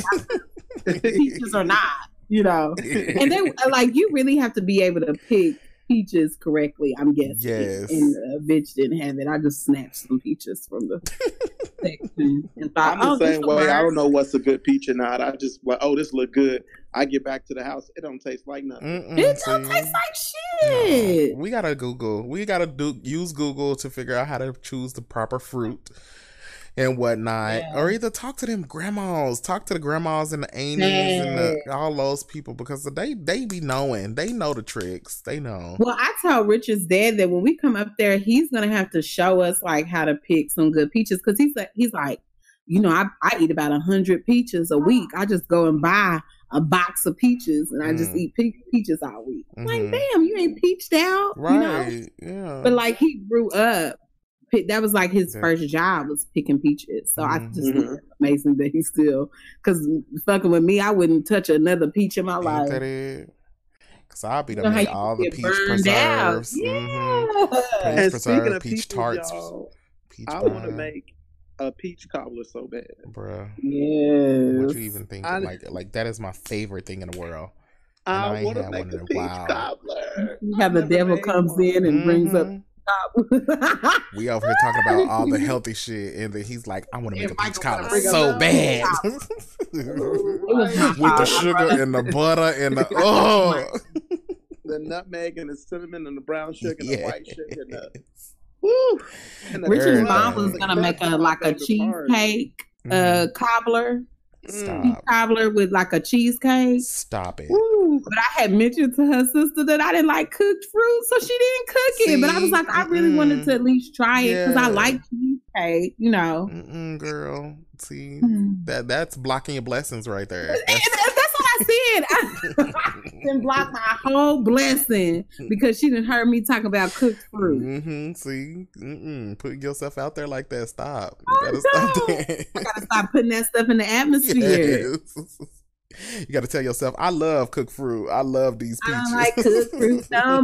[SPEAKER 3] peaches or not, you know. And then, like, you really have to be able to pick peaches correctly, I'm guessing.
[SPEAKER 2] Yes.
[SPEAKER 3] And uh, Vitch didn't have it. I just snatched some peaches from the section and thought,
[SPEAKER 1] I'm
[SPEAKER 3] oh,
[SPEAKER 1] the
[SPEAKER 3] this
[SPEAKER 1] same
[SPEAKER 3] will
[SPEAKER 1] way. I
[SPEAKER 3] work.
[SPEAKER 1] don't know what's a good peach or not. I just like, oh, this look good. I get back to the house, it don't taste like nothing.
[SPEAKER 2] Mm-mm,
[SPEAKER 3] It don't
[SPEAKER 2] see?
[SPEAKER 3] taste like
[SPEAKER 2] No.
[SPEAKER 3] shit.
[SPEAKER 2] We gotta Google. We gotta do use Google to figure out how to choose the proper fruit and whatnot,
[SPEAKER 3] Yeah.
[SPEAKER 2] or either talk to them grandmas, talk to the grandmas and the aunties and the, all those people because they they be knowing, they know the tricks, they know.
[SPEAKER 3] Well, I told Richard's dad that when we come up there, he's gonna have to show us like how to pick some good peaches because he's like, he's like, you know, I, I eat about a hundred peaches a week. I just go and buy a box of peaches and I just
[SPEAKER 2] Mm.
[SPEAKER 3] eat pe- peaches all week. I'm
[SPEAKER 2] Mhm.
[SPEAKER 3] Like, damn, you ain't peached out,
[SPEAKER 2] Right?
[SPEAKER 3] you know?
[SPEAKER 2] Yeah.
[SPEAKER 3] But like he grew up. pick- That was like his
[SPEAKER 2] Yeah.
[SPEAKER 3] first job was picking peaches. So I
[SPEAKER 2] Mhm.
[SPEAKER 3] just think
[SPEAKER 1] Mhm.
[SPEAKER 3] it's amazing that he still, because fucking with me, I wouldn't touch another peach in my
[SPEAKER 2] Ain't
[SPEAKER 3] life.
[SPEAKER 2] that it? Cause I'll be
[SPEAKER 3] You
[SPEAKER 2] the
[SPEAKER 3] know how
[SPEAKER 2] make
[SPEAKER 3] you
[SPEAKER 2] all the
[SPEAKER 3] get
[SPEAKER 2] peach
[SPEAKER 3] burned out.
[SPEAKER 2] preserves.
[SPEAKER 3] Yeah.
[SPEAKER 2] Mhm. Peach
[SPEAKER 1] And
[SPEAKER 2] preserve,
[SPEAKER 1] speaking of
[SPEAKER 2] peach
[SPEAKER 1] peaches,
[SPEAKER 2] tarts,
[SPEAKER 1] y'all,
[SPEAKER 2] peach
[SPEAKER 1] I want to
[SPEAKER 2] pie.
[SPEAKER 1] make a peach cobbler so bad.
[SPEAKER 2] Bruh.
[SPEAKER 3] Yes.
[SPEAKER 2] What you even think?
[SPEAKER 1] I-
[SPEAKER 2] Like, like that is my favorite thing in the world. And I
[SPEAKER 1] I
[SPEAKER 2] ain't
[SPEAKER 1] want to
[SPEAKER 2] had
[SPEAKER 1] make
[SPEAKER 2] one in
[SPEAKER 1] a
[SPEAKER 2] a
[SPEAKER 1] peach
[SPEAKER 2] while.
[SPEAKER 1] cobbler.
[SPEAKER 3] You have the
[SPEAKER 1] I've never
[SPEAKER 3] devil
[SPEAKER 1] made
[SPEAKER 3] comes
[SPEAKER 1] one.
[SPEAKER 3] in and brings up
[SPEAKER 2] Mhm.
[SPEAKER 3] top.
[SPEAKER 2] We over here talking about all the healthy shit, and then he's like, "I want to make
[SPEAKER 3] And
[SPEAKER 2] a peach
[SPEAKER 3] Michael
[SPEAKER 2] cobbler
[SPEAKER 3] bring up
[SPEAKER 2] so
[SPEAKER 3] the
[SPEAKER 2] bad."
[SPEAKER 3] It was my
[SPEAKER 2] With the
[SPEAKER 3] fault.
[SPEAKER 2] sugar and the butter and the oh,
[SPEAKER 1] The nutmeg and the cinnamon and the brown sugar and the white sugar and the
[SPEAKER 2] Yes.
[SPEAKER 1] woo. And the
[SPEAKER 3] Richard's
[SPEAKER 2] Everything.
[SPEAKER 3] mom was gonna make a like a cheesecake uh cobbler, peach
[SPEAKER 2] Stop,
[SPEAKER 3] cobbler with like a cheesecake.
[SPEAKER 2] stop it.
[SPEAKER 1] Woo.
[SPEAKER 3] But I had mentioned to her sister that I didn't like cooked fruit, so she didn't cook it. But I was
[SPEAKER 2] See?
[SPEAKER 3] like, I really wanted to at least try it because I
[SPEAKER 2] Yeah.
[SPEAKER 3] like cheesecake, you know.
[SPEAKER 2] Mm-mm, girl, see
[SPEAKER 3] And
[SPEAKER 2] that that's blocking your blessings right there.
[SPEAKER 3] that's
[SPEAKER 2] That's-
[SPEAKER 3] what I said. I didn't block my whole blessing because she didn't heard me talk about cooked fruit.
[SPEAKER 2] Mm-hmm. See, Mm-mm. putting yourself out there like that. Stop.
[SPEAKER 3] I
[SPEAKER 2] You gotta stop
[SPEAKER 3] know.
[SPEAKER 2] that.
[SPEAKER 3] I gotta stop putting that stuff in the atmosphere.
[SPEAKER 2] Yes. You gotta tell yourself, I love cooked fruit. I love these
[SPEAKER 3] I
[SPEAKER 2] peaches.
[SPEAKER 3] don't like cooked fruit no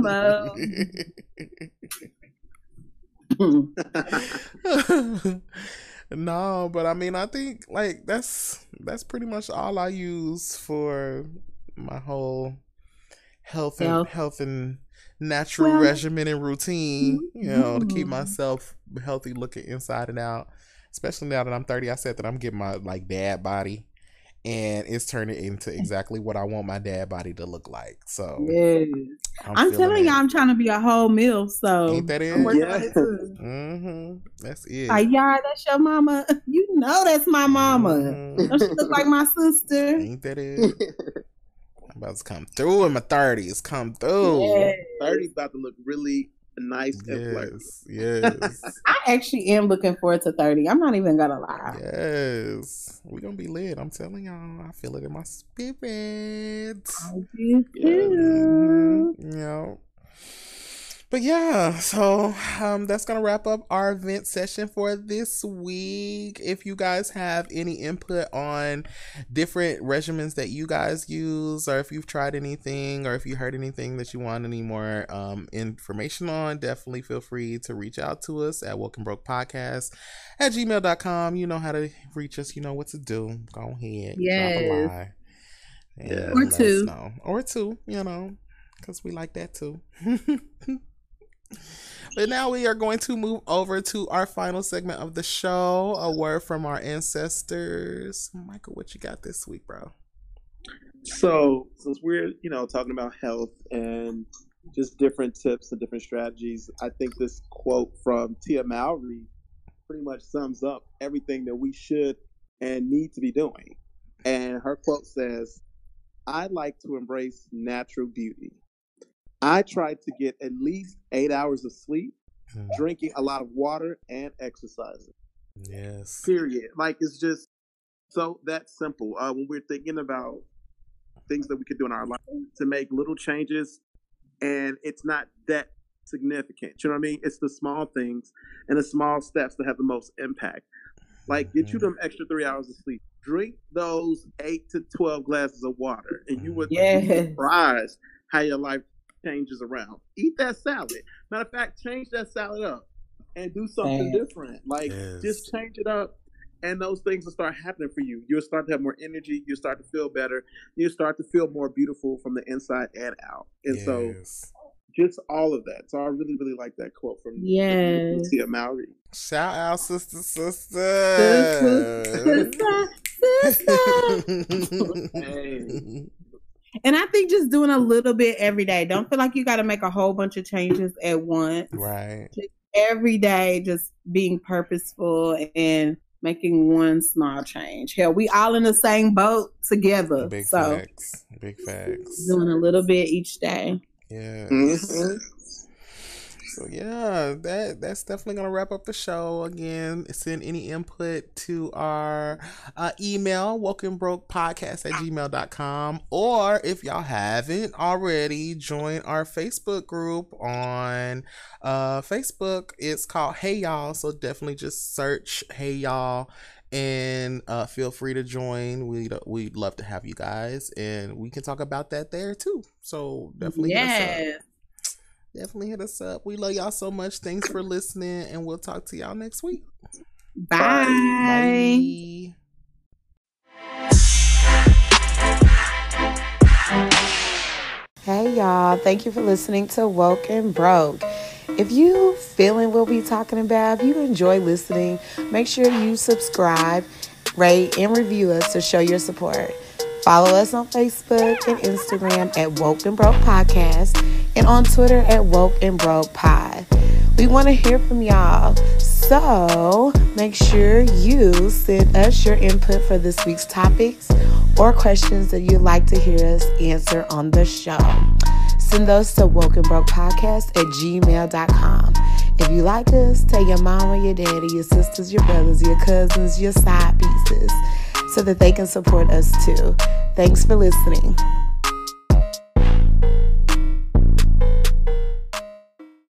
[SPEAKER 3] more.
[SPEAKER 2] No, but I mean, I think like that's that's pretty much all I use for my whole health and
[SPEAKER 3] Health.
[SPEAKER 2] health and natural
[SPEAKER 3] Well-
[SPEAKER 2] regimen and routine. You know, to keep
[SPEAKER 3] Mhm.
[SPEAKER 2] myself healthy, looking inside and out. Especially now that I'm thirty, I said that I'm getting my like dad body, and it's turning into exactly what I want my dad body to look like. So
[SPEAKER 3] Yes.
[SPEAKER 2] I'm,
[SPEAKER 3] I'm
[SPEAKER 2] feeling
[SPEAKER 3] telling
[SPEAKER 2] it.
[SPEAKER 3] y'all, I'm trying to be a whole meal. So
[SPEAKER 2] Ain't that
[SPEAKER 3] I'm
[SPEAKER 2] it?
[SPEAKER 3] working
[SPEAKER 1] Yeah.
[SPEAKER 3] on it too.
[SPEAKER 2] Mm-hmm. That's it.
[SPEAKER 3] Like, yeah, that's your mama. You know that's my mama.
[SPEAKER 2] Mhm.
[SPEAKER 3] Don't she look like my sister?
[SPEAKER 2] Ain't that it? I'm about to come through in my thirties. Come through.
[SPEAKER 3] Yeah.
[SPEAKER 1] thirty's about to look really nice and flirty.
[SPEAKER 2] Yes, yes.
[SPEAKER 3] I actually am looking forward to thirty. I'm not even gonna lie.
[SPEAKER 2] Yes, we're gonna be lit. I'm telling y'all, I feel it in my spirit.
[SPEAKER 3] I do too.
[SPEAKER 2] You know. But yeah, so um, that's going to wrap up our event session for this week. If you guys have any input on different regimens that you guys use, or if you've tried anything, or if you heard anything that you want any more um, information on, definitely feel free to reach out to us at Woke and Broke Podcast at gmail dot com. You know how to reach us. You know what to do. Go ahead.
[SPEAKER 3] Yes.
[SPEAKER 2] Drop a line.
[SPEAKER 1] Yeah.
[SPEAKER 3] Or two.
[SPEAKER 2] Or two, you know, because we like that too. But now we are going to move over to our final segment of the show, a word from our ancestors. Michael, what you got this week, bro?
[SPEAKER 1] So, since we're, you know, talking about health and just different tips and different strategies, I think this quote from Tia Mowry pretty much sums up everything that we should and need to be doing. And her quote says, "I like to embrace natural beauty. I try to get at least eight hours of sleep, mm. drinking a lot of water, and exercising."
[SPEAKER 2] Yes.
[SPEAKER 1] Period. Like, it's just so that simple. Uh, when we're thinking about things that we could do in our life to make little changes, and it's not that significant. You know what I mean? It's the small things and the small steps that have the most impact. Like, get you them extra three hours of sleep. Drink those eight to twelve glasses of water, and you would
[SPEAKER 3] yes.
[SPEAKER 1] be surprised how your life changes around. Eat that salad. Matter of fact, change that salad up and do something
[SPEAKER 3] Thanks.
[SPEAKER 1] different. Like,
[SPEAKER 2] yes.
[SPEAKER 1] just change it up, and those things will start happening for you. You'll start to have more energy. You'll start to feel better. You'll start to feel more beautiful from the inside and out. And
[SPEAKER 2] yes.
[SPEAKER 1] so, just all of that. So I really, really like that quote from
[SPEAKER 3] yes.
[SPEAKER 1] Tia Mowry.
[SPEAKER 2] Shout out, sister, sister.
[SPEAKER 3] Sister, sister.
[SPEAKER 1] Hey.
[SPEAKER 3] And I think just doing a little bit every day. Don't feel like you got to make a whole bunch of changes at once.
[SPEAKER 2] Right.
[SPEAKER 3] Just every day, just being purposeful and making one small change. Hell, we all in the same boat together.
[SPEAKER 2] Big
[SPEAKER 3] so
[SPEAKER 2] facts. Big facts.
[SPEAKER 3] Doing a little bit each day.
[SPEAKER 2] Yeah.
[SPEAKER 1] Mm-hmm.
[SPEAKER 2] So yeah, that that's definitely gonna wrap up the show. Again, send any input to our uh, email, wokenbrokepodcast at gmail dot com, or if y'all haven't already, join our Facebook group on uh, Facebook. It's called Hey Y'all, so definitely just search Hey Y'all and uh, feel free to join. We'd, we'd love to have you guys, and we can talk about that there too. So definitely hit us up. Definitely hit us up. We love y'all so much. Thanks for listening, and we'll talk to y'all next week.
[SPEAKER 3] Bye.
[SPEAKER 2] Bye.
[SPEAKER 4] Hey y'all, thank you for listening to Woke and Broke. If you feeling what we talking about, if you enjoy listening, make sure you subscribe, rate, and review us to show your support. Follow us on Facebook and Instagram at Woke and Broke Podcast, and on Twitter at Woke and Broke Pod. We want to hear from y'all, so make sure you send us your input for this week's topics or questions that you'd like to hear us answer on the show. Send those to wokenbrokepodcast at gmail dot com. If you like us, tell your mama, your daddy, your sisters, your brothers, your cousins, your side pieces, so that they can support us too. Thanks for listening.